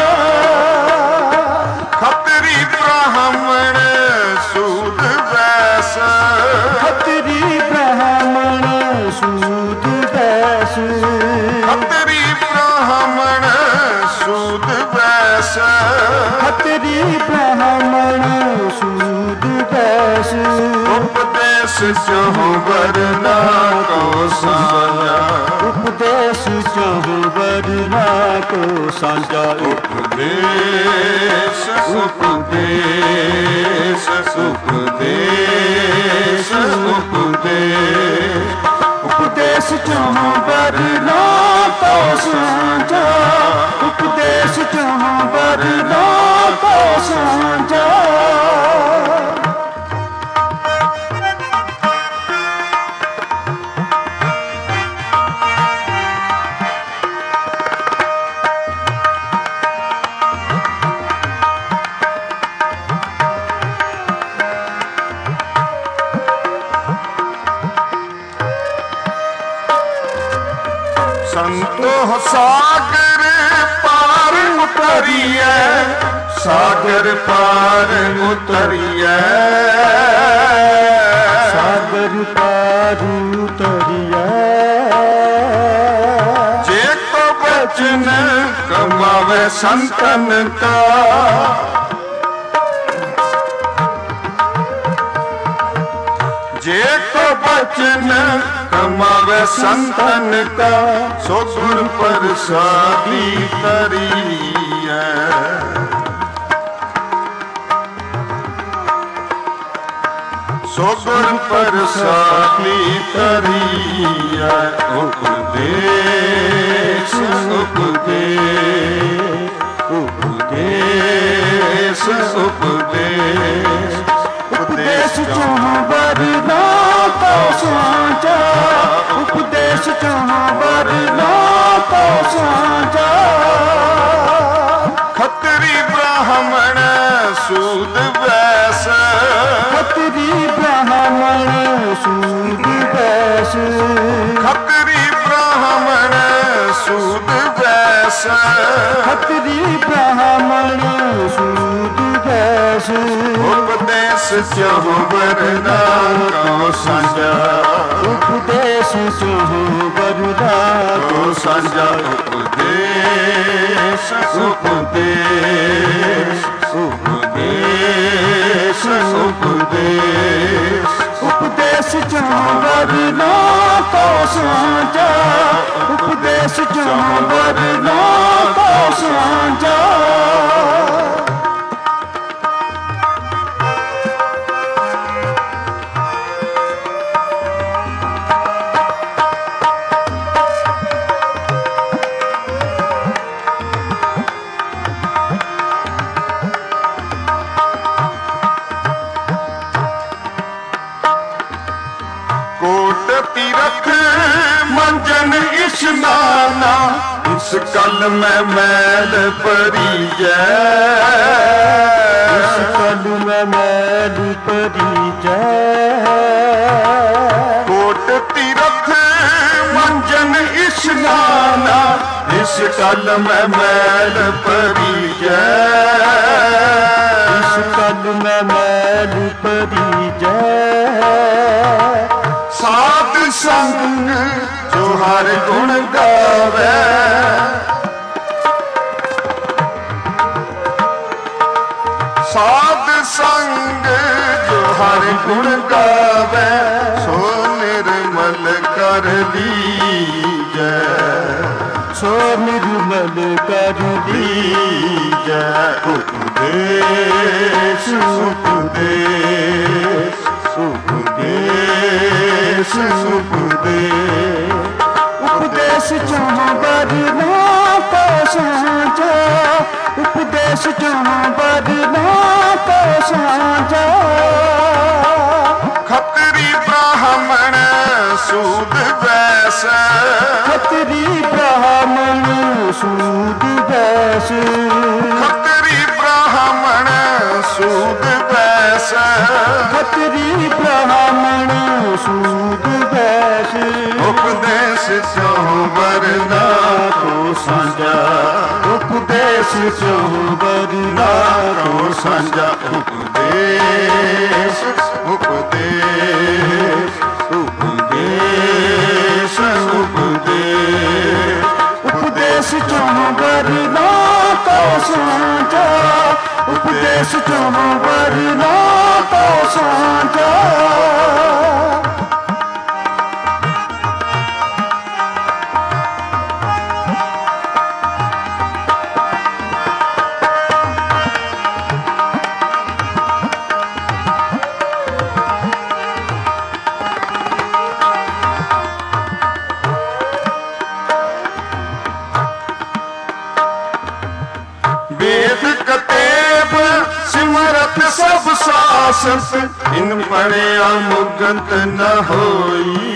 Speaker 1: ਖੱਤਰੀ ਬ੍ਰਾਹਮਣ ਸੂਦ ਵੈਸ, ਖੱਤਰੀ ਬ੍ਰਾਹਮਣ ਸੂਦ ਵੈਸ। ਖੱਤਰੀ ਬ੍ਰਾਹਮਣ ਸੂਦ ਵੈਸ, ਖੱਤਰੀ ਬ੍ਰਾਹਮਣ ਸੂਦ ਵੈਸ। ਉਪਦੇਸ਼ ਚਹੁ ਵਰਨਾ ਕੋ ਸਾਂਝਾ।
Speaker 2: ਉਪਦੇਸ਼ ਚਹੁ ਵਰਨਾ ਕੋ ਸਾਂਝਾ।
Speaker 1: ਉਪਦੇਸ਼ ਉਪਦੇਸ਼ ਉਪਦੇਸ਼ ਉਪਦੇਸ਼
Speaker 2: ਉਪਦੇਸ਼ ਚਹੁ ਵਰਨਾ ਕੋ ਸਾਂਝਾ। ਉਪਦੇਸ਼ ਚਹੁ ਵਰਨਾ ਕੋ ਸਾਂਝਾ।
Speaker 1: ਸੰਤੋ ਸਾਗਰ ਪਾਰ ਉਤਰੀਐ, ਸਾਗਰ ਪਾਰ ਉਤਰੀਐ,
Speaker 2: ਸਾਗਰ ਪਾਰ ਉਤਰੀਐ।
Speaker 1: ਜੇ ਕੋ ਬਚਨ ਕਮਾਵੇ ਸੰਤਨ ਕਾ, ਜੇ ਕੋ ਬਚਨ ਕਮਾਵੇ ਸੰਤਨ ਕਾ, ਸੋ ਗੁਰ ਪ੍ਰਸਾਦੀ ਤਰੀਐ। ਸੋ ਗੁਰ ਪ੍ਰਸਾਦੀ ਤਰੀਐ। ਉਪਦੇਸ਼ ਉਪਦੇਸ਼ ਉਪਦੇਸ਼ ਉਪਦੇਸ਼
Speaker 2: ਉਪਦੇਸ਼ ਚਹੁ ਵਰਨਾ ਕੋ ਸਾਂਝਾ। ਉਪਦੇਸ਼ ਚਹੁ ਵਰਨਾ ਕੋ ਸਾਂਝਾ।
Speaker 1: ਖੱਤਰੀ ਬ੍ਰਾਹਮਣ ਸੂਦ ਵੈਸ,
Speaker 2: ਖੱਤਰੀ ਬ੍ਰਾਹਮਣ ਸੂਦ ਵੈਸ।
Speaker 1: ਖੱਤਰੀ ਬ੍ਰਾਹਮਣ ਸੂਦ ਵੈਸ,
Speaker 2: ਖੱਤਰੀ ਬ੍ਰਾਹਮਣ ਸੂਦ ਵੈਸ।
Speaker 1: ਉਪਦੇਸ਼ ਚਹੁ ਵਰਨਾ ਕੋ ਸਾਂਝਾ।
Speaker 2: ਉਪਦੇਸ਼ ਚਹੁ ਵਰਨਾ
Speaker 1: ਕੋ ਸਾਂਝਾ। ਉਪਦੇਸ਼ ਉਪਦੇਸ਼ ਉਪਦੇਸ਼ ਉਪਦੇਸ਼
Speaker 2: ਉਪਦੇਸ਼ ਚਹੁ ਵਰਨਾ ਕੋ ਸਾਂਝਾ। ਉਪਦੇਸ਼ ਚਹੁ ਵਰਨਾ ਕੋ ਸਾਂਝਾ।
Speaker 1: ਕੋਟ ਤੀਰਥ ਮੰਜਨ ਇਸ਼ਨਾਨਾ, ਇਸ ਕਲ ਮੈਂ ਮੈਲ ਭਰੀਜੈ।
Speaker 2: ਇਸ ਕਲ ਮੈਂ ਮੈਲ ਭਰੀਜੈ।
Speaker 1: ਕੋਟ ਤੀਰਥ ਮੰਜਨ ਇਸ਼ਨਾਨਾ, ਇਸ ਕਲ ਮੈਂ ਮੈਲ ਭਰੀਜੈ।
Speaker 2: ਇਸ ਕਲ ਮੈਂ ਮੈਲ ਭਰੀਜੈ।
Speaker 1: ਸਾਧ ਸੰਗ ਜੋ ਹਰ ਗੁਣ ਗਾਵੇ, ਸਾਧ ਸੰਗ ਜੋ ਹਰ ਗੁਣ ਗਾਵੇ, ਸੋ ਨਿਰਮਲ ਕਰ ਲੀਜੈ।
Speaker 2: ਸੋ ਨਿਰਮਲ ਕਰ
Speaker 1: ਲੀਜੈ। ਉਪਦੇਸ਼ ਉਪਦੇਸ਼ ਉਪਦੇਸ਼ ਉਪਦੇਸ਼
Speaker 2: ਉਪਦੇਸ਼ ਚਹੁ ਵਰਨਾ ਕੋ ਸਾਂਝਾ। ਉਪਦੇਸ਼ ਚਹੁ ਵਰਨਾ ਕੋ ਸਾਂਝਾ।
Speaker 1: ਖੱਤਰੀ ਬ੍ਰਾਹਮਣ ਸੂਦ ਵੈਸ,
Speaker 2: ਖੱਤਰੀ ਬ੍ਰਾਹਮਣ ਸੂਦ ਵੈਸ।
Speaker 1: ਖੱਤਰੀ ਬ੍ਰਾਹਮਣ ਸੂਦ ਵੈਸ,
Speaker 2: ਖੱਤਰੀ ਬ੍ਰਾਹਮਣ ਸੂਦ ਵੈਸ।
Speaker 1: ਉਪਦੇਸ਼ ਚਹੁ ਵਰਨਾ ਕੋ ਸਾਂਝਾ।
Speaker 2: ਉਪਦੇਸ਼ ਚਹੁ ਵਰਨਾ
Speaker 1: ਕੋ ਸਾਂਝਾ। ਉਪਦੇਸ਼ ਉਪਦੇਸ਼ ਉਪਦੇਸ਼ ਉਪਦੇਸ਼
Speaker 2: ਉਪਦੇਸ਼ ਚਹੁ ਵਰਨਾ ਕੋ ਸਾਂਝਾ। ਉਪਦੇਸ਼ ਚਹੁ ਵਰਨਾ ਕੋ ਸਾਂਝਾ।
Speaker 1: कटेब सिमरत सब सासत, इन पढ़िया मुगत न होई।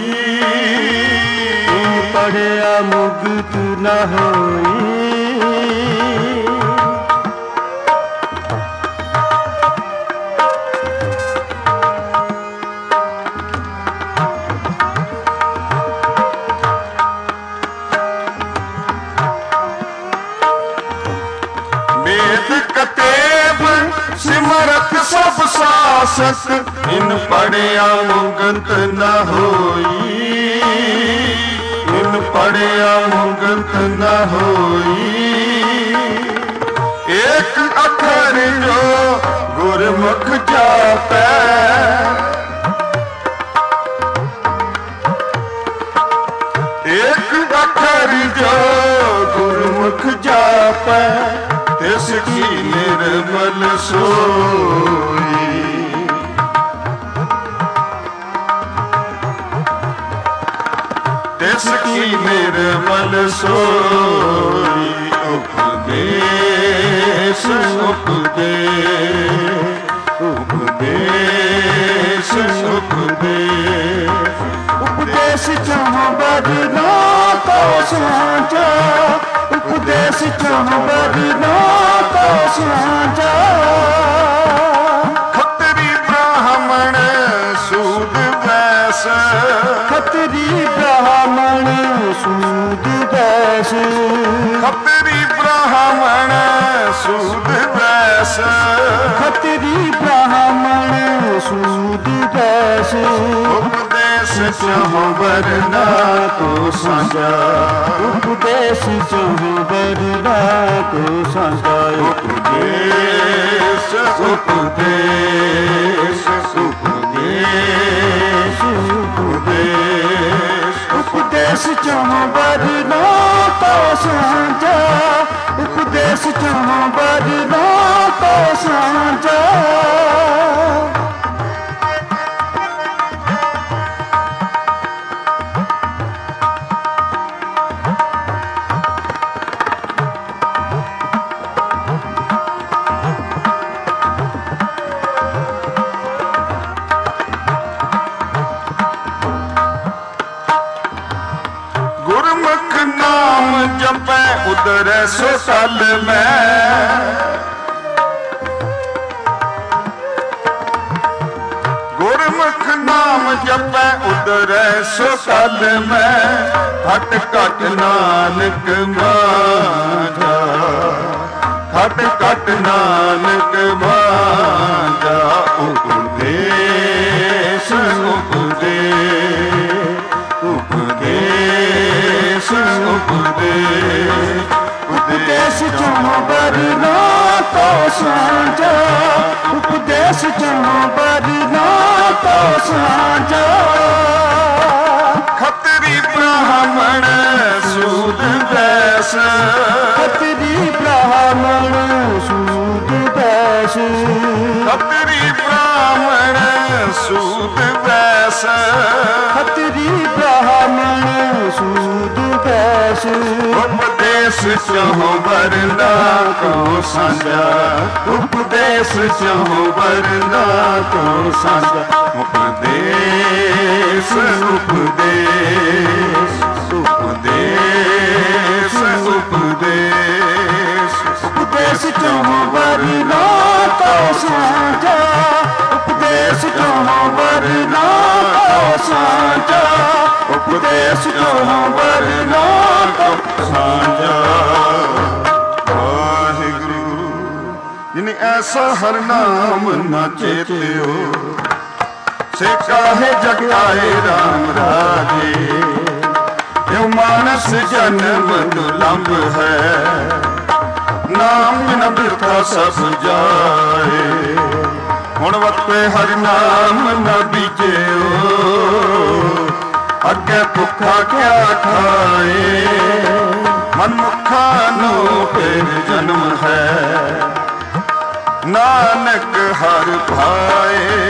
Speaker 2: इन पढ़िया मुगत न होई।
Speaker 1: सिमरत सब सासत, इन पढ़िया मुगत न होई। इन पढ़िया मुगत न होई। एक अखर जो गुरमुख जापै, एक अखर जो गुरमुख जापै, तिसकी निर्मल सोई। तिसकी निर्मल सोई। उपदेश उपदेश उपदेश उपदेश,
Speaker 2: उपदेश जहाँ बदना तो साँचा, उपदेश जहाँ बदना तो साँचा।
Speaker 1: खत्री ब्राह्मण सूद वैश्य,
Speaker 2: खत्री ब्राह्मण सूद वैश्य,
Speaker 1: खत्री ब्राह्मण सूद वैश्य,
Speaker 2: खत्री ब्राह्मण सूद वैश्य।
Speaker 1: उपदेश जहाँ बरना तो साँचा,
Speaker 2: उपदेश जहाँ बरना तो साँचा।
Speaker 1: उपदेश उपदेश उपदेश उपदेश,
Speaker 2: उपदेश जहाँ बरना तो साँचा, उपदेश जहाँ बरना तो साँचा।
Speaker 1: उदर सुतल में, गुरमुख नाम जपै उदर सुतल में, हट कट नानक मांझा, हट कट नानक मांझा। उपदेश उपदेश उपदेश उपदेश,
Speaker 2: उपदेश जहाँ बरना तो साँचा, उपदेश जहाँ बरना तो साँचा।
Speaker 1: खत्री ब्राह्मण सूद वैश्य,
Speaker 2: खत्री ब्राह्मण सूद वैश्य,
Speaker 1: खत्री ब्राह्मण सूद वैश्य,
Speaker 2: खत्री ब्राह्मण सूद वैश्य।
Speaker 1: उपदेश जहाँ बरना को साँझा, उपदेश जहाँ बरना को साँझा। उपदेश उपदेश उपदेश उपदेश,
Speaker 2: उपदेश जहाँ बरना तो साँझा, उपदेश जहाँ बरना तो साँझा, उपदेश जहाँ बरना तो
Speaker 1: साँझा। वाहिगुरु जिन ऐसा हर नाम न चेत्यो, से काहे जग आए राम राजे। यो मानस जन्म दुर्लभ है, नाम बिन बिरथा सब जाए। हुण वक्ते हर नाम न बीजेओ, अगे भुखा क्या खाए। मनमुखा नो फिर जन्म है, नानक हर भाए।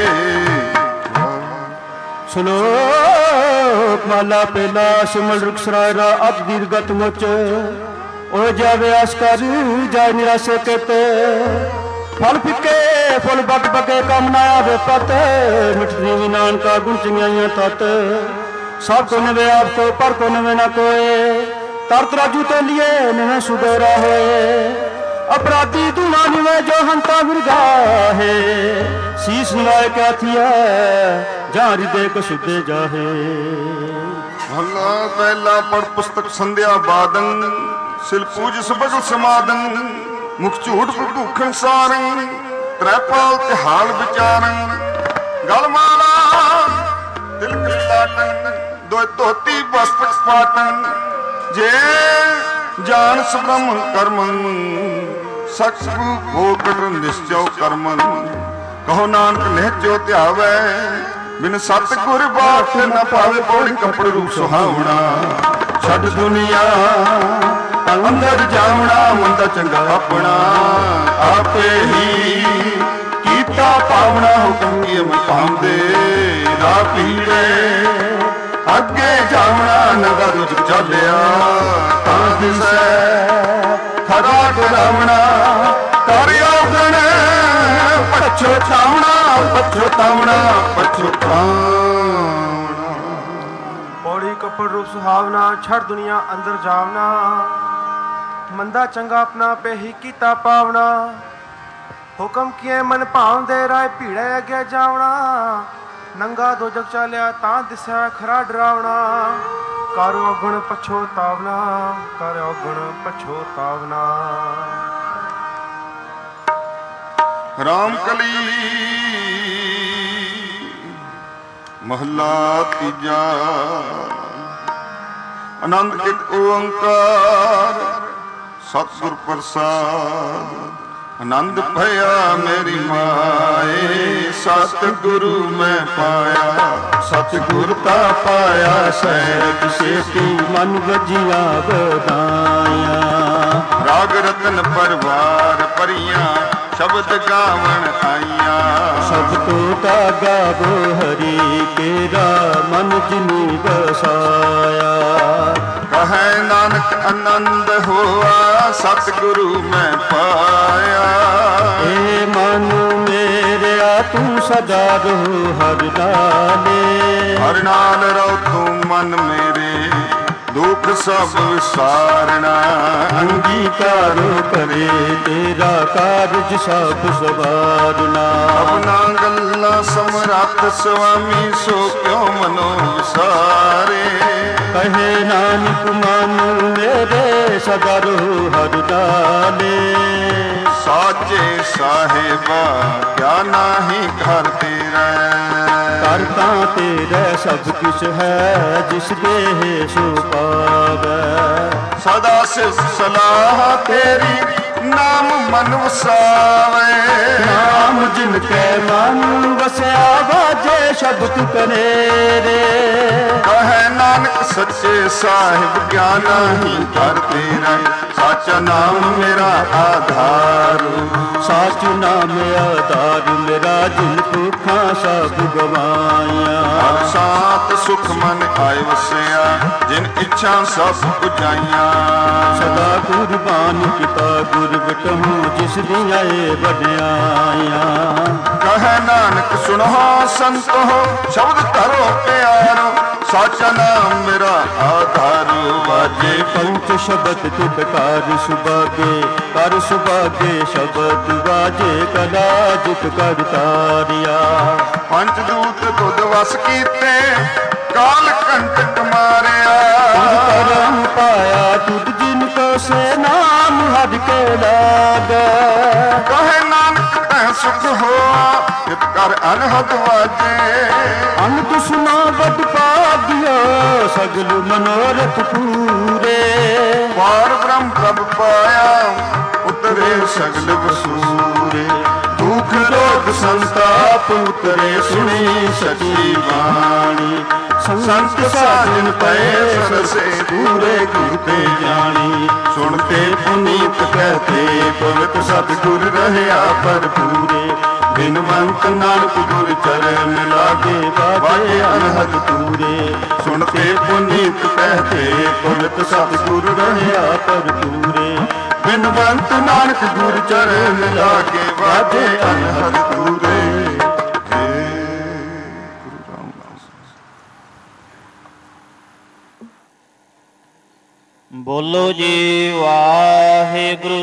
Speaker 2: श्लोक माला पहला सिमल रुख सरायरा अब दीर्घत मुच। ਉਹ ਜਾਵੇ ਆਸ ਕਰ ਜਾਏ ਨਿਰਾਸ਼ੇ ਕਿਤੇ ਫਲ ਫਿੱਕੇ ਫੁੱਲ ਬੱਕ ਬੱਕੇ ਕੰਮ ਨਾ ਆਵੇ ਪਤ ਮਿੱਠੀ ਵੀ ਨਾਨਕਾ ਗੁਣ ਚੰਗਿਆਈਆਂ ਤਤ ਸਭ ਕੋ ਨਵੇਂ ਆਪ ਕੋ ਪਰ ਕੋ ਨਵੇਂ ਨਾ ਕੋਏ ਤਰਤ ਰਾਜੂ ਤੇ ਲਿਏ ਨਵੇਂ ਸੁਬੇਰਾ ਹੋਏ अपराधी दुआ निवे जो हंता विरगा है शीश निवाए क्या थिया जहाँ हृदय को शुद्धे जाहे।
Speaker 1: महला पहला पढ़ पुस्तक संध्या बादन सिल पूज सबगल समादन मुख झूठ भूखन सारन त्रैपाल तिहाल विचारन गल माला तिलक लाटन दो धोती वस्त्र पाटन जे जान सुब्रह्म कर्मन सकु भोगट निश्चय कर्मन कहो नानक निहचो ध्यावै बिन सतगुर बाट न पावे पौड़ी कपड़ रूप सुहावना छड़ दुनिया अंदर जावना मंदा चंगा अपना आपे ही कीता पावना हुक्म की मैं पांदे ना पीड़े अगे जावना नगा रुझ चलिया तां दिसै खरा डरावना करियोगण पछतावना पछतावना पछतावना
Speaker 3: पौड़ी कपड़ रूप सुहावना छड़ दुनिया अंदर जावना मंदा चंगा अपना पे ही कीता पावना हुक्म किए मन भाव दे राय भीड़े अगे जावना नंगा दो जग चालिया तां दिसै खरा डरावना कर औगण पछोतावना कर औगण पछोतावना।
Speaker 1: रामकली महला तीजा आनंद एक ओंकार सतगुर प्रसाद आनंद भया मेरी माए सतगुरु मैं पाया
Speaker 2: सतगुर का पाया सहज सेती मन वजिया बधाया
Speaker 1: राग रतन परवार परियां शब्द गावन आइया
Speaker 2: सब तो तागा वो हरि केरा मन जिनी बसाया
Speaker 1: कहे नानक आनंद हुआ सतगुरु मैं पाया
Speaker 2: ए मन मेरे तू सदा रहो हर नाले
Speaker 1: हर नाल रहो तू मन मेरे दुख सब विसारना
Speaker 2: अंगीकारो करे तेरा कारज सब सवारना
Speaker 1: अपना गल्ला समरथ स्वामी सो क्यों मनो विसारे
Speaker 2: कहे नानक मन मेरे सदा रहो हर डाले
Speaker 1: साचे साहेबा क्या नाही घर तेरा
Speaker 2: करता तेरा सब कुछ है जिस देह सो पावे
Speaker 1: सदा से सलाह तेरी नाम मन वसावे
Speaker 2: नाम जिनके मन वसया बाजे शब्द करे रे
Speaker 1: कहे नानक सच्चे साहिब क्या नहीं कर तेरा साचा नाम मेरा आधार
Speaker 2: साच नाम आधार मेरा दिल भूखा सब गवाया
Speaker 1: हर साथ सुख मन आए वसया जिन इच्छा सब बुझाइया
Speaker 2: सदा कुर्बान किता गुर बिटहूँ जिस दिया बड़ियाया
Speaker 1: कहे नानक सुनो संत हो शब्द करो प्यारो साचा नाम मेरा आधार
Speaker 2: बाजे पंच शब्द तितकार सुबागे कर सुबागे शब्द बाजे कला जित कर तारिया
Speaker 1: पंचदूत दुध वस कीते काल कंटक मारिया
Speaker 2: करम पाया तुद जिनको से नाम हर के लाग
Speaker 1: कहे नानक तह सुख हो इत कर अनहद वाजे
Speaker 2: अन दुश्मना बद पागियो सगल मनोरथ पूरे
Speaker 1: पार ब्रह्म प्रभ पाया उतरे सगल वसूरे ਦੁਖ ਰੋਗ ਸੰਤਾਪ ਉਤਰੇ ਸੁਣੀ ਸਚੀ ਬਾਣੀ। ਸੰਤ ਸਾਜਨ ਪਏ ਸਰਸੇ ਪੂਰੇ ਗੁਰ ਤੇ ਜਾਣੀ। ਸੁਣਤੇ ਪੁਨੀਤ ਕਹਤੇ ਪਵਿੱਤ ਸਤਿਗੁਰ ਰਹਿਆ ਭਰਪੂਰੇ। ਬਿਨਵੰਤ ਨਾਨਕ ਗੁਰ ਚਰਨ ਲਾਗੇ ਬਾਜੇ ਅਨਹਦ ਪੂਰੇ। ਸੁਣਤੇ ਪੁਨੀਤ ਕਹਤੇ ਪਵਿੱਤ ਸਤਿਗੁਰ ਰਹਿਆ ਭਰਪੂਰੇ। ਬਿਨਵੰਤ ਨਾਨਕ ਗੁਰ ਚਰਨ ਲਾਗੇ ਬਾਜੇ ਅਨਹਦ ਪੂਰੇ।
Speaker 9: ਬੋਲੋ ਜੀ ਵਾਹਿਗੁਰੂ।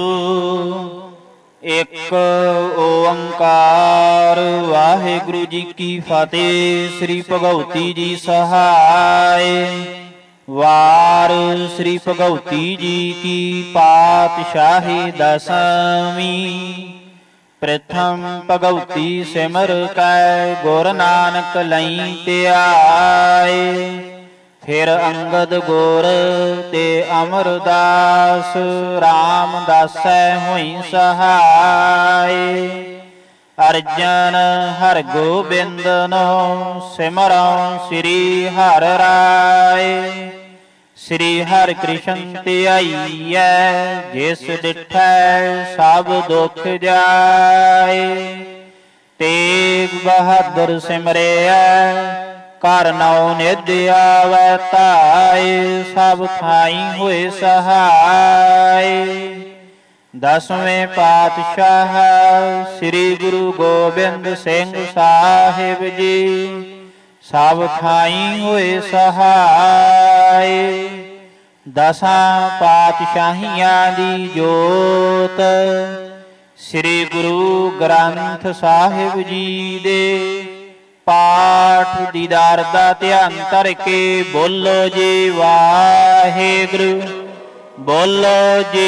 Speaker 9: ਇੱਕ ਓੰਕਾਰ। ਵਾਹਿਗੁਰੂ ਜੀ ਕੀ ਫਤਿਹ। ਸ੍ਰੀ ਭਗਉਤੀ ਜੀ ਸਹਾਇ। ਵਾਰ ਸ੍ਰੀ ਭਗਉਤੀ ਜੀ ਕੀ ਪਾਤਸ਼ਾਹੀ ਦਸਵੀਂ। ਪ੍ਰਥਮ ਭਗਉਤੀ ਸਿਮਰ ਕੈ ਗੁਰ ਨਾਨਕ ਲਈ ਧਿਆਏ। ਫਿਰ ਅੰਗਦ ਗੁਰ ਤੇ ਅਮਰਦਾਸ ਰਾਮਦਾਸੈ ਹੋਈ ਸਹਾਇ। ਅਰਜਨ ਹਰਿ ਗੋਬਿੰਦਨੋ ਸਿਮਰਉ ਸ੍ਰੀ ਹਰਿ ਰਾਏ। ਸ੍ਰੀ ਹਰਿ ਕ੍ਰਿਸ਼ਨ ਧਿਆਈਐ ਜਿਸ ਡਿਠੈ ਸਭ ਦੁਖ ਜਾਏ। ਤੇਗ ਬਹਾਦਰ ਸਿਮਰਿਐ ਘਰ ਨਉ ਨਿਧ ਆਵੈ ਧਾਇ। ਸਭ ਥਾਈ ਹੋਏ ਸਹਾਇ। ਦਸਵੇਂ ਪਾਤਸ਼ਾਹ ਸ੍ਰੀ ਗੁਰੂ ਗੋਬਿੰਦ ਸਿੰਘ ਸਾਹਿਬ ਜੀ ਸਭ ਥਾਈ ਹੋਏ ਸਹਾਇ। ਦਸਾਂ ਪਾਤਸ਼ਾਹੀਆਂ ਦੀ ਜੋਤ ਸ੍ਰੀ ਗੁਰੂ ਗ੍ਰੰਥ ਸਾਹਿਬ ਜੀ ਦੇ ਪਾਠ ਦੀਦਾਰ ਦਾ ਧਿਆਨ ਧਰ ਕੇ ਬੋਲੋ ਜੀ ਵਾਹਿਗੁਰੂ। ਬੋਲੋ ਜੀ।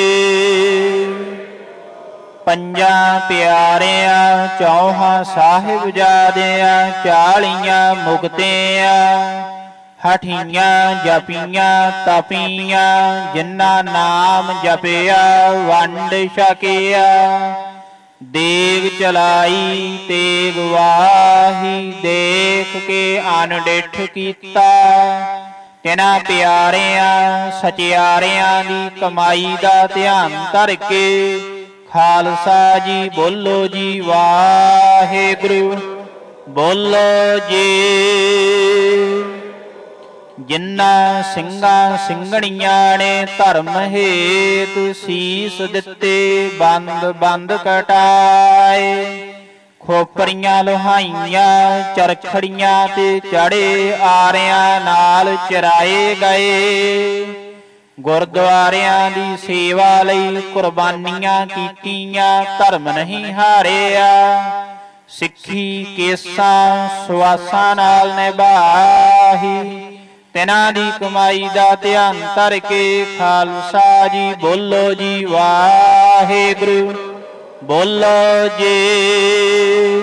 Speaker 9: ਪੰਜਾਂ ਪਿਆਰਿਆਂ ਚੌਹਾਂ ਸਾਹਿਬਜ਼ਾਦਿਆਂ 40 ਮੁਕਤਿਆਂ ਹਠੀਆਂ ਜਪੀਆਂ ਤਪੀਆਂ ਜਿਨ੍ਹਾਂ ਨਾਮ ਜਪਿਆ ਵੰਡ ਛਕਿਆ। ਦੇਗ ਚਲਾਈ ਤੇਗ ਵਾਹੀ ਦੇਖ ਕੇ ਅਨਡਿਠ ਕੀਤਾ। ਤਿਨਾਂ ਪਿਆਰਿਆਂ ਸਚਿਆਰਿਆਂ ਦੀ ਕਮਾਈ ਦਾ ਧਿਆਨ ਧਰ ਕੇ ਖਾਲਸਾ ਜੀ ਬੋਲੋ ਜੀ ਵਾਹਿਗੁਰੂ। ਬੋਲੋ ਜੀ। ਜਿਨ੍ਹਾਂ ਸਿੰਘਾਂ ਸਿੰਘਣੀਆਂ ਨੇ ਧਰਮ ਹੇਤ ਸੀਸ ਦਿੱਤੇ ਬੰਦ ਬੰਦ ਕਟਾਏ। ਖੋਪਰੀਆਂ ਲੋਹਾਈਆਂ ਚਰਖੜੀਆਂ ਤੇ ਚੜੇ ਆਰਿਆਂ ਨਾਲ ਚਰਾਏ ਗਏ। ਗੁਰਦੁਆਰਿਆਂ ਦੀ ਸੇਵਾ ਲਈ ਕੁਰਬਾਨੀਆਂ ਕੀਤੀਆਂ ਧਰਮ ਨਹੀਂ ਹਾਰਿਆ। ਸਿੱਖੀ ਕੇਸਾਂ ਸੁਆਸਾਂ ਨਾਲ ਨਿਭਾਹੀ। ਤਿਨਾਂ ਦੀ ਕਮਾਈ ਦਾ ਧਿਆਨ ਧਰ ਕੇ ਖਾਲਸਾ ਜੀ ਬੋਲੋ ਜੀ ਵਾਹਿਗੁਰੂ। ਬੋਲੋ ਜੀ।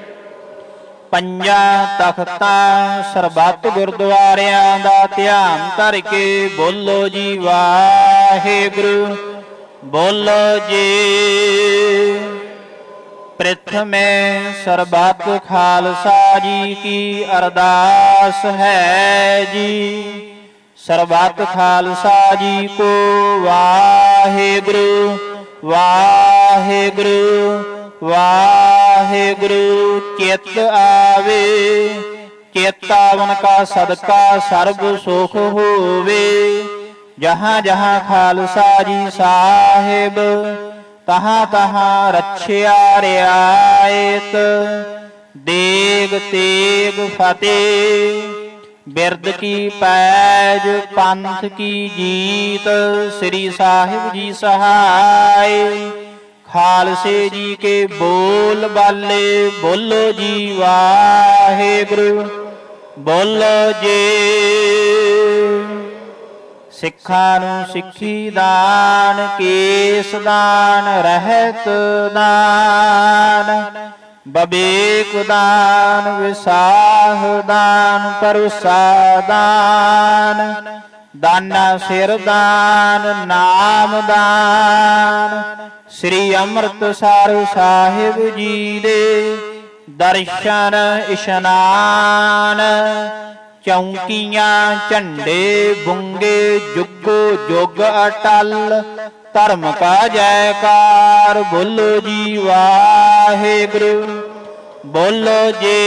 Speaker 9: ਪੰਜਾਂ ਤਖਤਾਂ ਸਰਬੱਤ ਗੁਰਦੁਆਰਿਆਂ ਦਾ ਧਿਆਨ ਧਰ ਕੇ ਬੋਲੋ ਜੀ ਵਾਹਿਗੁਰੂ। ਬੋਲੋ ਜੀ। ਪ੍ਰਥਮੇ ਸਰਬੱਤ ਖਾਲਸਾ ਜੀ ਕੀ ਅਰਦਾਸ ਹੈ ਜੀ। ਸਰਬੱਤ ਖਾਲਸਾ ਜੀ ਕੋ ਵਾਹਿਗੁਰੂ ਵਾਹਿਗੁਰੂ ਵਾਹਿਗੁਰੂ। ਚਿਤ ਆਵੇ ਚੇਤਾਵਨ ਕਾ ਸਦਕਾ ਸਰਬ ਸੁਖ ਹੋਵੇ। ਜਹਾਂ ਜਹਾਂ ਖਾਲਸਾ ਜੀ ਸਾਹਿਬ ਤਹਾਂ ਤਹਾਂ ਰੱਛਿਆ ਰਿਆਇਤ। ਦੇਗ ਤੇਗ ਫਤਿਹ ਬਿਰਦ ਕੀ ਪੈਜ ਪੰਥ ਕੀ ਜੀਤ। ਸ੍ਰੀ ਸਾਹਿਬ ਜੀ ਸਹਾਇ। ਖਾਲਸੇ ਜੀ ਕੇ ਬੋਲ ਬਾਲੇ ਬੋਲੋ ਜੀ ਵਾਹਿਗੁਰੂ। ਬੋਲੋ ਜੀ। ਸਿੱਖਾਂ ਨੂੰ ਸਿੱਖੀ ਦਾਨ ਕੇਸ ਦਾਨ ਰਹਿਤ ਦਾਨ ਬਬੇਕ ਦਾਨ ਵਿਸਾਹ ਦਾਨ ਪਰੁਸਾ ਦਾਨ ਦਾਨਾ ਸਿਰ ਦਾਨ ਨਾਮ ਦਾਨ। ਸ੍ਰੀ ਅੰਮ੍ਰਿਤਸਰ ਸਾਹਿਬ ਜੀ ਦੇ ਦਰਸ਼ਨ ਇਸ਼ਨਾਨ। ਚੌਂਕੀਆਂ ਝੰਡੇ ਬੁੰਗੇ ਜੁਗੋ ਜੁਗ ਅਟਲ। ਧਰਮ ਕਾ ਜੈਕਾਰ ਬੋਲੋ ਜੀ ਵਾਹਿਗੁਰੂ ਬੋਲੋ ਜੀ।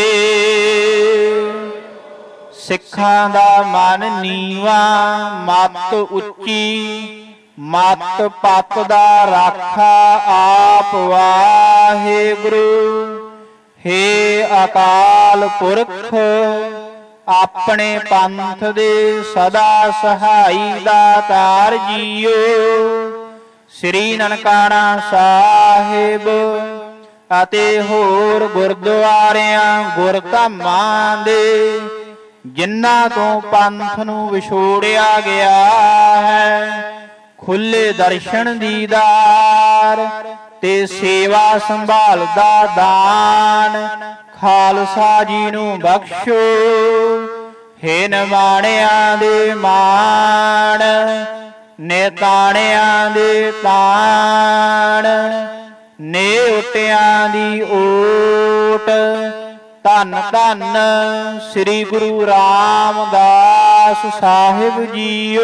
Speaker 9: ਸਿੱਖਾਂ ਦਾ ਮਨ ਨੀਵਾ ਮੱਤ ਉੱਚੀ। ਮੱਤ ਪੱਤ ਦਾ ਰਾਖਾ ਆਪ ਵਾਹਿਗੁਰੂ। ਹੇ ਅਕਾਲ ਪੁਰਖ ਆਪਣੇ ਪੰਥ ਦੇ ਸਦਾ ਸਹਾਈ ਦਾਤਾਰ ਜੀਓ। ਸ੍ਰੀ ਨਨਕਾਣਾ ਸਾਹਿਬ ਅਤੇ ਹੋਰ ਗੁਰਦੁਆਰਿਆਂ ਗੁਰਧਾਮਾਂ ਦੇ ਜਿਨ੍ਹਾਂ ਤੋਂ ਪੰਥ ਨੂੰ ਵਿਛੋੜਿਆ ਗਿਆ ਹੈ ਖੁੱਲੇ ਦਰਸ਼ਨ ਦੀਦਾਰ ਤੇ ਸੇਵਾ ਸੰਭਾਲ ਦਾ ਦਾਨ ਖਾਲਸਾ ਜੀ ਨੂੰ ਬਖਸ਼ੋ। ਹੇ ਨਿਮਾਣਿਆਂ ਦੇ ਮਾਣ ਨੇਤਾਣਿਆਂ ਦੇ ਤਾਣ ਨੇਉਟਿਆਂ ਦੀ ਓਟ। ਧੰਨ ਧੰਨ ਸ੍ਰੀ ਗੁਰੂ ਰਾਮਦਾਸ ਸਾਹਿਬ ਜੀਓ।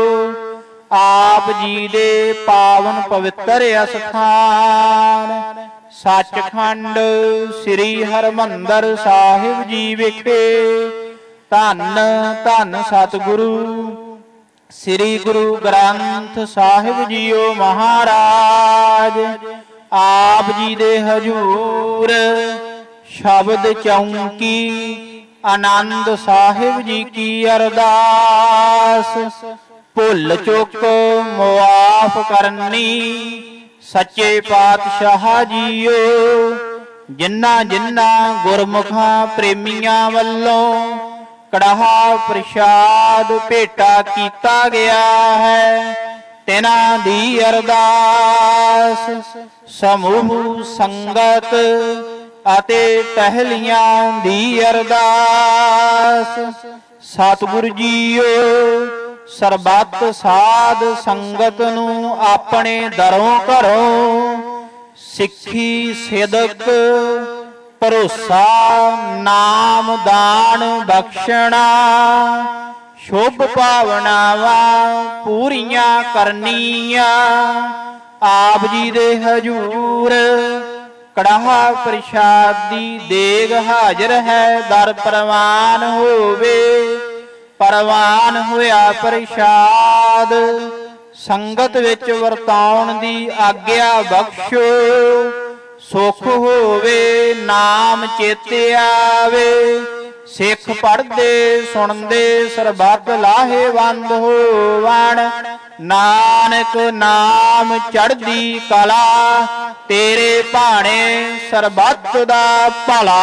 Speaker 9: ਆਪ ਜੀ ਦੇ ਪਾਵਨ ਪਵਿੱਤਰ ਅਸਥਾਨ ਸੱਚਖੰਡ ਸ੍ਰੀ ਹਰਿਮੰਦਰ ਸਾਹਿਬ ਜੀ ਵਿਖੇ ਧੰਨ ਧੰਨ ਸਤਿਗੁਰੂ ਸ੍ਰੀ ਗੁਰੂ ਗ੍ਰੰਥ ਸਾਹਿਬ ਜੀਓ ਮਹਾਰਾਜ ਆਪ ਜੀ ਦੇ ਹਜੂਰ ਸ਼ਬਦ ਚੌਂਕੀ ਆਨੰਦ ਸਾਹਿਬ ਜੀ ਕੀ ਅਰਦਾਸ। ਭੁੱਲ ਚੁੱਕ ਮੁਆਫ ਕਰਨੀ ਸੱਚੇ ਪਾਤਸ਼ਾਹ ਜੀਓ। ਜਿਨ੍ਹਾਂ ਜਿਨ੍ਹਾਂ ਗੁਰਮੁਖਾਂ ਪ੍ਰੇਮੀਆਂ ਵੱਲੋਂ ਕੜਾਹਾ ਪ੍ਰਸ਼ਾਦ ਭੇਟਾ ਕੀਤਾ ਗਿਆ ਹੈ ਤਿਨਾਂ ਦੀ ਅਰਦਾਸ। ਸਮੂਹ ਸੰਗਤ ਅਤੇ ਟਹਿਲੀਆਂ ਦੀ ਅਰਦਾਸ। ਸਤਿਗੁਰ ਜੀਓ ਸਰਬੱਤ ਸਾਧ ਸੰਗਤ ਨੂੰ ਆਪਣੇ ਦਰੋਂ ਘਰੋਂ ਸਿੱਖੀ ਸਿਦਕ ਭਰੋਸਾ ਨਾਮ ਦਾਨ ਬਖਸ਼ਣਾ ਸ਼ੁਭ ਭਾਵਨਾਵਾਂ ਪੂਰੀਆਂ ਕਰਨੀਆਂ। ਆਪ ਜੀ ਦੇ ਹਜੂਰ ਕੜਾਹਾ ਪ੍ਰਸ਼ਾਦੀ ਦੇਗ ਹਾਜ਼ਰ ਹੈ ਦਰ ਪ੍ਰਵਾਨ ਹੋਵੇ। ਪ੍ਰਵਾਨ ਹੋਇਆ ਪ੍ਰਸ਼ਾਦ ਸੰਗਤ ਵਿੱਚ ਵਰਤਾਉਣ ਦੀ ਆਗਿਆ ਬਖਸ਼ੋ। ਸੁਖ ਹੋਵੇ ਨਾਮ ਚੇਤੇ ਆਵੇ ਸਿੱਖ ਪੜ੍ਹਦੇ ਸੁਣਦੇ ਸਰਬੱਤ ਲਾਹੇਵੰਦ ਹੋਵਣ। ਨਾਨਕ ਨਾਮ ਚੜ੍ਹਦੀ ਕਲਾ ਤੇਰੇ ਭਾਣੇ ਸਰਬੱਤ ਦਾ ਭਲਾ।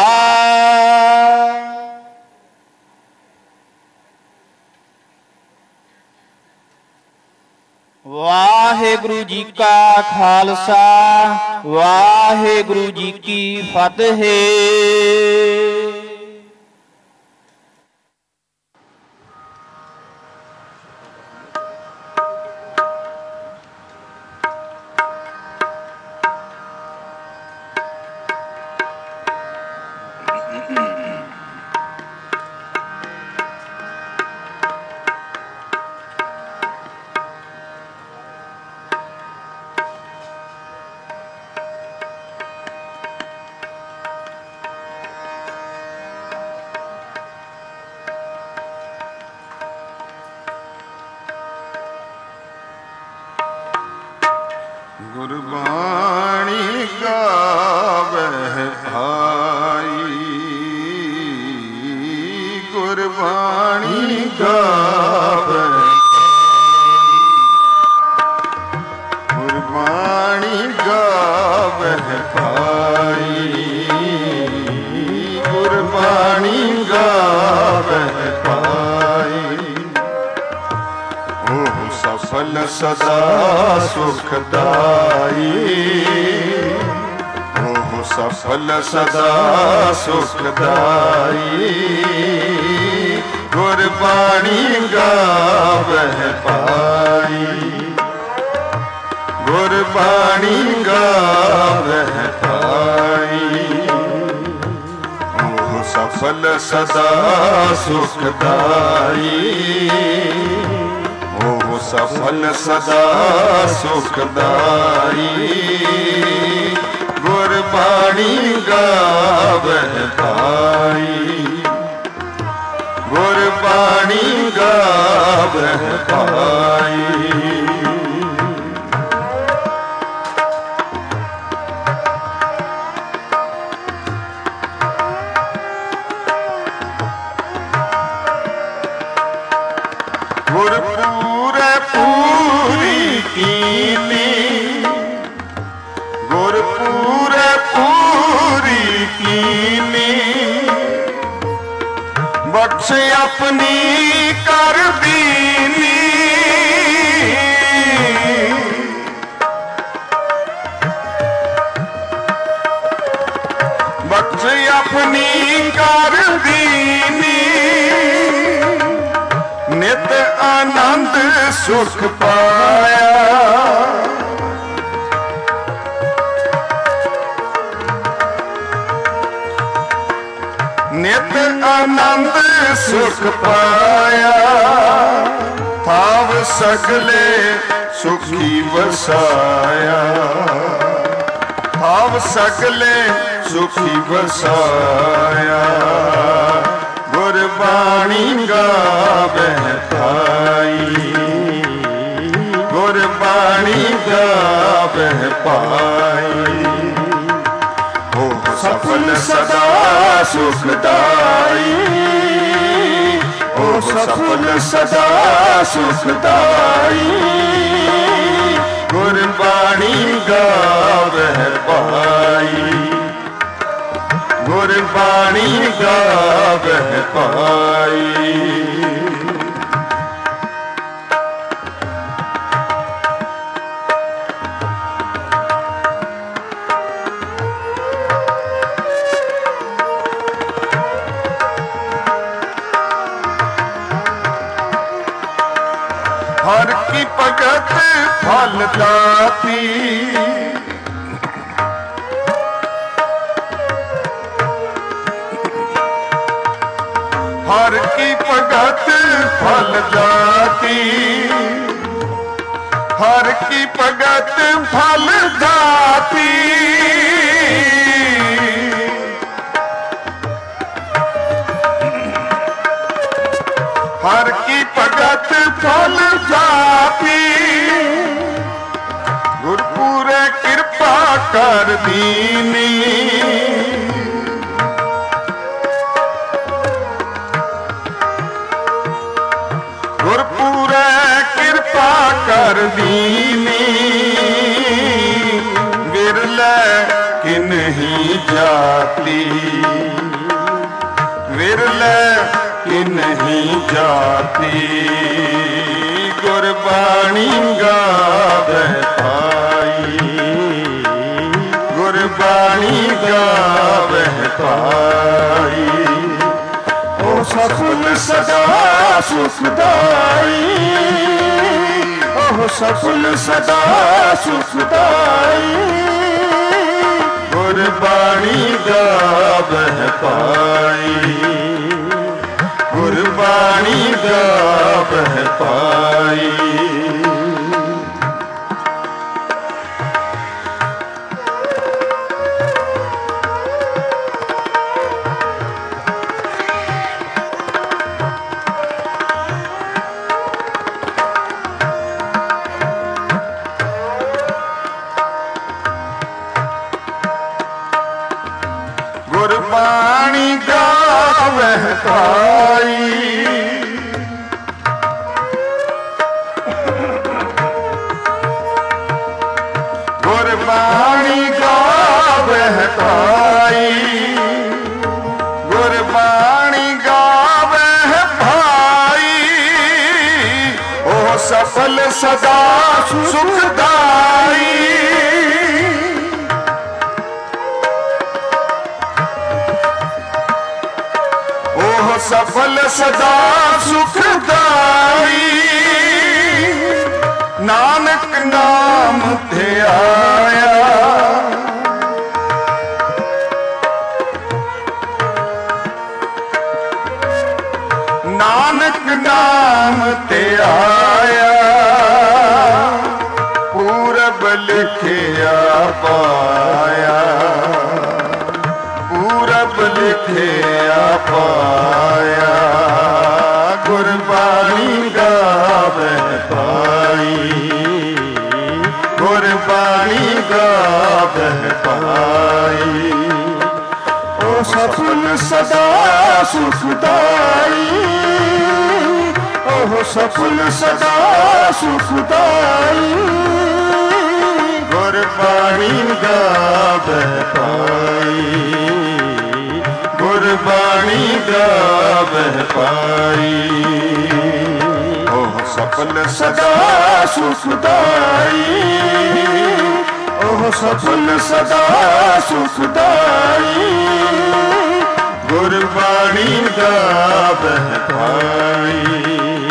Speaker 9: ਵਾਹਿਗੁਰੂ ਜੀ ਕਾ ਖਾਲਸਾ ਵਾਹਿਗੁਰੂ ਜੀ ਕੀ ਫਤਿਹ।
Speaker 1: ਗੁਰਬਾਣੀ ਗਾਵਹਿ ਆਈ ਗੁਰਬਾਣੀ ਗਾਵਹਿ ਗੁਰਬਾਣੀ ਗਾਵਹਿ ਆਈ ਗੁਰਬਾਣੀ ਗਾਵਹਿ ਪਾਈ। ਉਹ ਸਫਲ ਸਦਾ ਸੁਖਦਾਈ ਉਹ ਸਫਲ ਸਦਾ ਸੁਖਦਾਈ ਗੁਰਬਾਣੀ ਗਾਵਹਿ ਪਾਈ, ਗੁਰਬਾਣੀ ਗਾਵਹਿ ਪਾਈ। ਉਹ ਸਫਲ ਸਦਾ ਸੁਖਦਾਈ, ਉਹ ਸਫਲ ਸਦਾ ਸੁਖਦਾਈ। ਗੁਰਬਾਣੀ ਗਾਵਹਿ ਪਾਈ, ਗੁਰਬਾਣੀ ਗਾਵਹਿ ਪਾਈ। ਗੁਰਪੂਰੈ ਪੂਰੀ ਕੀਨੀ, ਗੁਰਪੂਰੈ ਪੂਰੀ ਕੀਨੀ। ਬਖਸ਼ ਆਪਣੀ ਕਰ ਦੀਨੀ, ਬਖਸ਼ ਆਪਣੀ ਕਰ ਦੀਨੀ। ਨਿਤ ਆਨੰਦ ਸੁਖ ਪਾਇਆ, ਨਿਤ ਆਨੰਦ ਸੁਖ ਪਾਇਆ। ਥਾਵ ਸਗਲੇ ਸੁਖੀ ਵਸਾਇਆ, ਥਾਵ ਸਗਲੇ ਸੁਖੀ ਵਸਾਇਆ। ਗੁਰਬਾਣੀ ਗਾਵਹਿ ਪਾਈ, ਗੁਰਬਾਣੀ ਗਾਵਹਿ ਪਾਈ। ਉਹ ਸਫਲ ਸਦਾ ਸੁਖਦਾਈ, ਉਹ ਸਫਲ ਸਦਾ ਸੁਖਦਾਈ। ਗੁਰਬਾਣੀ ਗਾਵਹਿ ਪਾਈ, ਗੁਰਬਾਣੀ ਗਾਵਹਿ ਪਾਈ। ਹਰ ਕੀ ਭਗਤ ਫਲ ਦਾਤੀ, ਹਰ ਕੀ ਭਗਤ ਫਲ ਦਾਤੀ, ਹਰ ਕੀ ਭਗਤ ਫਲ ਦਾਤੀ। ਹਰ ਕੀ ਭਗਤ ਫਲ ਦਾਤੀ। ਗੁਰਪੂਰੇ ਕਿਰਪਾ ਕਰ ਦੀਨੀ, ਗੁਰਪੂਰੇ ਕਿਰਪਾ ਕਰ ਦੀਨੀ। ਵਿਰਲੇ ਕਿਨਹੀ ਜਾਤੀ, ਵਿਰਲੇ ਕਿਨਹੀ ਜਾਤੀ। ਗੁਰਬਾਣੀ ਗਾਵਹਿ ਪਾਈ, ਗੁਰਬਾਣੀ ਗਾਵਹਿ ਪਾਈ। ਉਹ ਸਫਲ ਸਦਾ ਸੁਖਦਾਈ, ਉਹ ਸਫਲ ਸਦਾ ਸੁਖਦਾਈ। ਗੁਰਬਾਣੀ ਗਾਵਹਿ ਪਾਈ, ਗੁਰਬਾਣੀ ਗਾਵਹਿ ਪਾਈ। ਗੁਰਬਾਣੀ ਗਾਵਹਿ ਪਾਈ, ਗੁਰਬਾਣੀ ਗਾਵਹਿ ਪਾਈ, ਗੁਰਬਾਣੀ ਗਾਵਹਿ ਪਾਈ। ਉਹ ਸਫਲ ਸਦਾ ਸੁਖਦਾਈ, ਸਫਲ ਸਦਾ ਸੁਖਦਾਈ, ਨਾਨਕ ਨਾਮ ਧਿਆਇਆ। ਨਾਨਕ ਨਾਮ ਧਿਆਇਆ, ਪੂਰਬ ਲਿਖਿਆ ਪਾਇਆ, ਪੂਰਬ ਲਿਖਿਆ ਪਾਇਆ। ਗੁਰਬਾਣੀ ਗਾਵੈ ਪਾਈ, ਗੁਰਬਾਣੀ ਗਾਵੈ ਪਾਈ। ਉਹ ਸਫਲ ਸਦਾ ਸੁਖਦਾਈ, ਉਹ ਸਫਲ ਸਦਾ ਸੁਖਦਾਈ। ਗੁਰਬਾਣੀ ਗਾਵੈ ਪਾਈ, ਗੁਰਬਾਣੀ ਗਾਵੈ ਪਾਈ। ਉਹ ਸਫਲ ਸਦਾ ਸੁਖਦਾਈ, ਉਹ ਸਫਲ ਸਦਾ ਸੁਖਦਾਈ। ਗੁਰਬਾਣੀ ਗਾਵੈ ਪਾਈ,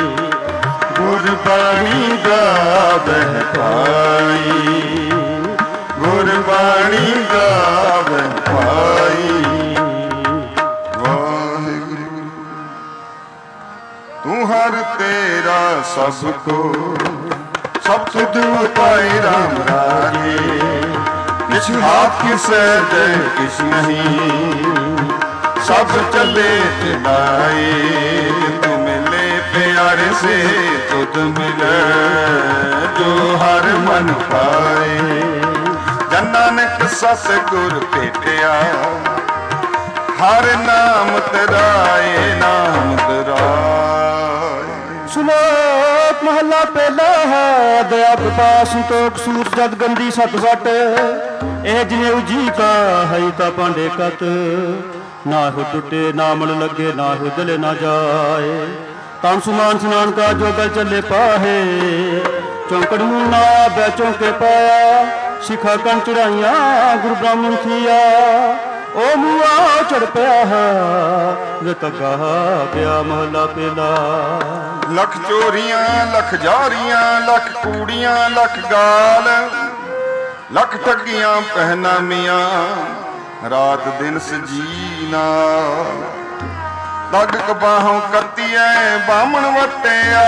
Speaker 1: ਗੁਰਬਾਣੀ ਗਾਵੈ ਪਾਈ, ਗੁਰਬਾਣੀ ਗਾਵੈ ਪਾਈ। ਵਾਹਿਗੁਰੂ ਤੂੰ ਹਰ ਤੇਰਾ ਸਭ ਕੋ, ਸਭ ਤੁਧ ਉਪਾਏ ਰਾਮ ਰਾਜੇ। ਕਿਛ ਹਾਥ ਕਿਸੇ ਦੇ ਕਿਛ ਨਹੀਂ, सब चले तिनाए। तू मिले प्यारे से तुझ मिले, जो हर मन पाए। जन नानक सतगुर भेटिया, हर नाम तराए, नाम तराए।
Speaker 2: ਸ਼ਲੋਕ ਮਹਲਾ ਪਹਿਲਾ ਹੈ। ਦਇਆ ਕਿਰਪਾ ਸੰਤੋਖ ਸੂਰ ਜਦ ਗੰਦੀ ਸਤ ਸਟ, ਇਹ ਜਿਨੇ ਜੀ ਕਾ ਹੈ ਤਾਂ ਪਾਂਡੇ ਕਤ। ਨਾ ਹੋ ਟੁੱਟੇ ਨਾ ਮਲ ਲੱਗੇ, ਨਾ ਹੋ ਦਲੇ ਨਾ ਜਾਏ। ਤਨ ਸੁਮਾਨ ਸਨਾਨ ਕਾ ਜੋ ਗਲ ਚੱਲੇ ਪਾਹੇ, ਚੌਂਕੜ ਨੂੰ ਨਾ ਬੈ ਚੌਂਕੇ ਪਾਇਆ। ਸਿਖਾ ਕਣ ਚੜਾਈਆਂ ਗੁਰੂ ਬ੍ਰਾਹਮਣ ਥੀਆ, ਉਹ ਮੂਆ ਚੜ ਪਿਆ ਵੇ ਤੱਗਾ ਪਿਆ ਮਹਲਾ ਪਹਿਲਾ।
Speaker 1: ਲੱਖ ਚੋਰੀਆਂ ਲੱਖ ਜਾਰੀਆਂ, ਲੱਖ ਕੂੜੀਆਂ ਲੱਖ ਗਾਲ, ਲੱਖ ਠੱਗੀਆਂ ਪਹਿਨਾਮੀਆਂ, ਰਾਤ ਦਿਨ ਸਜੀਨਾ। ਤੱਗ ਕਬਾਹੋਂ ਕੱਤੀਐ ਬਾਹਮਣ ਵਟਿਆ,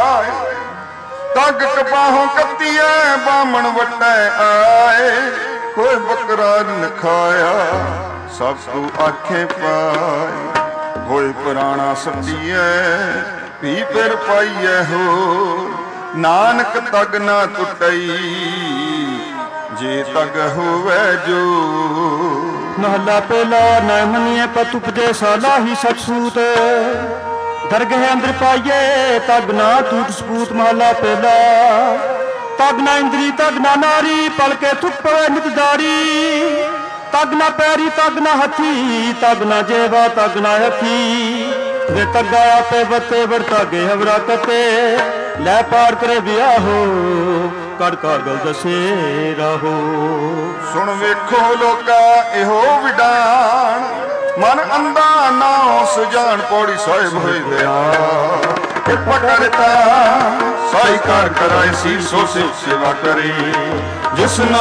Speaker 1: ਤੱਗ ਕਬਾਹੋਂ ਕੱਤੀਐ ਬਾਹਮਣ ਵਟੈ ਆਏ। ਕੋਈ ਬੱਕਰਾ ਨ ਖਾਇਆ, ਸਭ ਤੂੰ ਆਖੇ ਪਾਏ। ਹੋਏ ਪੁਰਾਣਾ ਸੱਚੀਐ ਵੀ ਫਿਰ ਪਾਈਐ ਹੋ, ਨਾਨਕ ਤੱਗ ਨਾ ਟੁੱਟਈ, ਜੇ ਤੱਗ ਹੋਵੇ ਜੋ।
Speaker 2: ਮਹਲਾ ਪਹਿਲਾ ਨਾ ਮੰਨੀਏ ਪਤ ਉਪਦੇਸਾ ਲਾਹੀ ਸਚ ਸੂਤ, ਦਰਗਹਿ ਅੰਦਰ ਪਾਈਏ ਤੱਗ ਨਾ ਟੂਟ ਸਪੂਤ। ਮਹਲਾ ਪਹਿਲਾ ਤੱਗ ਨਾ ਇੰਦਰੀ ਤੱਗ ਨਾ ਨਾਰੀ, ਪਲਕੇ ਥੁੱਕ ਪਵੇ ਨਿਤਦਾਰੀ। ਤੱਗ ਨਾ ਪੈਰੀ ਤੱਗ ਨਾ ਹੱਥੀ, ਤੱਗ ਨਾ ਜੇਵਾ ਤੱਗ ਨਾ ਅੱਖੀ। ਵੇ ਤੱਗਾ ਆਪੇ ਬੱਤੇ ਵਰਤਾ ਗੇ ਹਵਰਾ ਕਤੇ, ਲੈ ਪਾਰ ਕਰੇ ਵਿਆਹੋ ਕੜ ਕਾਗਲ ਦਸੇ ਰਾਹੋ।
Speaker 1: ਸੁਣ ਵੇਖੋ ਲੋਕਾ ਇਹੋ ਵਿਡਾਣ, ਮਨ ਅੰਧਾ ਨਾ ਸੁਜਾਨ। ਪੌੜੀ ਸਾਹਿਬ ਹੋਏ ਦਿਆ ਕਿਰਪਾ ਕਰਤਾ, ਸਾਈ ਕਾਰ ਕਰਾਏ ਸੀ ਸੋ ਸੇਵਾ ਕਰੇ। ਜਿਸ ਨਾ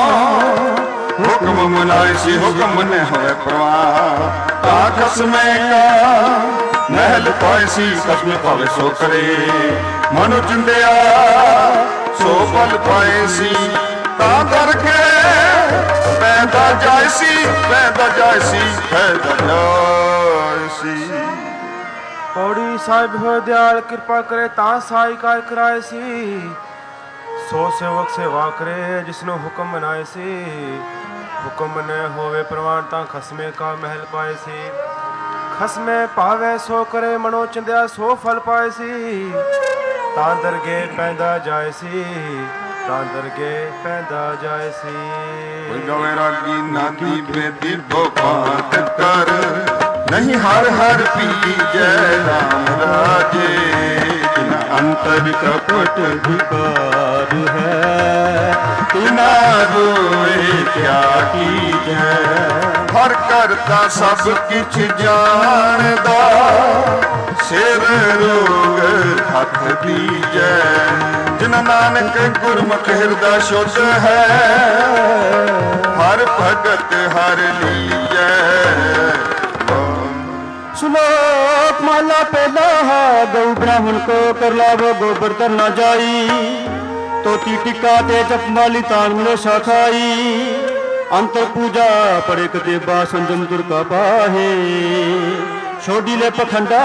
Speaker 1: ਹੁਕਮ ਮਨਾਏ ਸੀ, ਹੁਕਮ ਨੇ ਹੋਵੇ ਪ੍ਰਵਾਨ। ਤਾਂ ਖਸਮੇ ਕਾ ਮਹਿਲ ਪਾਏ ਸੀ, ਖਸਮੇ ਭਾਵੇ ਸੋ ਕਰੇ। ਮਨੁ ਚੁੰਡਿਆ ਸੋ ਫਲ ਪਾਏ ਸੀ, ਤਾਂ ਕਰਕੇ ਪੈਦਾ ਜਾਏ ਸੀ, ਪੈਦਾ ਜਾਏ ਸੀ, ਪੈਦਾ ਜਾਏ ਸੀ।
Speaker 3: ਪੌੜੀ ਸਾਹਿਬ ਹੋਏ ਦਿਆਲ ਕਿਰਪਾ ਕਰੇ, ਤਾਂ ਸਾਈ ਕਾਰ ਕਰਾਏ ਸੀ। ਸੋ ਸੇਵਕ ਸੇਵਾ ਕਰੇ, ਜਿਸਨੂੰ ਹੁਕਮ ਮਨਾਏ ਸੀ। ਹੁਕਮ ਨੇ ਹੋਵੇ ਪ੍ਰਵਾਨ, ਤਾਂ ਖਸਮੇ ਕਾ ਮਹਿਲ ਪਾਏ ਸੀ। ਖਸਮੇ ਭਾਵੇ ਸੋ ਕਰੇ, ਮਨੋ ਚੰਦਿਆ ਸੋ ਫਲ ਪਾਏ ਸੀ। ਤਾਂ ਦਰਗੇ ਪੈਂਦਾ ਜਾਏ ਸੀ, ਤਾਂ ਦਰਗੇ ਪੈਂਦਾ ਜਾਏ ਸੀ।
Speaker 1: ਕੋਈ ਗਵੇ ਰਾਗੀ ਨਾਦੀ ਬੇਦੀ ਭੋਪਾਤ ਕਰ, ਨਹੀਂ ਹਰ ਹਰ ਪੀਜੈ ਰਾਮ ਰਾਜੇ। ਜਿਨਾ ਅੰਤਰ ਕਪਟ
Speaker 2: ਵਿਕਾਰ ਹੈ,
Speaker 1: ਤਿਨਾ ਰੋਏ ਕਿਆ ਕੀਜੈ। ਹਰ ਕਰਤਾ ਸਭ ਕਿਛ ਜਾਣਦਾ, ਸਿਰ ਰੋਗ ਹੱਥ ਦੀਜੈ, ਜਿਨ ਨਾਨਕ ਗੁਰਮੁਖ ਹਿਰਦਾ ਸ਼ੁੱਧ ਹੈ, ਹਰ ਭਗਤ ਹਰ ਲੀਜੈ।
Speaker 2: श्लोक माला पहला है, गौ ब्राह्मण को कर लावो गोबर तर न जाई, तोती टिका ते जपमाली तान मिले शाखाई, अंतर पूजा पड़े कदे बा संजम दुर्गा पाहे, छोड़ी ले पखंडा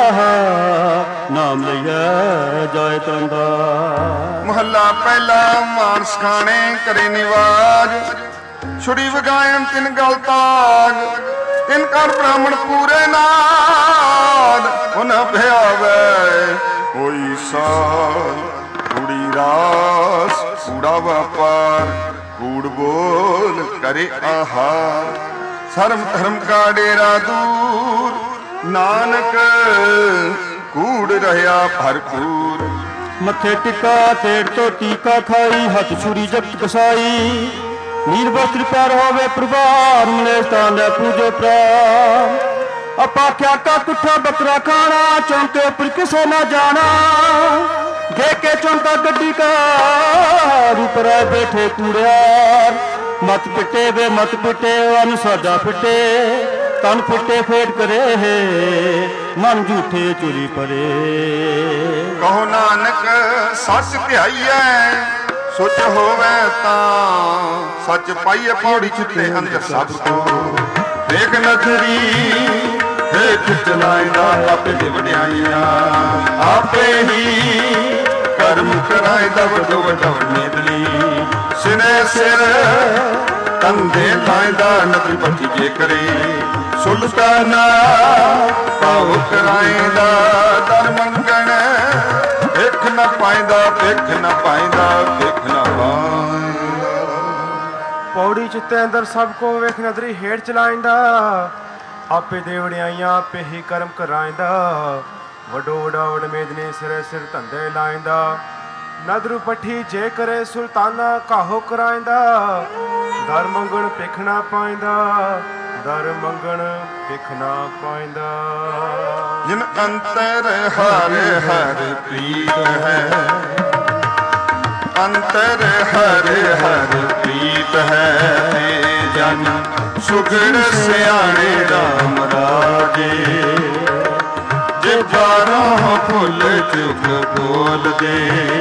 Speaker 2: नाम लिया जाए तंदा।
Speaker 1: महला पहला मानस खाने करे निवाज, छुड़ी वगायन तिन गल ताग, तिन कर ब्राह्मण पूरे नाद, उन भयावे कोई साल, कूड़ी रास कूड़ा व्यापार, कूड़ बोल करे आहार, शर्म धर्म का डेरा दूर, नानक कूड़ रहा भरपूर।
Speaker 2: मथे टिका तेड़ तो टीका खाई, हाथ छुरी जगत कसाई, नीर वस्त्र प्यार होवे प्रभार, मिले स्थान पूजो प्राण, अपा क्या का कुठा बकरा खाना, चौंके पर किसे न जाना, घे के चौंका गड्डी का ऊपर बैठे कूड़ियार, मत पिटे वे मत पिटे अन साजा पिटे, तन पिटे फेट करे है, मन झूठे चुरी परे।
Speaker 1: कहो नानक सच ध्याईऐ, सोच होवे तां सच पाइए, पौड़ी चित्ते अंदर सब को देख नजरी, देख चलाएगा आपे दी वड्याइयां, आपे ही कर्म कराएगा वड्डो वड्डा मेदनी, सिने सिर कंधे लाएगा नदी पट्टी जे करे, सुल्ताना पाओ कराएगा दर मंगण, देख न पाएंदा देख न पाएंदा देख न पाएंदा।
Speaker 3: पौड़ी चित्ते अंदर सबको वेख नजरी हेठ चलाइंदा, आपे दे वड्याइयां आपे ही कर्म कराइंदा, वडो वडा वड मेदने सिरे सिर धंधे लाइंदा, नदरू पट्ठी जे करे सुल्ताना काहो कराइंदा, दर मंगण भिख ना पाइंदा, दर मंगण भिख ना पाइंदा।
Speaker 1: जिन अंतर हर हर प्रीत है, अंतर हर हर प्रीत है, जन सुगड़ सियाणे राम राजे, जे बारों फुल चुग बोल दे,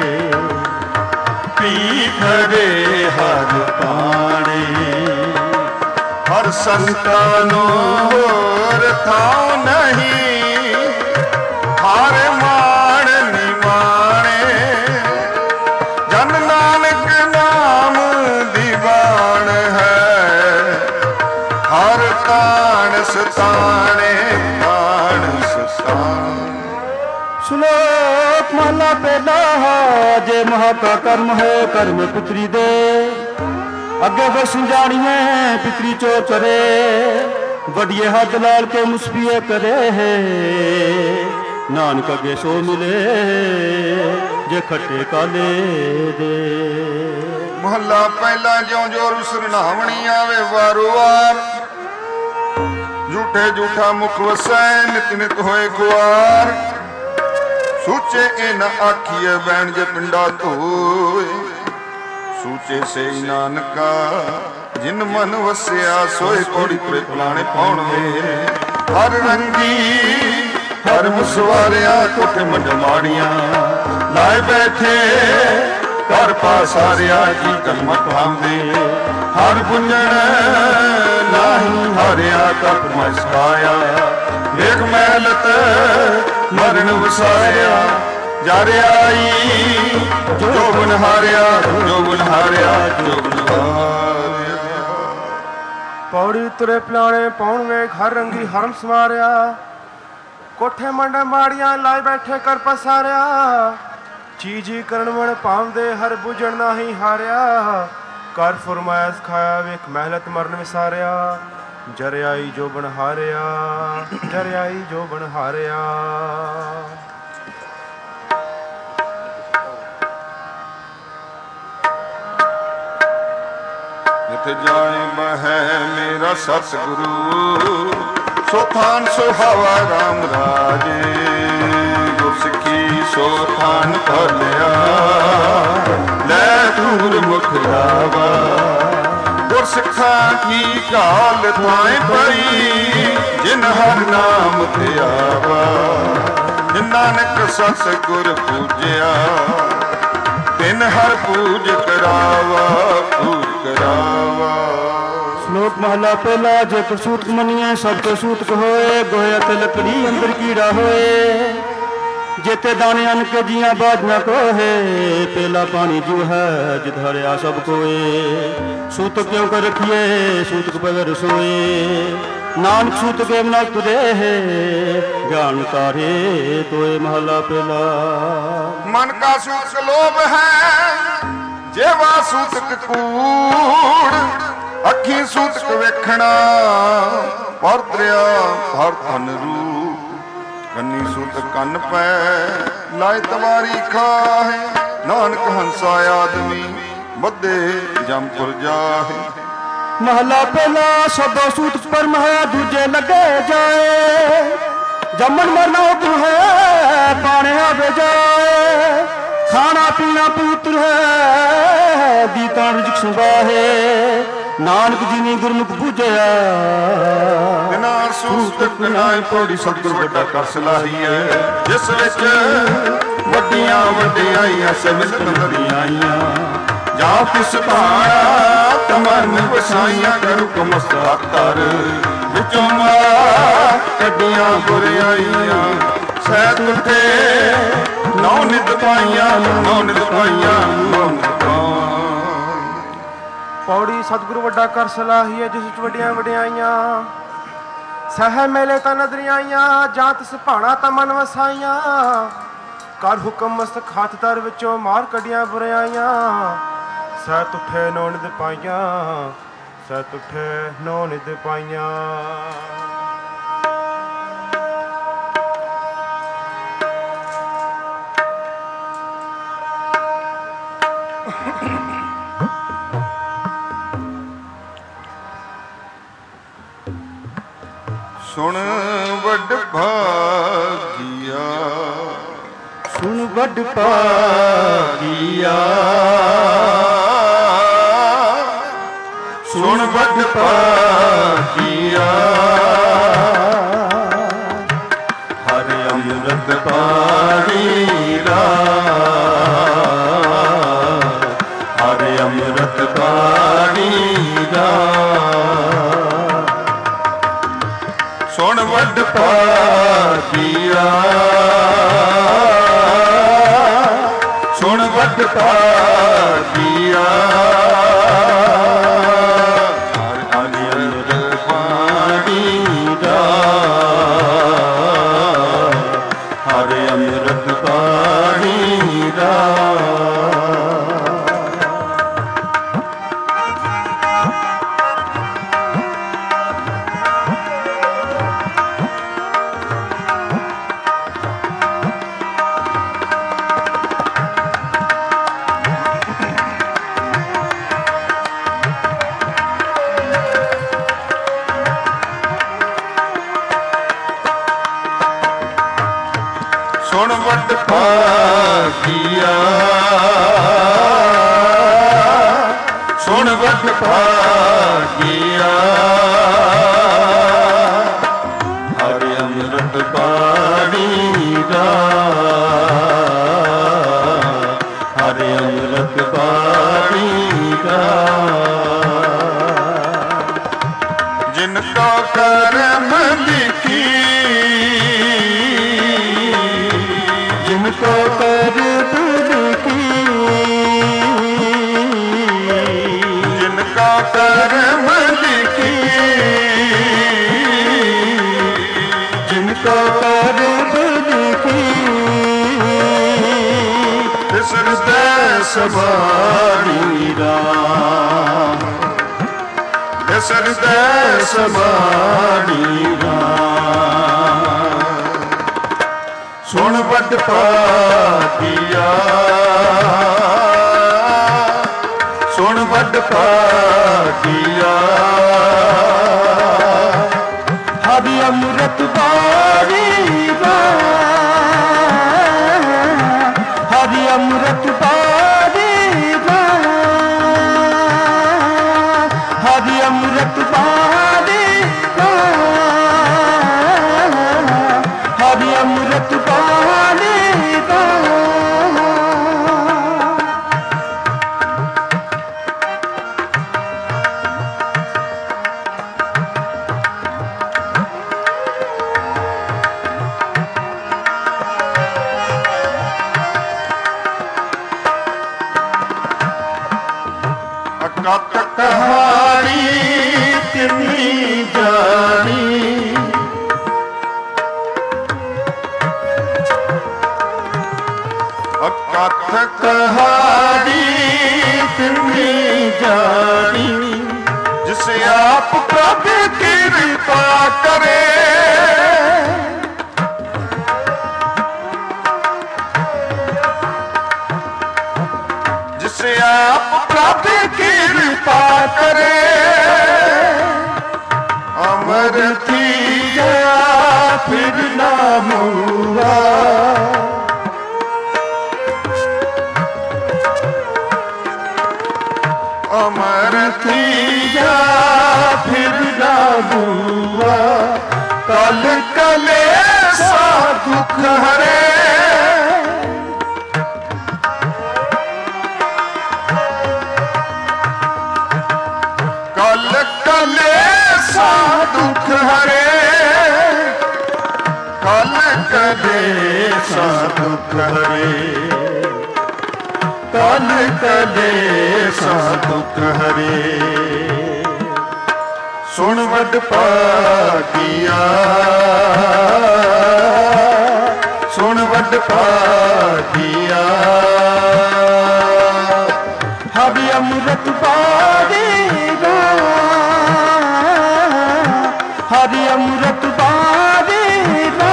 Speaker 1: पी भरे हर पाणे, हर संतानो और थाओ नहीं, हार मान निमाणे, जन नानक नाम दीवान है, हर तान सताने तान सतान।
Speaker 2: श्लोक माला पहला है, जे महा का कर्म है कर्म पुत्री दे, अगे बस जानिए पितरी चो चरे, वडिए हाथ लाल के मुस्फिए करे है, नानक अगे सो मिले जे खट्टे काले दे।
Speaker 1: मोहल्ला पहला ज्यों जो रुसर नहावणी आवे वारो वार, झूठे झूठा मुख वसै नित नित होए गुआर, सूचे ए न आखिए बैण जे पिंडा धोए, सूचे से नानका जिन मन वसिया, सोए पौड़ी पुरे फलाने पाउण मेरे, हर रंगी हर मुसवारिया, कोठे मंड माड़ियां लाए बैठे, कर पासारिया जी कलमा पांदे, हर गुंजन नाही हारिया कप मस्काया, एक महलत मरण वसाया, जारे आई जो बन हारिया जो बन हारिया जो बन हारिया।
Speaker 3: पौड़ी तुरे पलाने पाउण में घर रंगी हरम समारिया, कोठे मंड माड़ियां लाए बैठे कर पसारिया, चीजी करण मन पावदे हर बुझण नाही हारिया, कर फरमायश खाया वेख महलत मरण विसारिया, जर आई जो बन हारिया जर आई जो बन हारिया।
Speaker 1: ਤਿਥ ਜਾਏ ਬਹਿ ਮੇਰਾ ਸਤਿਗੁਰੂ, ਸੋ ਥਾਨ ਸੁਹਾਵਾ ਰਾਮ ਰਾਜੇ। ਗੁਰਸਿੱਖੀ ਸੋ ਥਾਨ ਭਲਿਆ, ਲੈ ਦੂਰ ਮੁਖ ਆਵਾ। ਗੁਰਸਿੱਖਾਂ ਕੀ ਕਾਲ ਥਾਏ ਪਈ, ਜਿਨ ਹਰ ਨਾਮ ਧਿਆਵਾ। ਜਿਨ ਨਾਨਕ ਸਤਿਗੁਰ ਪੂਜਿਆ, ਤਿਨ ਹਰ ਪੂਜ ਕਰਾਵਾ, ਪੂਜ ਕਰਾਵਾ।
Speaker 2: ਸ਼ਲੋਕ ਮਹਲਾ ਪਹਿਲਾ। ਜੇ ਪ੍ਰਸੂਤਕ ਮੰਨੀਏ ਸਭ ਤੋਂ ਸੂਤਕ ਹੋਏ, ਗੋਇਆ ਤੇ ਲੱਕੜੀ ਅੰਦਰ ਕੀੜਾ ਹੋਏ। जेते दाने अन के जिया बाज न कोहे, पेला पानी जू है जित हरिया सब कोए। सूतक क्यों कर रखिए सूतक बगैर सोए, नानक सूतक एवं न तुरे है, ज्ञान तारे तोए महला पेला।
Speaker 1: मन का सूतक लोभ है, जेवा सूतक कूड़। अखी सूतक वेखना, पर दरिया हर धन रूप। ਕੰਨੀ ਸੂਤ ਕੰਨ ਪੈ, ਲਾਇ ਤਵਾਰੀ ਖਾਹੇ। ਨਾਨਕ ਹੰਸਾ ਆਦਮੀ, ਬੱਧੇ ਜਮਪੁਰ ਜਾਹੇ।
Speaker 2: महला पहला। सबो सूत परम है, दूजे लगे जाए। जमन मरना हुक्म है, पाने आवे जाए। खाना पीना पुत्र है, दीता रिजक संगाहे। नानक जी ने गुरमुख पूजया,
Speaker 1: बिना सूतक नाय पौड़ी। सतगुर ਵੱਡਾ ਕਰ ਸਲਾਹੀਐ, ਜਿਸ ਵਿੱਚ ਵੱਡੀਆਂ ਵਡਿਆਈਆਂ ਸਿਮਤ ਨਦਰੀਆਂ। ਜਾਂ ਕਿਸ ਭਾਣਾ ਤਮਨ ਵਸਾਈਆਂ, ਕਰੂ ਕਮਸਤਕ ਕਰ ਵਿੱਚੋਂ ਕੱਢੀਆਂ ਬੁਰਾਈਆਂ। ਸਹਿਤ ਉਠੇ ਨੌ ਨਿਤ ਪਾਈਆਂ, ਨੌ ਨਿਤ ਪਾਈਆਂ, ਨੌ ਨਿਤ ਪਾਈਆਂ।
Speaker 3: ਪੌੜੀ। ਸਤਿਗੁਰੂ ਵੱਡਾ ਕਰ ਸਲਾਹੀਐ, ਜਿਸ ਵਿੱਚ ਵੱਡੀਆਂ ਵਡਿਆਈਆਂ। ਸਹਿ ਮੇਲੇ ਤਾਂ ਨਦਰੀਆਂ, ਜਾਂ ਤਿਸ ਭਾਣਾ ਤਾਂ ਮਨ ਵਸਾਈਆਂ। ਕਰ ਹੁਕਮ ਮਸਤਕ ਹੱਥ ਦਰ ਵਿੱਚੋਂ ਮਾਰ ਕੱਢੀਆਂ ਬੁਰਾਈਆਂ। ਸਹਿ ਤੁਠੇ ਨੌ ਨਿਧ ਪਾਈਆਂ, ਸਹਿ ਤੁਠੇ ਨੌ ਨਿਧ ਪਾਈਆਂ।
Speaker 1: ਸੁਣ ਵੱਡ ਭਾਗੀਆ,
Speaker 2: सुन वड भागिया।
Speaker 1: ਸੁਣ ਵੱਡ ਭਾਗੀਆ।
Speaker 2: हर अमृत पानी रा, हर अमृत पानी रा।
Speaker 1: ਸੁਣ ਵੱਡ ਭਾਗੀਆ। ਸੁਣ ਵੱਡ ਭਾਗੀਆ।
Speaker 2: हर अमृत पानी रा, हर अमृत पानी रा।
Speaker 1: ਸੁਣ ਵੱਡ ਭਾਗੀਆ। ਸੁਣ ਵੱਡ ਭਾਗੀਆ।
Speaker 2: हर अमृत पानी रा, हर अमृत पानी रा।
Speaker 1: ਜਿਨ ਕਾ ਕਰਮ ਲਿਖੀ,
Speaker 2: जिनको करब लिखी,
Speaker 1: ਜਿਨ ਕਾ ਕਰਮ ਲਿਖੀ।
Speaker 2: जिनको करब लिखी।
Speaker 1: ਤਿਸ ਹਿਰਦੈ
Speaker 2: सवारी राम,
Speaker 1: ਤਿਸ ਹਿਰਦੈ
Speaker 2: सवारी राम।
Speaker 1: ਸੁਣ ਵੱਡ ਭਾਗੀਆ। ਸੁਣ ਵੱਡ ਭਾਗੀਆ।
Speaker 8: ਹਰਿ ਅੰਮ੍ਰਿਤ ਬਾਣੀ ਦਾ, ਹਰਿ ਅੰਮ੍ਰਿਤ ਬਾਣੀ ਦਾ, ਹਰਿ ਅੰਮ੍ਰਿਤ ਬਾਣੀ ਦਾ, ਹਰਿ ਅੰਮ੍ਰਿਤ ਬਾਣੀ ਦਾ।
Speaker 1: ਅਕਤ ਕਹਾਣੀ ਕਿੰਨੀ ਜਾਣੀ, ਅਕਤ ਕਹਾਣੀ ਕਿੰਨੀ ਜਾਣੀ, ਜਿਸ ਆਪ ਪ੍ਰਭ ਕਿਰਪਾ ਕਰੇ। ਜਿਸ ਆਪ ਪ੍ਰਭ ਕਿਰਪਾ ਕਰੇ, ਅਮਰ ਥੀਆ ਫਿਰ ਨਾ ਮੂਆ। ਅਮਰ ਥੀਆ ਫਿਰ ਨਾ ਮੂਆ, ਕਲ ਕਲੇਸਾ ਦੁਖ ਹਰੇ। ਕਲ ਕਲੇਸਾ ਦੁਖ ਹਰੇ, ਕਲ ਕਲੇਸਾ ਦੁਖ ਹਰੇ, ਕਲ ਕਲੇਸਾ ਦੁਖ ਹਰੇ। ਸੁਣ ਵੱਡ ਭਾਗੀਆ, ਸੁਣ ਵੱਡ ਭਾਗੀਆ।
Speaker 8: ਹਰਿ ਅੰਮ੍ਰਿਤ ਬਾਣੀ ਦਾ, ਹਰਿ ਅੰਮ੍ਰਿਤ ਬਾਣੀ ਦਾ,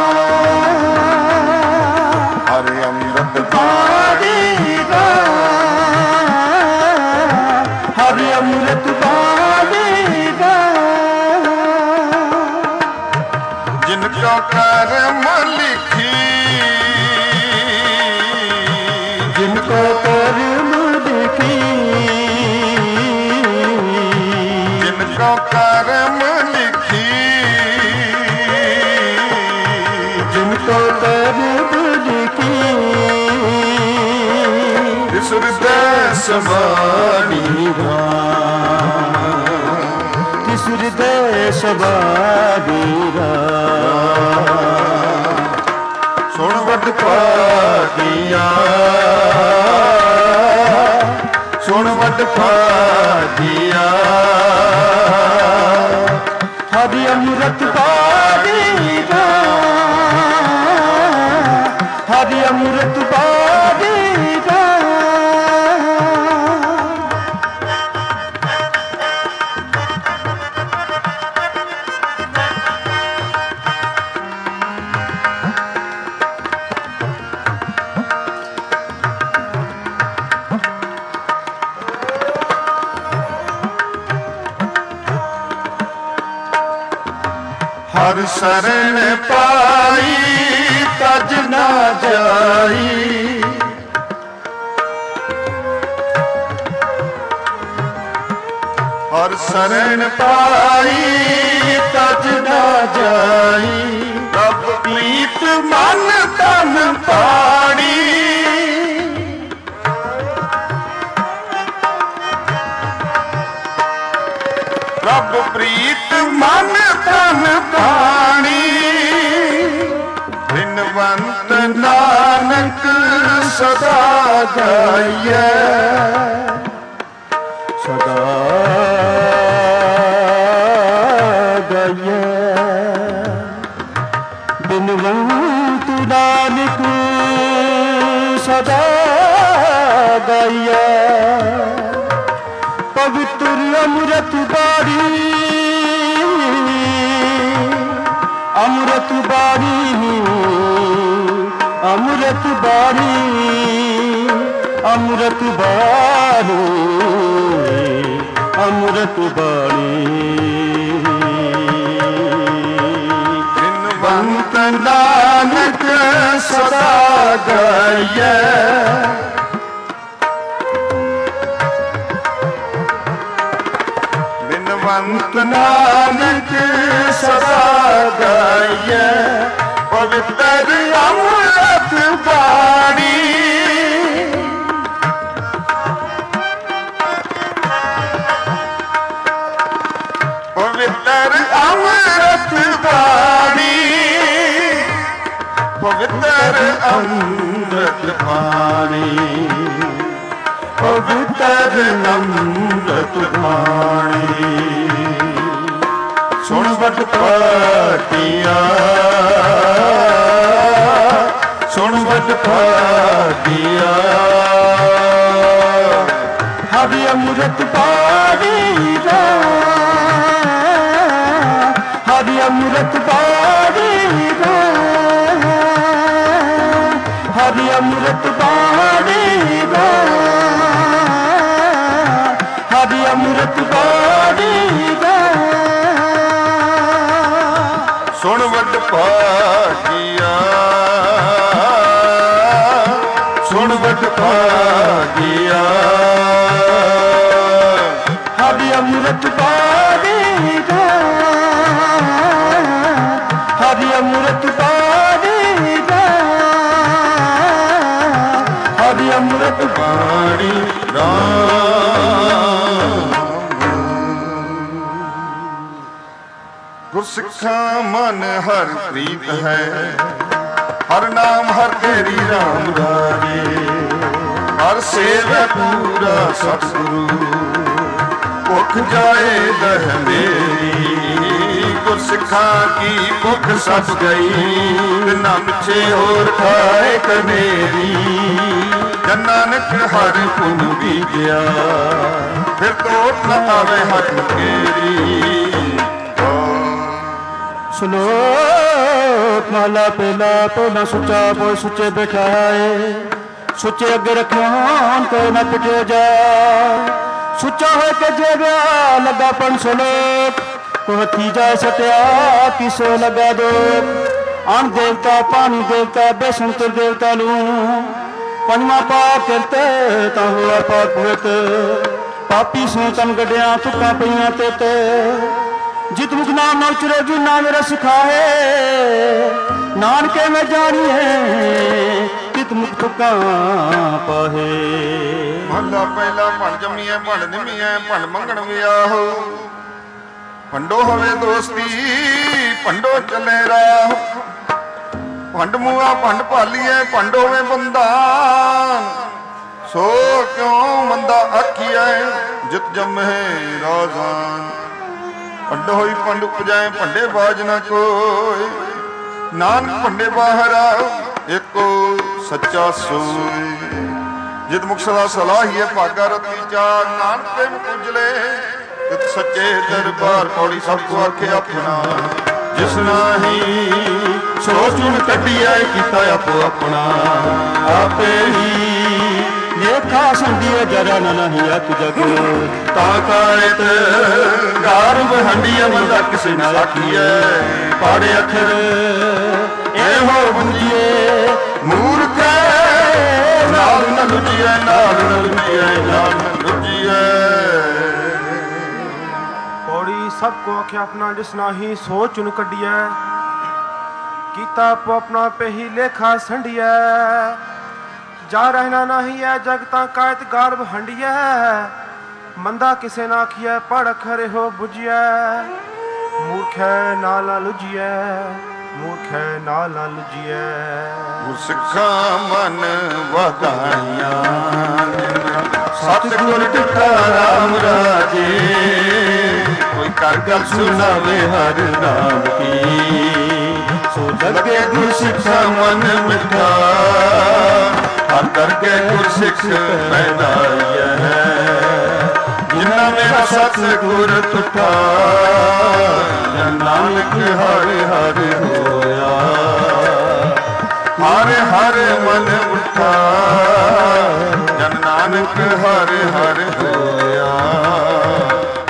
Speaker 1: ਹਰਿ ਅੰਮ੍ਰਿਤ
Speaker 8: ਬਾਣੀ ਦਾ, ਹਰਿ ਅੰਮ੍ਰਿਤ ਬਾਣੀ ਦਾ।
Speaker 1: ਜਿਨ ਕੋ ਕਰਮ ਲਿਖੀ,
Speaker 8: ਜਿਨ ਕੋ ਕਰਮ ਲਿਖੀ,
Speaker 1: ਜਿਨ ਕੋ ਕਰਮ ਲਿਖੀ,
Speaker 8: ਜਿਨ ਕੋ ਕਰਮ ਲਿਖੀ,
Speaker 1: ਤਿਸ ਹਿਰਦੈ ਸਮਾਣੀ
Speaker 8: ਦਾ, ਤਿਸ ਹਿਰਦੈ ਸਮਾਣੀ ਦਾ।
Speaker 1: ਸੁਣ ਵੱਡ ਭਾਗੀਆ, ਸੁਣ ਵੱਡ ਭਾਗੀਆ।
Speaker 8: ਹਰਿ ਅੰਮ੍ਰਿਤ ਬਾਣੀ ਦਾ, ਹਰਿ ਅੰਮ੍ਰਿਤ ਬਾਣੀ ਦਾ।
Speaker 1: ਹਰ ਸ਼ਰਨ ਪਾਈ ਤਜ ਨਾ ਜਾਈ, ਹਰ ਸ਼ਰਨ ਪਾਈ ਤਜ ਨਾ ਜਾਈ। ਪ੍ਰਭ ਪ੍ਰੀਤ ਮਨ ਤਨ ਪਾਣੀ, ਪ੍ਰਭ ਪ੍ਰੀਤ ਮਨ ਤਨ ਪਾਣੀ। ਬਿਨਵੰਤ ਨਾਨਕ ਸਦਾ ਗਾਈਐ,
Speaker 8: ਸਦਾ ਗਾਈਐ। ਬਿਨਵੰਤ ਨਾਨਕ ਸਦਾ ਗਾਈਐ। ਪਵਿੱਤਰ ਅੰਮ੍ਰਿਤ ਬਾਣੀ, ਅੰਮ੍ਰਿਤ ਬਾਣੀ, ਅੰਮ੍ਰਿਤ ਬਾਣੀ, ਅੰਮ੍ਰਿਤ ਬਾਣੀ।
Speaker 2: ਅੰਮ੍ਰਿਤ ਬਾਣੀ।
Speaker 1: ਬਿਨਵੰਤ ਨਾਨਕ ਸਦਾ ਗਾਈਐ, ਬਿਨਵੰਤ ਨਾਨਕ ਸਦਾ ਗਾਈਐ, ਪਵਿੱਤਰ ਅੰਮ੍ਰਿਤ ਬਾਣੀ। ਪਵਿੱਤਰ ਅੰਮ੍ਰਿਤ ਬਾਣੀ, ਪਵਿੱਤਰ ਅੰਮ੍ਰਿਤ ਬਾਣੀ, ਪਵਿੱਤਰ ਅੰਮ੍ਰਿਤ ਬਾਣੀ। ਸੁਣ ਵਟ ਪਾਟੀਆਂ, ਸੁਣ ਵਟ ਪਾਟੀਆਂ,
Speaker 2: ਹਰਿ ਅੰਮ੍ਰਿਤ ਬਾਣੀ ਦਾ, ਹਰਿ ਅੰਮ੍ਰਿਤ ਬਾਣੀ ਦਾ, ਹਰਿ ਅੰਮ੍ਰਿਤ ਬਾਣੀ ਦਾ, ਹਰਿ ਅੰਮ੍ਰਿਤ ਬਾਣੀ ਦਾ।
Speaker 1: ਸੁਣ ਵਟ ਭਾਗੀਆ, ਸੁਣ ਵਟ ਭਾਗੀਆ,
Speaker 2: ਹਰਿ ਅੰਮ੍ਰਿਤ ਬਾਣੀ ਦਾ, ਹਰਿ ਅੰਮ੍ਰਿਤ ਬਾਣੀ ਦਾ, ਹਰਿ ਅੰਮ੍ਰਿਤ
Speaker 1: ਬਾਣੀ ਰਾਮ। ਗੁਰਸਿੱਖਾਂ ਮਨ ਹਰ ਪ੍ਰੀਤ ਹੈ, ਹਰ ਨਾਮ ਹਰ ਤੇਰੀ ਰਾਮ ਰਾਜੇ, ਹਰ ਸੇਵੈ ਪੂਰਾ ਸਤਿਗੁਰੂ, ਭੁੱਖ ਜਾਏ ਦਹ ਮੇਰੀ। ਗੁਰਸਿੱਖਾਂ ਕੀ ਭੁੱਖ ਸੱਤ ਗਈ, ਨਾ ਪਿੱਛੇ ਹੋਰ ਖਾਏ ਕਨੇਰੀ। ਜਨ ਨਾਨਕ ਹਰ ਪੁਨ ਬੀਜਿਆ, ਫਿਰ ਤੋਟ ਨਾ ਆਵੇ ਹੱਥ ਕੇਰੀ।
Speaker 2: ਸਲੋਕ ਮਹਲਾ ਪਹਿਲਾ। ਪੌਣਾ ਸੁੱਚਾ ਬੋਲ ਸੁੱਚੇ ਬਿਠਾਏ, ਸੁੱਚੇ ਅੱਗੇ ਰੱਖਿਓ ਕੋਈ ਨਾ ਪਿਟੇ ਜਾ। ਸੁੱਚਾ ਹੋਏ ਕੇ ਜੇਗਾ ਲੱਗਾ ਪਣ ਸਲੋਕ, ਕੋ ਹੱਥੀ ਜਾ ਸਟਿਆ ਕਿਸੋ ਲਗਾ ਦੋ। ਅਣ ਦੇਵਤਾ ਪਾਣੀ ਦੇਵਤਾ ਬੇਸੰਤਰ ਦੇਵਤਾ ਨੂੰ, ਪੰਜਵਾਂ ਪਾਪ ਕਰਤੇ ਤਾਂ ਹੋਇਆ ਪਾਪ ਪਵਿੱਤ। ਪਾਪੀ ਸੋ ਤਨ ਗੱਡਿਆਂ ਤੁਕਾਂ ਪਈਆਂ ਤੇ, ਜਿਤ ਮੁਖ ਨਾਮ ਨਾ ਉਚਰੇ ਜੂ ਨਾ ਮੇਰਾ ਸਿਖਾਏ। ਨਾਨਕੇ ਮੈਂ ਜਾਣੀਏ ਕਿਤ ਮੁਖ ਤੁਕਾਂ ਪਾਹੇ।
Speaker 1: ਮਹਲਾ ਪਹਿਲਾ। ਭਣ ਜੰਮੀਐ ਭਣ ਨਿਮੀਐ, ਭਣ ਮੰਗਣ ਵਿਆਹੋ। ਭੰਡੋ ਹੋਵੇ ਦੋਸਤੀ, ਭੰਡੋ ਚੱਲੇ ਰਾਹ। ਭੰਡ ਮੂਆ ਭੰਡ ਭਾਲੀਐ, ਭੰਡ ਹੋਵੇ ਬੰਦਾਨ। ਸੋ ਕਿਉ ਮੰਦਾ ਆਖੀਐ, ਜਿਤ ਜੰਮੇ ਰਾਜ਼ਾਨ। ਭੰਡ ਹੋਈ ਭੰਡ ਉਪਜਾਏ, ਭੰਡੇ ਬਾਜ ਨਾ ਕੋਈ। ਨਾਨਕ ਭੰਡੇ ਬਾਹਰਾ, ਏਕੋ ਸੱਚਾ ਸੋਈ। ਜਿਤ ਮੁਖ ਸਦਾ ਸਲਾਹੀਏ, ਭਾਗਾ ਰਤੀ ਚਾਰ। ਨਾਨਕ ਤੇ ਮੁਕੁਜਲੇ, ਤਿਤ ਸੱਚੇ ਦਰਬਾਰ। ਪੌੜੀ ਸਭ ਕੋ ਆਖੇ ਆਪਣਾ, ਜਿਸ ਨਾਹੀ ਸੋਚ ਚੁਣ ਕੱਢੀਐ, ਕੀਤਾ ਆਪੋ ਆਪਣਾ। ਆਪੇ ਹੀ
Speaker 2: ਲੇਖਾ ਸੰਦੀਏ ਜਰਾ ਨਾ ਨਹੀਂ ਅਤ ਜਗ।
Speaker 1: ਤਾਂ ਕਾਇਤ ਗਾਰਬ ਹੰਡੀਏ, ਬੰਦਾ ਕਿਸੇ ਨਾਲ ਆਖੀਐ। ਪਾੜੇ ਅੱਖਰ ਇਹੋ ਬੁਝੀਏ, ਮੂਰਖ ਨਾਲ ਨ ਲੁਝੀਐ, ਨਾਲ ਨ ਲੁਝੀਐ, ਨਾਲ ਨ ਲੁਝੀਐ।
Speaker 3: ਪੌੜੀ ਸਭ ਕੋ ਆਖਿਆ ਆਪਣਾ, ਜਿਸ ਨਾਹੀ ਸੋਚ ਚੁਣ ਕੱਢੀਐ। ਕੀਤਾ ਆਪੋ ਆਪਣਾ, ਪੇਹੀ ਲੇਖਾ ਸੰਡੀਐ। ਜਾ ਰਹਿਣਾ ਨਹੀਂ ਹੈ ਜਗ ਤਾਂ ਕਾਇਤ ਗਾਰਬ ਹੰਡੀਐ। ਮੰਦਾ ਕਿਸੇ ਨਾ ਆਖੀਐ, ਪੜ ਅੱਖਰ ਇਹੋ ਬੁਝੀਐ। ਮੂਰਖੈ ਨਾਲ ਨਾ ਲੁਝੀਐ, ਮੂਰਖੈ ਨਾਲ ਨਾ ਲੁਝੀਐ।
Speaker 1: ਗੁਰਸਿੱਖਾਂ ਮਨ ਵਧਾਈਆਂ, ਸਤਿਗੁਰ ਟਿਕਾ ਰਾਮ ਰਾਜੇ। ਕੋਈ ਕਰ ਗੱਲ ਸੁਣਾਵੇ ਹਰ ਨਾਮ ਕੀ, ਸੋ ਲੱਗੇ ਗੁਰਸਿੱਖਾਂ ਮਨ ਮਿਠਾ। ਹਰ ਕਰਕੇ ਗੁਰਸਿੱਖ ਪੈਦਾਈਐ, ਜਿਨ੍ਹਾਂ ਮੇਰਾ ਸਤਿਗੁਰ ਤੁਠਾ। ਜਨ ਨਾਨਕ ਹਰ ਹਰ ਹੋਇਆ, ਹਰ ਹਰ ਮਨ ਉਠਾ। ਜਨ ਨਾਨਕ ਹਰ ਹਰ ਹੋਇਆ,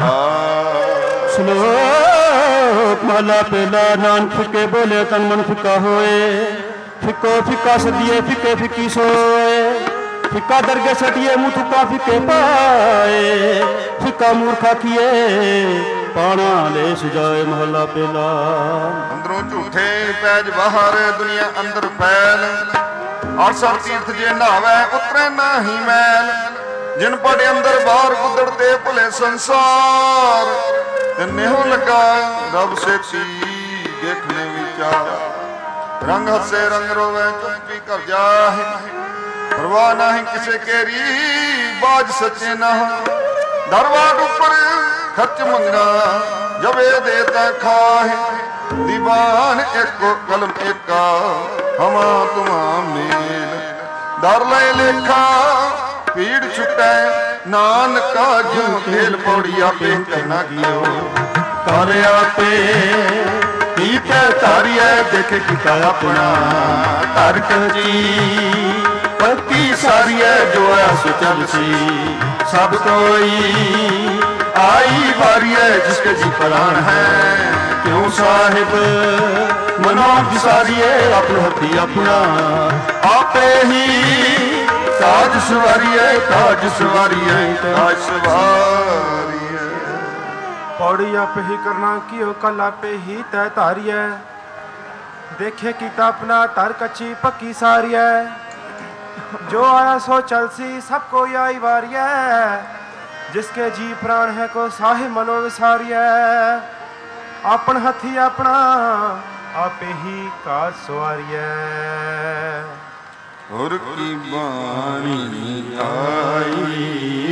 Speaker 2: महला पहला नानक फिके बोले तन मन फिका होए फिको फिका सदिए फिके फिकी सोए फिका दरगे सटिए मुँह थुका फिके पाए फिका मूर्खा किए पाना ले सजाए महला पहला।
Speaker 1: अंदरों झूठे पैज बाहर दुनिया अंदर फैल और सब तीर्थ जे नहावे उतरे नाही मैल जिन पड़े अंदर बाहर कुदरते भुले संसार नेहो लगा रब से ची देखने विचार रंग हसे रंग रोवे चुप्पी कर जाहे परवाह नहीं किसे केरी बाज सचे ना दरबार ऊपर खर्च मंगना जब ये देता खाए दीवान एक कलम एका हमा तुमा मेल दर ले लेखा पीड़ छुटे नानका जो खेल पौड़िया पे कहना कियो
Speaker 2: कार्या पे
Speaker 1: ठीक है तारिया देखे किता अपना तारक जी पति सारी है जो है चल सी सब कोई आई बारी है जिसके जी प्राण है क्यों साहिब मनोज सारी है अपना हथी अपना आपे ही ताज सवारी है ताज सवारी है ताज सवारी है।
Speaker 3: पौड़ी आप ही करना कियो कल आपे ही तय तारी है देखे किता अपना तार कच्ची पक्की सारी है जो आया सो चलसी सबको आई वारी है जिसके जी प्राण है को साहे मनो विसारी है अपन हथी अपना आपे ही का सवारी है।
Speaker 1: और की बाणी आई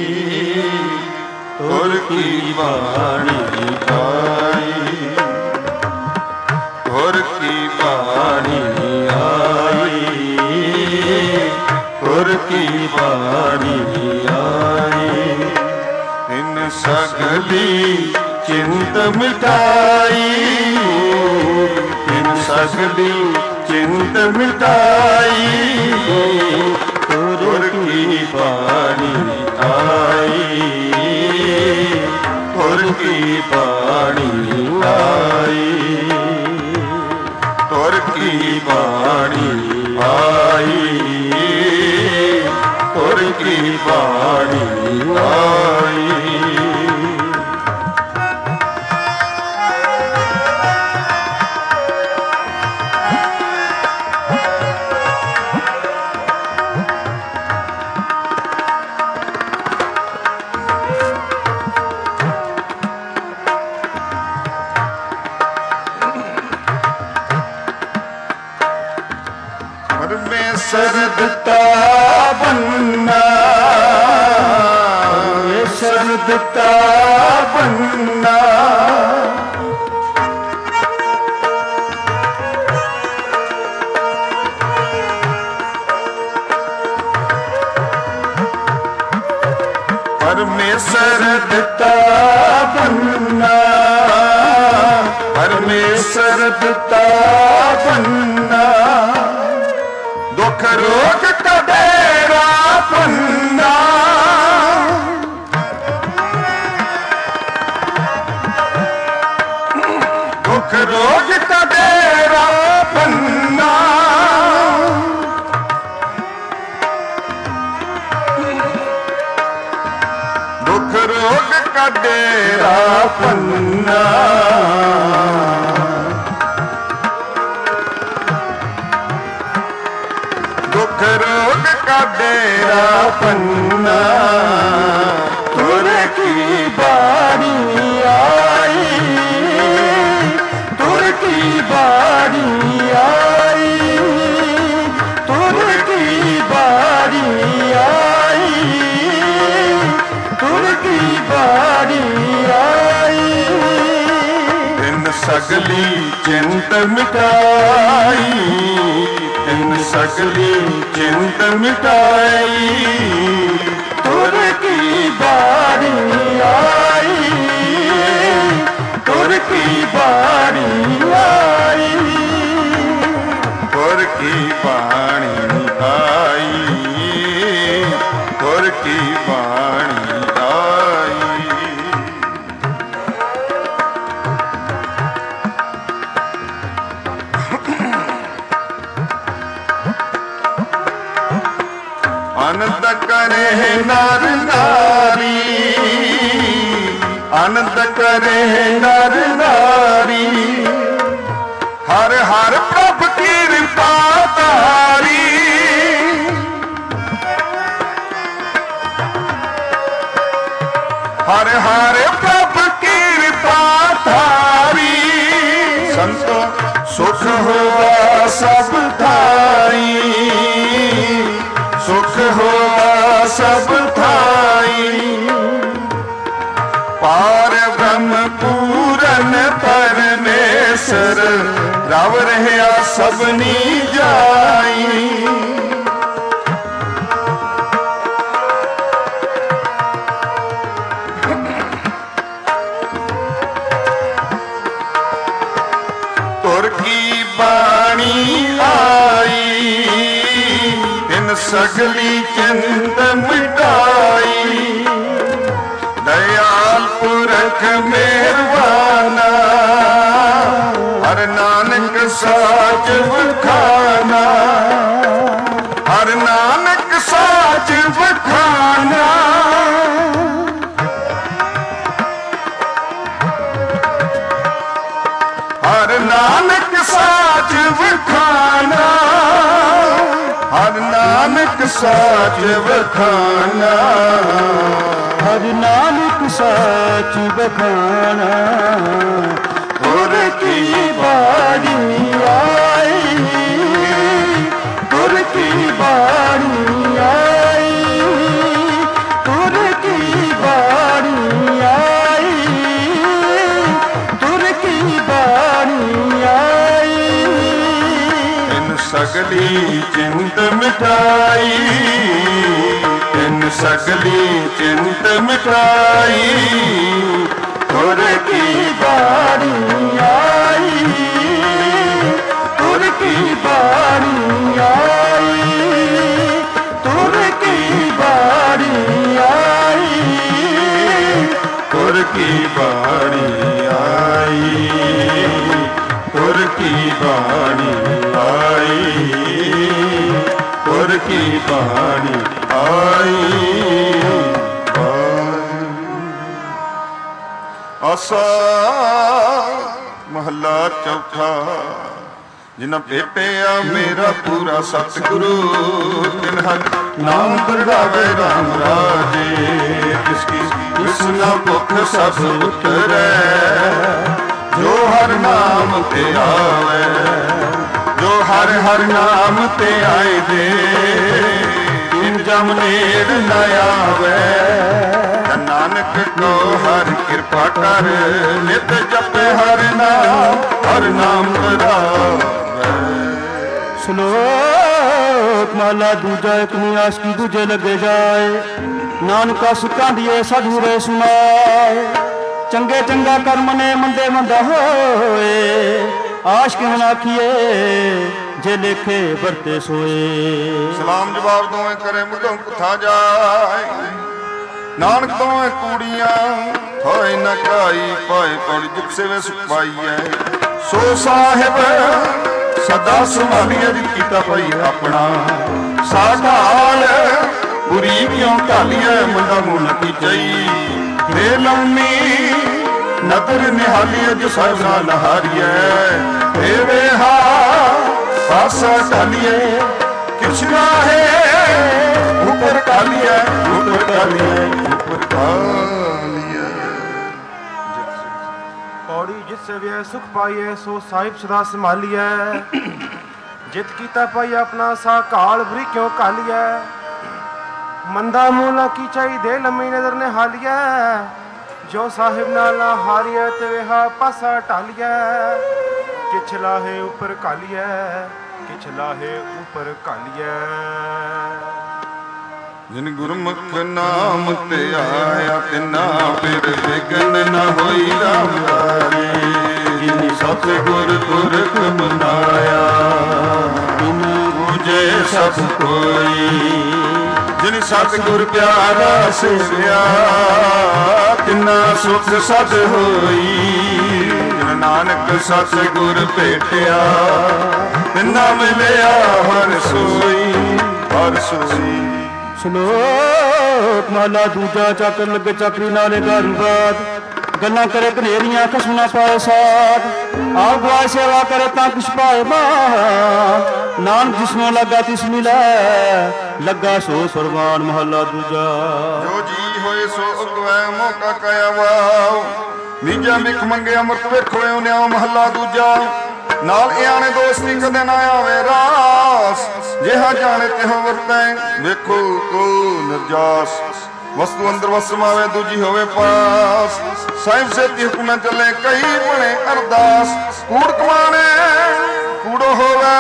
Speaker 1: और की बाणी आई और की बाणी आई और की बाणी आई इन सगली चिंत मिटाई इन सगली चिंत मिटाई तुर की बाणी आई तुर की बाणी आई तुर की बाणी आई तुर की बाणी आई। शरदता बनना ये शरदता बनना परमेश्वर दत्ता बनना परमेश्वर दत्ता बनना दुख रोग का डेरा पन्ना दुख रोग का डेरा पन्ना दुख रोग का डेरा पन्ना दुख रोग का डेरा पन्ना तुर की बारी आई तुर की बारी आई तुर की बारी आई तुर की बारी आई इन सगली चिंत मिटाई इन सगली चिंत मिटाई तुर की बारी आई तुर की बारी आई तुर की बाणी आई तुर की बाणी आई ਆਨੰਦ ਕਰੇ ਨਰ ਨਾਰੀ, ਆਨੰਦ ਕਰੇ ਨਰ ਨਾਰੀ, ਹਰ ਹਰ ਪ੍ਰਭ ਕਿਰਪਾ ਧਾਰੀ। ਹਰ ਹਰ ਪ੍ਰਭ ਕਿਰਪਾ ਧਾਰੀ, ਸੰਤੋ ਸੁਖ ਹੋਵਾ ਸਭ ਥਾਈ, ਸੁਖ ਹੋਵਾ ਸਭ ਥਾਈ। ਪਾਰ ਬ੍ਰਹਮ ਪੂਰਨ ਪਰਮੇਸ਼ਰ, ਰਵ ਰਹਿਆ ਸਭਨੀ ਜਾਈ। ਤੁਰ ਕੀ ਬਾਣੀ ਆਈ, ਤਿਨ ਸਗਲੀ ਚਿੰਤ ਮਿਟਾਈ। ਦਇਆਲ ਪੁਰਖ ਮਿਹਰਬਾਨਾ, ਹਰ ਨਾਨਕ ਸਾਚ ਵਖਾਨਾ, ਹਰ ਨਾਨਕ ਸਾਚ ਵਖਾਨਾ। ਹਰ ਨਾਨਕ ਸਾਚ ਵਖਾਨਾ, ਹਰ ਨਾਨਕ ਸਾਚ ਵਖਾਨਾ,
Speaker 8: ਹਰ ਨਾਨਕ ਸਾਚ ਵਖਾਣਾ। ਗੁਰ ਕੀ ਬਾਣੀ ਆਈ, ਗੁਰ ਕੀ ਬਾਣੀ ਆਈ, ਗੁਰ ਕੀ ਬਾਣੀ ਆਈ, ਗੁਰ ਕੀ ਬਾਣੀ ਆਈ।
Speaker 1: ਤਿਨ ਸਗਲੀ ਚਿੰਤ ਮਿਟਾਈ, ਤਿਨ ਸਗਲੀ ਚਿੰਤ ਮਿਟਾਈ।
Speaker 8: ਗੁਰ ਕੀ ਬਾਣੀ ਆਈ, ਗੁਰ ਕੀ ਬਾਣੀ ਆਈ, ਗੁਰ ਕੀ ਬਾਣੀ ਆਈ,
Speaker 1: ਗੁਰ ਕੀ ਬਾਣੀ ਆਈ, ਗੁਰ ਕੀ ਬਾਣੀ ਆਈ, ਗੁਰ ਕੀ ਬਾਣੀ ਆਈ। ਆਸਾ ਮਹੱਲਾ ਚੌਥਾ। ਜਿਨ੍ਹਾਂ ਭੇਟਿਆ ਮੇਰਾ ਪੂਰਾ ਸਤਿਗੁਰੂ, ਤਿਨ ਹਰ ਨਾਮ ਦਰੜਾਵੇ ਰਾਮ ਰਾਜੇ। ਤਿਸਕੀ ਕਿਸਨਾ ਭੁੱਖ ਸਭ ਉਤਰੈ, ਜੋ ਹਰ ਨਾਮ ਤੇ ਆਵੇ, ਜੋ ਹਰ ਹਰ ਨਾਮ ਤੇ ਆਏ ਦੇ। ਤਿਨ ਜਮ ਨੇੜ ਨ ਆਵੇ, ਨਾਨਕ ਕੋ ਹਰ ਕਿਰਪਾ ਕਰ। ਨਿਤ ਜਪੇ ਹਰ ਨਾਮ, ਹਰ ਨਾਮ ਧਰਾਵੇ।
Speaker 8: ਸ਼ਲੋਕ ਮਹਲਾ ਦੂਜਾ। ਇੱਕ ਨੂੰ ਆਸ਼ਕੀ ਦੂਜੇ ਲੱਗੇ ਜਾਏ, ਨਾਨਕਾ ਸੁੱਖਾਂ ਦੀਏ ਸਾਧੂਰੇ ਸੁਣਾਏ। ਚੰਗੇ ਚੰਗਾ ਕਰਮ ਨੇ, ਮੰਦੇ ਮੰਦਾ ਹੋਏ। ਆਸ਼ਕ ਹੁਣ ਆਖੀਏ, ਜੇ ਲੇਖੇ ਵਰਤੇ ਸੋਏ।
Speaker 1: ਸਲਾਮ ਜਵਾਬ ਦੋਵੇਂ ਕਰੇ ਮੁਢੋਂ ਕੁੱਥਾ ਜਾਏ। ਨਾਨਕ ਦੋਵੇਂ ਕੂੜੀਆਂ ਹੋਏ ਨ ਕਾਈ, ਪਾਏ ਪੌੜੀ ਜਿਤ ਸੇਵੇ ਸੁਖ ਪਾਈਐ। ਸੋ ਸਾਹਿਬ ਸਦਾ ਸੰਭਾਲੀਐ, ਜਿਤ ਕੀਤਾ ਪਈ ਆਪਣਾ। ਸਾਢਾਲ ਬੁਰੀ ਕਿਉਂ ਢਾਲੀਐ, ਮੰਦਾ ਮੂੰਹ ਨ ਕੀਚਈ। ਬੇਲੰਮੀ ਨਦਰ ਨਿਹਾਲੀਐ, ਜੋ ਸਾਹਿਬ ਨਾਲ ਹਾਰੀਐ। ਏ ਵੇਹਾ ਪਾਸਾ ਢਾਲੀਐ, ਕਿਛ ਨਾ ਹੈ ਉੱਪਰ ਢਾਲੀਐ, ਉੱਪਰ ਢਾਲੀਐ, ਉੱਪਰ ਢਾਲੀਐ।
Speaker 3: ਪੌੜੀ ਜਿਤ ਸੇਵਿਐ ਸੁਖ ਪਾਈਐ, ਸੋ ਸਾਹਿਬ ਸਦਾ ਸੰਭਾਲੀਐ। ਜਿਤ ਕੀਤਾ ਪਾਈ ਆਪਣਾ, ਸਾ ਘਾਲ ਬੁਰੀ ਕਿਉਂ ਘਾਲੀਐ। ਮੰਦਾ ਮੂੰਹ ਨਾ ਕੀਚਾਈ, ਦੇ ਲੰਮੀ ਨਜ਼ਰ ਨੇ ਹਾਲੀਐ। ਜੋ ਸਾਹਿਬ ਨਾਲ ਹਾਰੀਐ, ਤੇ ਵੇਹਾ ਪਾਸਾ ਢਾਲੀਐ। ਕਿਛ ਲਾਹੇ ਉੱਪਰ ਘਾਲੀਐ, ਕਿਛ ਲਾਹੇ ਉੱਪਰ ਘਾਲੀਐ।
Speaker 1: ਜਿਨ ਗੁਰਮੁਖ ਨਾਮ ਤੇ ਆਇਆ, ਤਿਨਾ ਫਿਰ ਵਿਗਨ ਨ ਹੋਈ ਰਾਮ ਰਾਜੇ। ਜਿਨ ਸਤਿਗੁਰ ਪੁਰਖ ਮਨਾਇਆ, ਤਿਨ ਬੂਝੇ ਸਭ ਕੋਈ। ਜਿਨ ਸਤਿਗੁਰ ਪਿਆਰਾ ਸੇਵਿਆ, ਤਿਨਾ ਸੁਖ ਸਦ ਹੋਈ। ਜਿਨ ਨਾਨਕ ਸਤਿਗੁਰ ਭੇਟਿਆ, ਤਿਨਾ ਮਿਲਿਆ ਹਰ ਸੋਈ, ਹਰ ਸੋਈ।
Speaker 2: ਸ਼ਲੋਕ ਮਹਲਾ ਦੂਜਾ। ਚੱਕਰ ਲੱਗੇ ਚੱਕਰੀ ਨਾਲੇ ਗਾਰੂ ਬਾਦ, ਗੱਲਾਂ ਕਰੇ ਘਨੇਰੀਆਂ ਖਸਮ ਨਾ ਪਾਏ ਸਾਧ। ਆਪ ਗਵਾਏ ਸੇਵਾ ਕਰੇ ਤਾਂ ਕਿਛ ਪਾਏ ਮਾਨ, ਨਾਨਕ ਜਿਸਨੂੰ ਲੱਗਾ ਤਿਸ ਮਿਲੈ, ਲੱਗਾ ਸੋ ਸਰਵਾਨ। ਮਹਲਾ ਦੂਜਾ।
Speaker 1: ਜੋ ਜੀ ਹੋਏ ਸੋ ਉਗਵੈ ਮੌਕਾ ਕਾਇਆ ਵਾਉ, ਨੀਜਾ ਮਿਖ ਮੰਗੇ ਅੰਮ੍ਰਿਤ ਵੇਖੋ ਨਿਆਉ। ਮਹਲਾ ਦੂਜਾ। ਨਾਲ ਇਆਣੇ ਦੋਸਤੀ ਕਦੇ ਨਾ ਆਵੇ ਰਾਸ, ਜਿਹਾ ਜਾਣੇ ਤਿਹੋ ਵਰਤੈ ਵੇਖੋ ਕੋ ਨਿਰਜਾਸ। ਵਸਤੂ ਅੰਦਰ ਵਸ ਸਮਾਵੇ ਦੂਜੀ ਹੋਵੇ ਪਾਸ, ਸਾਹਿਬ ਸੇਤੀ ਹੁਕਮ ਚੱਲੇ ਕਈ ਬਣੇ ਅਰਦਾਸ। ਕੂੜ ਕਮਾਣੇ ਕੂੜੋ ਹੋਵੇ,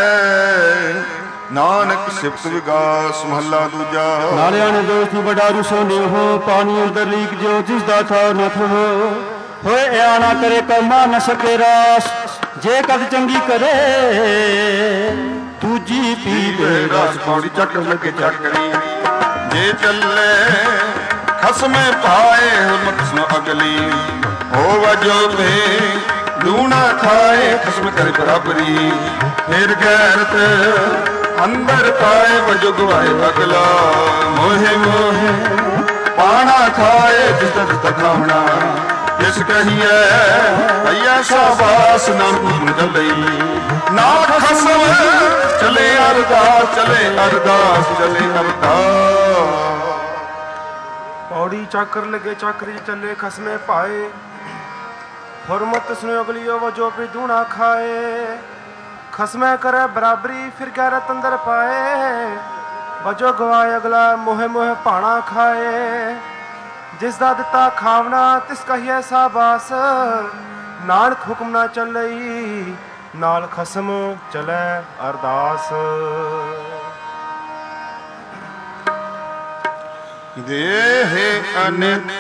Speaker 1: ਨਾਨਕ ਸਿਫਤ ਵਿਗਾਸ। ਮਹੱਲਾ ਦੂਜਾ।
Speaker 2: ਨਾਲਿਆਂ ਨੇ ਦੋਸਤੀ ਵਡਾਰੂ ਸੋਨੇ ਹੋ, ਪਾਣੀ ਅੰਦਰ ਲੀਕ ਜੋ ਜਿਸ ਦਾ ਥਾ ਨਥ ਹੋ। ਹੋਏ ਆਣਾ ਕਰੇ ਕਰਮਾ ਨ ਸਕੇ ਰਾਸ, ਜੇ ਕਦ ਚੰਗੀ ਕਰੇ ਦੂਜੀ ਪੀਵੇ ਰਸ।
Speaker 1: ਪੌੜੀ ਚੱਕਰ ਲੱਗੇ ਚੱਕਰੀ, ਜੇ ਚੱਲੇ ਖਸਮੇ ਪਾਏ ਹੁਰਮਤ ਸੁ ਅਗਲੀ। ਹੋਵਾ ਜੋ ਪੇ ਲੂਣਾ ਖਾਏ, ਖਸਮ ਕਰੇ ਬਰਾਬਰੀ। ਫਿਰ ਗੈਰਤ ਅੰਦਰ ਪਾਏ, ਵਜੋ ਗਵਾਏ ਅਗਲਾ। ਮੋਹੇ ਮੋਹੇ ਪਾਣਾ ਖਾਏ, ਜਿਸ ਦਾ ਖਾਵਣਾ ਇਸ ਕਹੀਏ ਭਈਆ ਸ਼ਾਬਾਸ਼। ਨਾਨਕ ਚੱਲਈ ਨਾਲ ਖਸਮ ਚਲੇ ਅਰਦਾਸ, ਚਲੇ ਅਰਦਾਸ, ਚਲੇ ਅਰਦਾਸ।
Speaker 3: ਪੌੜੀ ਚੱਕਰ ਲੱਗੇ ਚੱਕਰੀ ਚੱਲੇ ਖਸਮੇ ਪਾਏ, ਹੁਰਮਤ ਸੁਣਿਓ ਅਗਲੀਓ ਵਜੋ ਪੀ ਦੂਣਾ ਖਾਏ। ਖਸਮੇ ਕਰੇ ਬਰਾਬਰੀ ਫਿਰ ਗੈਰਤ ਅੰਦਰ ਪਾਏ, ਵਜੋ ਗਵਾਏ ਅਗਲਾ ਮੋਹੇ ਮੋਹੇ ਭਾਣਾ ਖਾਏ। ਜਿਸ ਦਾ ਦਿੱਤਾ ਖਾਵਣਾ ਤਿਸ ਕਹੀਏ ਸਾਬਾਸ, ਨਾਨਕ ਹੁਕਮ ਨਾ ਚੱਲਈ ਨਾਲ ਖਸਮ ਚਲੇ ਅਰਦਾਸ।
Speaker 1: ਦੇਹ ਅਨਿਤ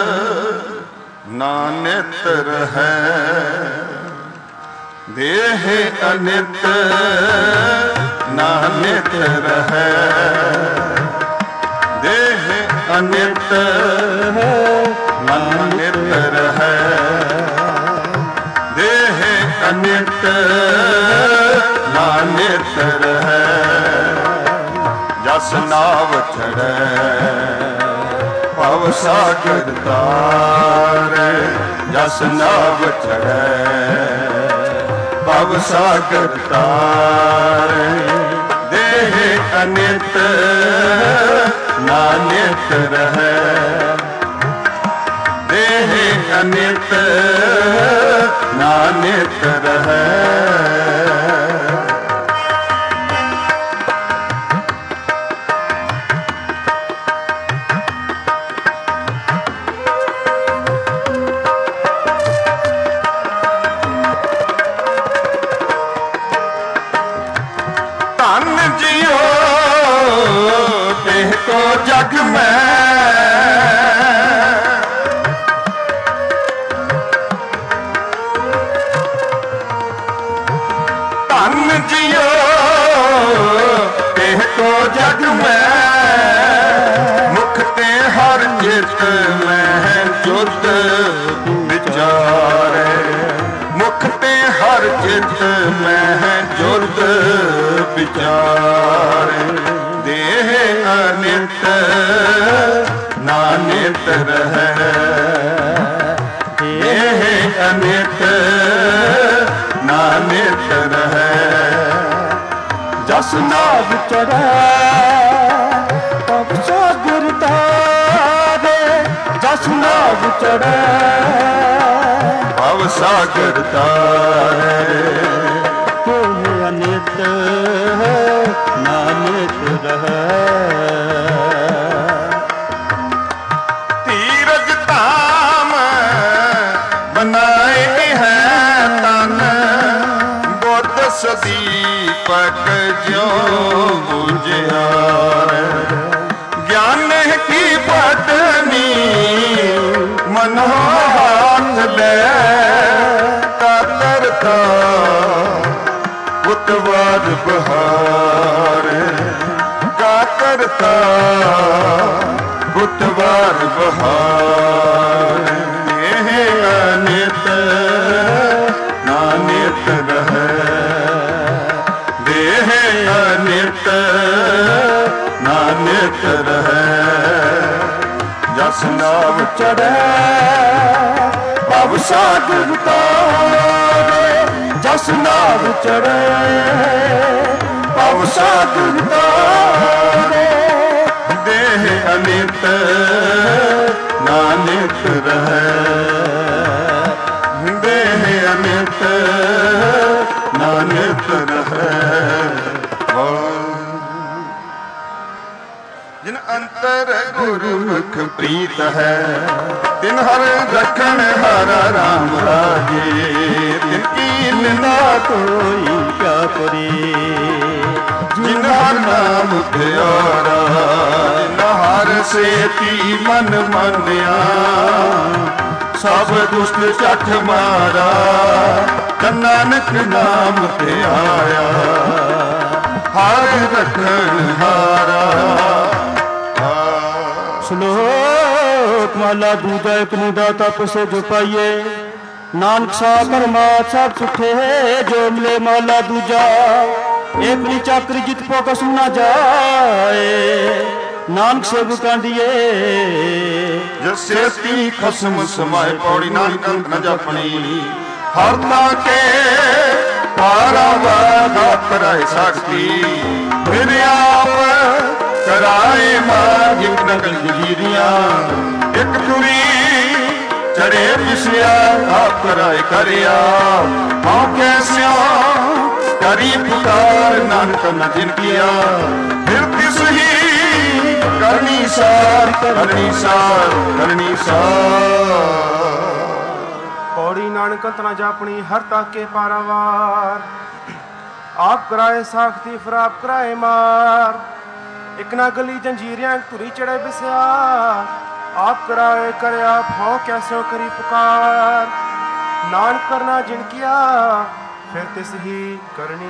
Speaker 1: ਨਾਨਿਤ ਰਹੈ, ਦੇਹ ਅਨਿਤ ਨਾਨਿਤ ਰਹੈ। ਦੇਹ ਅਨਿਤ ਨਾਨਿਤ ਰਹੈ, ਦੇਹ ਅਨਿਤ ਨਾਨਿਤ ਰਹੈ। ਜਸ ਨਾਵ ਚੜੈ ਭਵ ਸਾਗਰ ਤਾਰੈ, ਜਸ ਨਾਵ ਚੜੈ ਭਵ ਸਾਗਰ ਤਾਰੈ। ਦੇਹ ਅਨਿਤ ਨਾਨਿਤ ਰਹੈ, ਦੇਹ ਅਨਿਤ ਨਾਨਿਤ ਰਹੈ। जग में धन जियो तेह को जग में, मुख ते हर चित में जुद विचारे। मुख ते हर चित में जुद विचारे। देह अनित नानित रहै, देह अनित नानित रहै।
Speaker 2: जस नाग चढ़ै तब सागर तारे, जस नाग चढ़ै
Speaker 1: भव सागर तारे।
Speaker 2: देह अनित नानित रहै।
Speaker 1: तीरज धाम बनाए हैं तन, बुद्ध सदीपक ज्यों बुझियार। ज्ञान की पत्नी मनो हाथ ले, कातरता उतवार बहार। कातरता उतवार बहार। देह अनित नानित रहै, देह अनित नानित
Speaker 8: ਚੜੈ ਭਵ ਸਾਗਰ ਤਾਰੇ ਜਸ ਨਾਮ ਚੜੈ ਭਵ ਸਾਗਰ ਤਾਰੇ
Speaker 1: ਦੇਹ ਅਨਿਤ ਨਾਨਕ ਰਹੈ ਦੇਹ ਅਨਿਤ ਨਾਨਕ ਰਹੈ ਜਿਨ ਅੰਤਰ ਗੁਰਮੁਖ ਪ੍ਰੀਤ ਹੈ ਤਿਨ ਹਰ ਰਖਣ ਹਰ ਰਾਮ ਰਾਜੇ ਤਿਨ ਕੀਨ ਨਾ
Speaker 8: ਕੋਈ ਕਿਆ ਕਰੇ
Speaker 1: ਜਿਨ ਹਰ ਨਾਮ ਪਿਆਰਾ ਜਿਨ ਹਰ ਸੇਤੀ ਮਨ ਮੰਨਿਆ ਸਭ ਦੁਸ਼ਟ ਝੱਠ ਮਾਰਾ ਨਾਨਕ ਨਾਮ ਤੇ ਆਇਆ ਹਰ ਰਖਣ ਹਾਰਾ।
Speaker 8: ਸ਼ਲੋਕ ਮਾਲਾ ਦੂਜਾ ਇੱਕ ਨੂੰ ਦਾਤਾ ਪਸੇ ਜੋ ਪਾਈਏ ਨਾਨਕ ਸਾ ਕਰਮਾ ਸਭ ਸੁਠੇ ਜੋ ਮਿਲੇ ਮਾਲਾ ਦੂਜਾ ਇੱਕ ਨੀ ਚੱਕਰ ਜਿਤ ਪੋ ਕਸੂ ਨਾ ਜਾਏ ਨਾਨਕ ਸੇਵ ਕਾਂਡੀਏ
Speaker 1: ਜਿਸ ਸੇਤੀ ਖਸਮ ਸਮਾਏ ਪੌੜੀ ਨਾਨਕ ਅੰਤ ਨ ਜਾਪਣੀ ਹਰ ਤਾਂ ਕੇ ਪਾਰਾਵਾਰ ਕਰਾਏ ਸਕਤੀ ਫਿਰ ਆਪ ਕਰਾਏ ਮਾਰ ਇੱਕ ਨਕਲ ਜੀਰੀਆਂ ਇੱਕ ਤੁਰੀ ਚੜੇ ਪਿਸਿਆ ਆਪ ਕਰਾਏ ਕਰਿਆ ਹਉ ਕੈਸਿਆ ਕਰੀ ਪੁਕਾਰ ਨਾਨਕ ਨ ਜਿਨ ਕੀਆ ਫਿਰ ਤਿਸ ਹੀ ਕਰਨੀ ਸਾਰ ਕਰਨੀ ਸਾਰ ਕਰਨੀ ਸਾਰ।
Speaker 3: ਪੌੜੀ ਨਾਨਕ ਅੰਤ ਨ ਜਾਪਣੀ ਹਰ ਤਾਕੇ ਪਾਰਾਵਾਰ ਆਪ ਕਰਾਏ ਸਾਖਤੀ ਫਿਰ ਆਪ ਕਰਾਏ ਮਾਰ ਇੱਕ ਨਾ ਗਲੀ ਜੰਜੀਰਿਆਂ ਧੁਰੀ ਚੜੇ ਬਿਸਿਆ ਆਪ ਕਰਾਏ ਕਰਿਆ ਭਉ ਕੈਸੋ ਕਰੀ ਪੁਕਾਰ ਨਾਨਕ ਕਰਨਾ ਜਿਨ ਕੀਆ ਫਿਰ ਤਿਸ ਹੀ ਕਰਨੀ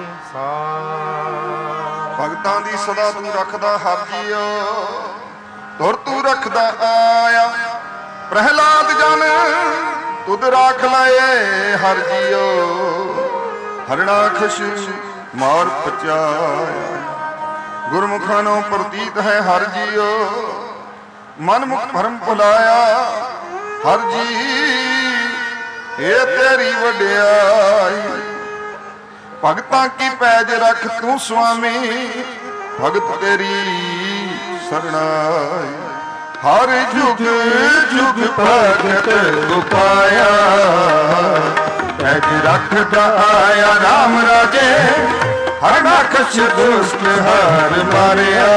Speaker 3: ਸਾਰ।
Speaker 1: ਭਗਤਾਂ ਦੀ ਸਦਾ ਤੂੰ ਰੱਖਦਾ ਹਰ ਜੀਓ ਤੁਰ ਤੂੰ ਰੱਖਦਾ ਆਇਆ ਪ੍ਰਹਿਲਾਦ ਜਨ ਤੁਧ ਰਾਖ ਲਏ ਹਰ ਜੀਓ ਹਰਣਾਖਸ਼ ਮਾਰ ਪਚਾਇਆ ਗੁਰਮੁਖਾਂ ਨੂੰ ਪ੍ਰਤੀਤ ਹੈ ਹਰ ਜੀਓ ਮਨ ਮੁਖ ਭਰਮ ਭੁਲਾਇਆ ਹਰ ਜੀ ਇਹ ਤੇਰੀ ਵਡਿਆਈ ਭਗਤਾਂ ਕੀ ਪੈਜ ਰੱਖ ਤੂੰ ਸੁਆਮੀ ਭਗਤ ਤੇਰੀ ਸਰਣਾਈ ਹਰ ਜੁਗ ਜੁਗ ਭਗਤ ਉਪਾਇਆ ਪੈਜ ਰੱਖਦਾ ਆਇਆ ਰਾਮ ਰਾਜੇ ਹਰ ਨਾਖਸ਼ ਦੁਸ਼ਟ ਹਰ ਮਾਰਿਆ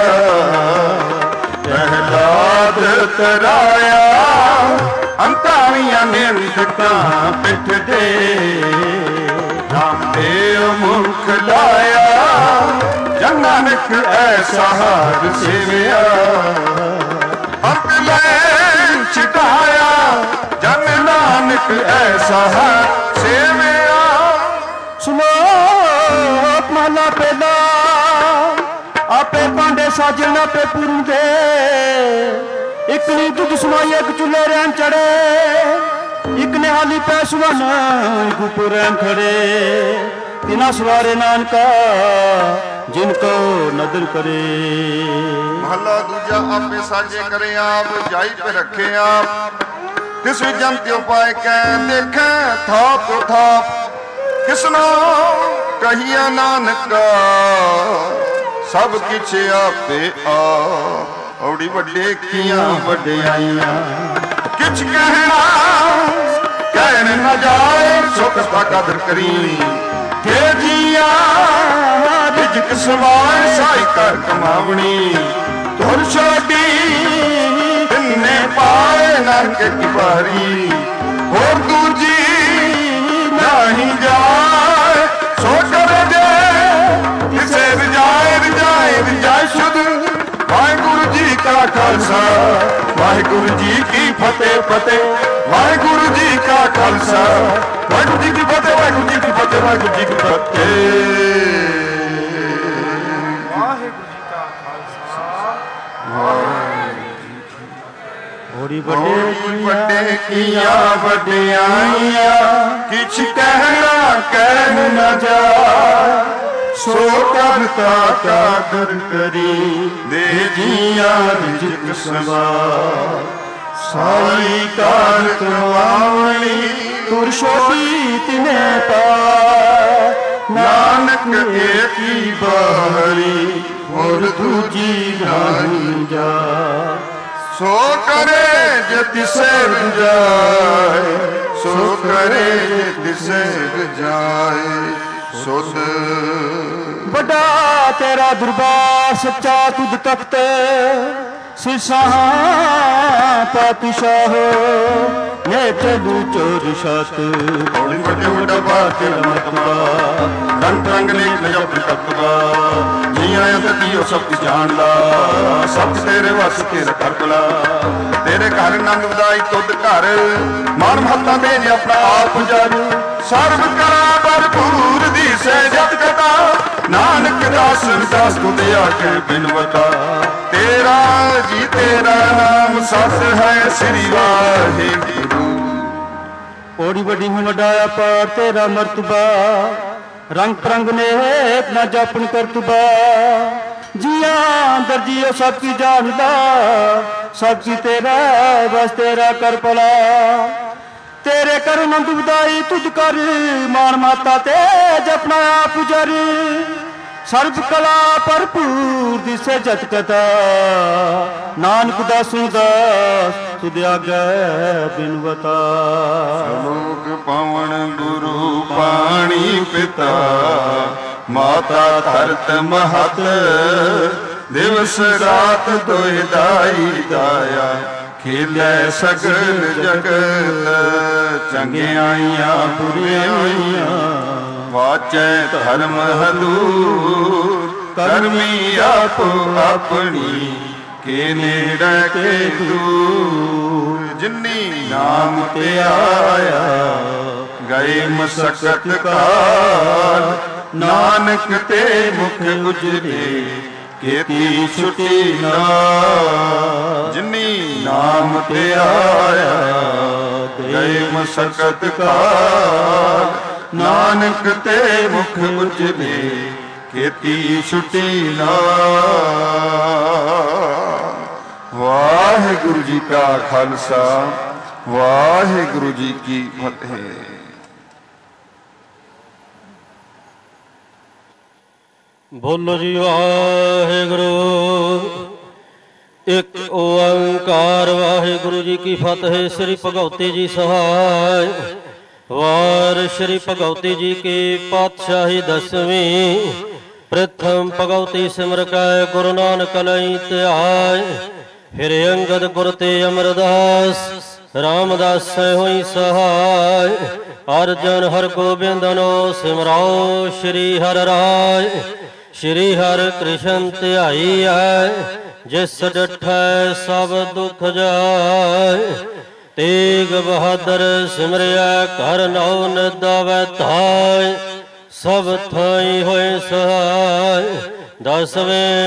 Speaker 1: ਪ੍ਰਹਿਲਾਦ ਤਰਾਇਆ ਅੰਤਾਵੀਆਂ ਨਿਰੰਤਕਾਂ ਪਿੱਠ ਤੇ ਰਾਮਦੇਵ ਮੁਖ ਲਾਇਆ ਜਨ ਨਾਨਕ ਐਸਾ ਹਰ ਸੇਵਿਆ ਅੰਤ ਲੈ ਛਿਟਾਇਆ ਜਨ ਨਾਨਕ ਐਸਾ ਹਰ ਸੇਵਿਆ।
Speaker 8: ਸ਼ਲੋਕ ਮਾਲਾ ਪਹਿਲਾ ਆਪੇ ਭਾਂਡੇ ਸਾਜਣ ਆਪੇ ਪੁਰੂ ਦੇ ਇੱਕ ਨੀ ਦੁੱਧ ਸਮਾਈ ਇੱਕ ਚੁੱਲ੍ਹੇ ਰਹਿਣ ਚੜੇ ਇੱਕ ਨੇ ਹਾਲੀ ਪੈ ਸੁਵਨ ਗੁਪ ਰਹਿਣ ਖੜੇ ਤਿਨਾ ਸਵਾਰੇ ਨਾਨਕਾ ਜਿਨ ਕੋ ਨਦਰ ਕਰੇ।
Speaker 1: ਮਹਲਾ ਦੂਜਾ ਆਪੇ ਸਾਜੇ ਕਰੇ ਆਪ ਜਾਈ ਤੇ ਰੱਖੇ ਆਪ ਤਿਸ ਜਨ ਤਿਉ ਪਾਏ ਕੈ ਦੇਖੈ ਥਾਪ ਥਾਪ ਕਿਸਨੋ ਕਹੀਆ ਨਾਨਕਾ ਸਭ ਕਿਛ ਆਪੇ ਆਪ ਔੜੀ ਵੱਡੇ ਕੀਆਂ ਵਡਿਆਈਆਂ ਕਿਛ ਕਹਿਣਾ ਕਹਿਣ ਨਾ ਜਾਏ ਸੁਖ ਦਾ ਕਦਰ ਕਰੀ ਤੇ ਜੀਆ ਰਿਜਕ ਸਵਾਰ ਸਾਈ ਕਰ ਕਮਾਵਣੀ ਤੁਰ ਛੋਟੀ ਤਿੰਨੇ ਪਾਏ ਨਰਕ ਕੀ ਬਾਰੀ ਹੋਰ ਦੂਜੀ ਨਹੀਂ ਜਾਏ ਸੋ ਕਰ ਦੇ ਕਿਸੇ ਰਜਾਏ ਸ਼ੁੱਧ ਵਾਹਿਗੁਰੂ ਜੀ ਕਾ ਖਾਲਸਾ ਵਾਹਿਗੁਰੂ ਜੀ ਕੀ ਫਤਿਹ ਫਤਿਹ ਵਾਹਿਗੁਰੂ ਜੀ ਕਾ ਖਾਲਸਾ ਵਾਹਿਗੁਰੂ ਜੀ ਕੀ ਫਤਿਹ ਵਾਹਿਗੁਰੂ ਜੀ ਕੀ ਫਤਿਹ ਵਾਹਿਗੁਰੂ ਜੀ ਕੀ ਫਤਿਹ।
Speaker 8: ਹੋਰੀ
Speaker 1: ਵੱਡੇ ਕੀਆਂ ਵਡਿਆਈਆਂ ਕਿਛ ਕਹਿਣਾ ਕਹਿ ਨਾ ਜਾ ਸੋ ਕਰਤਾ ਕਾਦਰ ਕਰੀ ਦੇ ਜੀਆਂ ਰਿਜਕ ਸਵਾ
Speaker 2: ਸਾਈ ਕਾਰ ਕਰਵਾਵਣੀ ਤੁਰ ਛੋਟੀ ਤਿਨੇ ਪਾ ਨਾਨਕ ਏਕੀ ਬਾਹਰੀ ਹੋਰ ਦੂਜੀ ਨਾਹੀ ਜਾ
Speaker 1: ਸੋ ਕਰੇ ਜੇ ਤਿਸੇ ਰਜਾਏ ਸੋ ਕਰੇ ਜੇ ਤਿਸੇ ਰਜਾਏ ਸੁਧ
Speaker 2: ਵੱਡਾ ਤੇਰਾ ਦਰਬਾਰ ਸੱਚਾ ਤੁਧ ਤਖਤ ਸਿਰਸਾਂ ਪਾਤਸ਼ਾਹ ਨੇ ਚਲੂ ਚੋਰ ਛਤ
Speaker 1: ਹੌਲੀ ਵੱਡੇ ਵੱਡਾ ਬਾਤ ਮਤਬਾ ਰੰਗ ਰੰਗ ਨੇ ਨਜਬ ਤਤਵਾ ਜੀ ਆਇਆ ਤੇ ਜੀਓ ਸਭ ਜਾਣਦਾ ਸਭ ਤੇਰੇ ਵਸ ਕੇ ਕਰ ਬਲਾ ਤੇਰੇ ਘਰ ਨੰਗ ਵਧਾਈ ਤੁਧ ਘਰ ਮਾਨ ਮਹੱਤਾ ਦੇ ਜੇ ਆਪਣਾ ਆਪ ਜਰ ਸਰਬ ਕਲਾ ਭਰਪੂਰ ਦੀ ਸਹਿਜਤ ਕਥਾ ਨਾਨਕ ਦਾਸ ਦਾਸ ਤੁਧ ਆਖੇ ਬਿਨਵਤਾ ਤੇਰਾ ਜੀ ਤੇਰਾ ਨਾਮ ਸਤ ਹੈ ਸ੍ਰੀ ਵਾਹਿਗੁਰੂ
Speaker 2: ਓੜੀ ਵੱਡੀ ਹੁਣ ਵਡਾਇਆ ਪਾਰ ਤੇਰਾ ਮਰਤਬਾ ਰੰਗ ਪ੍ਰੰਗ ਨੇ ਨਾ ਜਾਪਨ ਕਰਤਬਾ ਜੀਆਂ ਅੰਦਰ ਜੀਓ ਸਭ ਕੀ ਜਾਣਦਾ ਸਭ ਕੀ ਤੇਰਾ ਬਸ ਤੇਰਾ ਕਰ ਭਲਾ ਤੇਰੇ ਕਰ ਨੰਦ ਵਧਾਈ ਤੁਝ ਕਰ ਮਾਨ ਮਾਤਾ ਤੇ ਜਪਨਾ ਆਪ ਜਰ ਸਰਬ ਕਲਾ ਭਰਪੂਰ ਦਿਸੇ ਜਤ ਕਥਾ ਨਾਨਕ ਦਾਸੂ ਦਾਸ ਤੁਧ ਆਗੈ ਬਿਨਵਤਾ
Speaker 1: ਲੋਕ ਪਾਵਨ ਗੁਰੂ ਪਾਣੀ ਪਿਤਾ ਮਾਤਾ ਧਰਤ ਮਹਤ ਦਿਵਸ ਰਾਤ ਦੋਇ ਦਾਈ ਦਾਇਆ ਖੇਲੇ ਸਗਲ ਜਗਤ ਚੰਗਿਆਈਆਂ ਬੁਰਿਆਈਆਂ ਵਾਚੈ ਧਰਮ ਹਦੂਰ ਕਰਮੀ ਆਪੋ ਆਪਣੀ ਕੇ ਨੇੜੇ ਕੇ ਦੂਰ ਜਿਨੀ ਨਾਮ ਤੇ ਆਇਆ ਗਏ ਮਸਕਤ ਕਾਲ ਨਾਨਕ ਤੇ ਮੁਖ ਉਜਰੇ ਕੀਤੀ ਛੁਟੀ ਨਾ ਜਿਨੀ ਨਾਮ ਤੇ ਆਇਆ ਗਏ ਮਸਕਤ ਕਾਲ ਨਾਨਕ ਤੇ ਮੁਖ ਉਜਲੇ ਕੀਤੀ ਛੁਟੀ ਨਾ ਵਾਹਿਗੁਰੂ ਜੀ ਕਾ ਖਾਲਸਾ ਵਾਹਿਗੁਰੂ ਜੀ ਕੀ ਫਤਿਹ।
Speaker 10: ਬੋਲੋ ਜੀ ਵਾਹਿਗੁਰੂ ਇੱਕ ਓੰਕਾਰ ਵਾਹਿਗੁਰੂ ਜੀ ਕੀ ਫਤਿਹ। ਸ੍ਰੀ ਭਗਉਤੀ ਜੀ ਸਹਾਇ ਵਾਰ श्री भगवती जी की पातशाही दसवीं प्रथम भगवती सिमर कै गुरु नानक लई त्याय फिर अंगद गुर ते अमरदास रामदास होई सहाय अर्जन हर गोबिंदनो सिमराओ श्री हर राय श्री हर कृष्ण ध्याई है जिस डठै सब दुख जाय तेग बहादुर सिमरिया कर नौ निदावै धाय सब थाई होए सहाय दसवें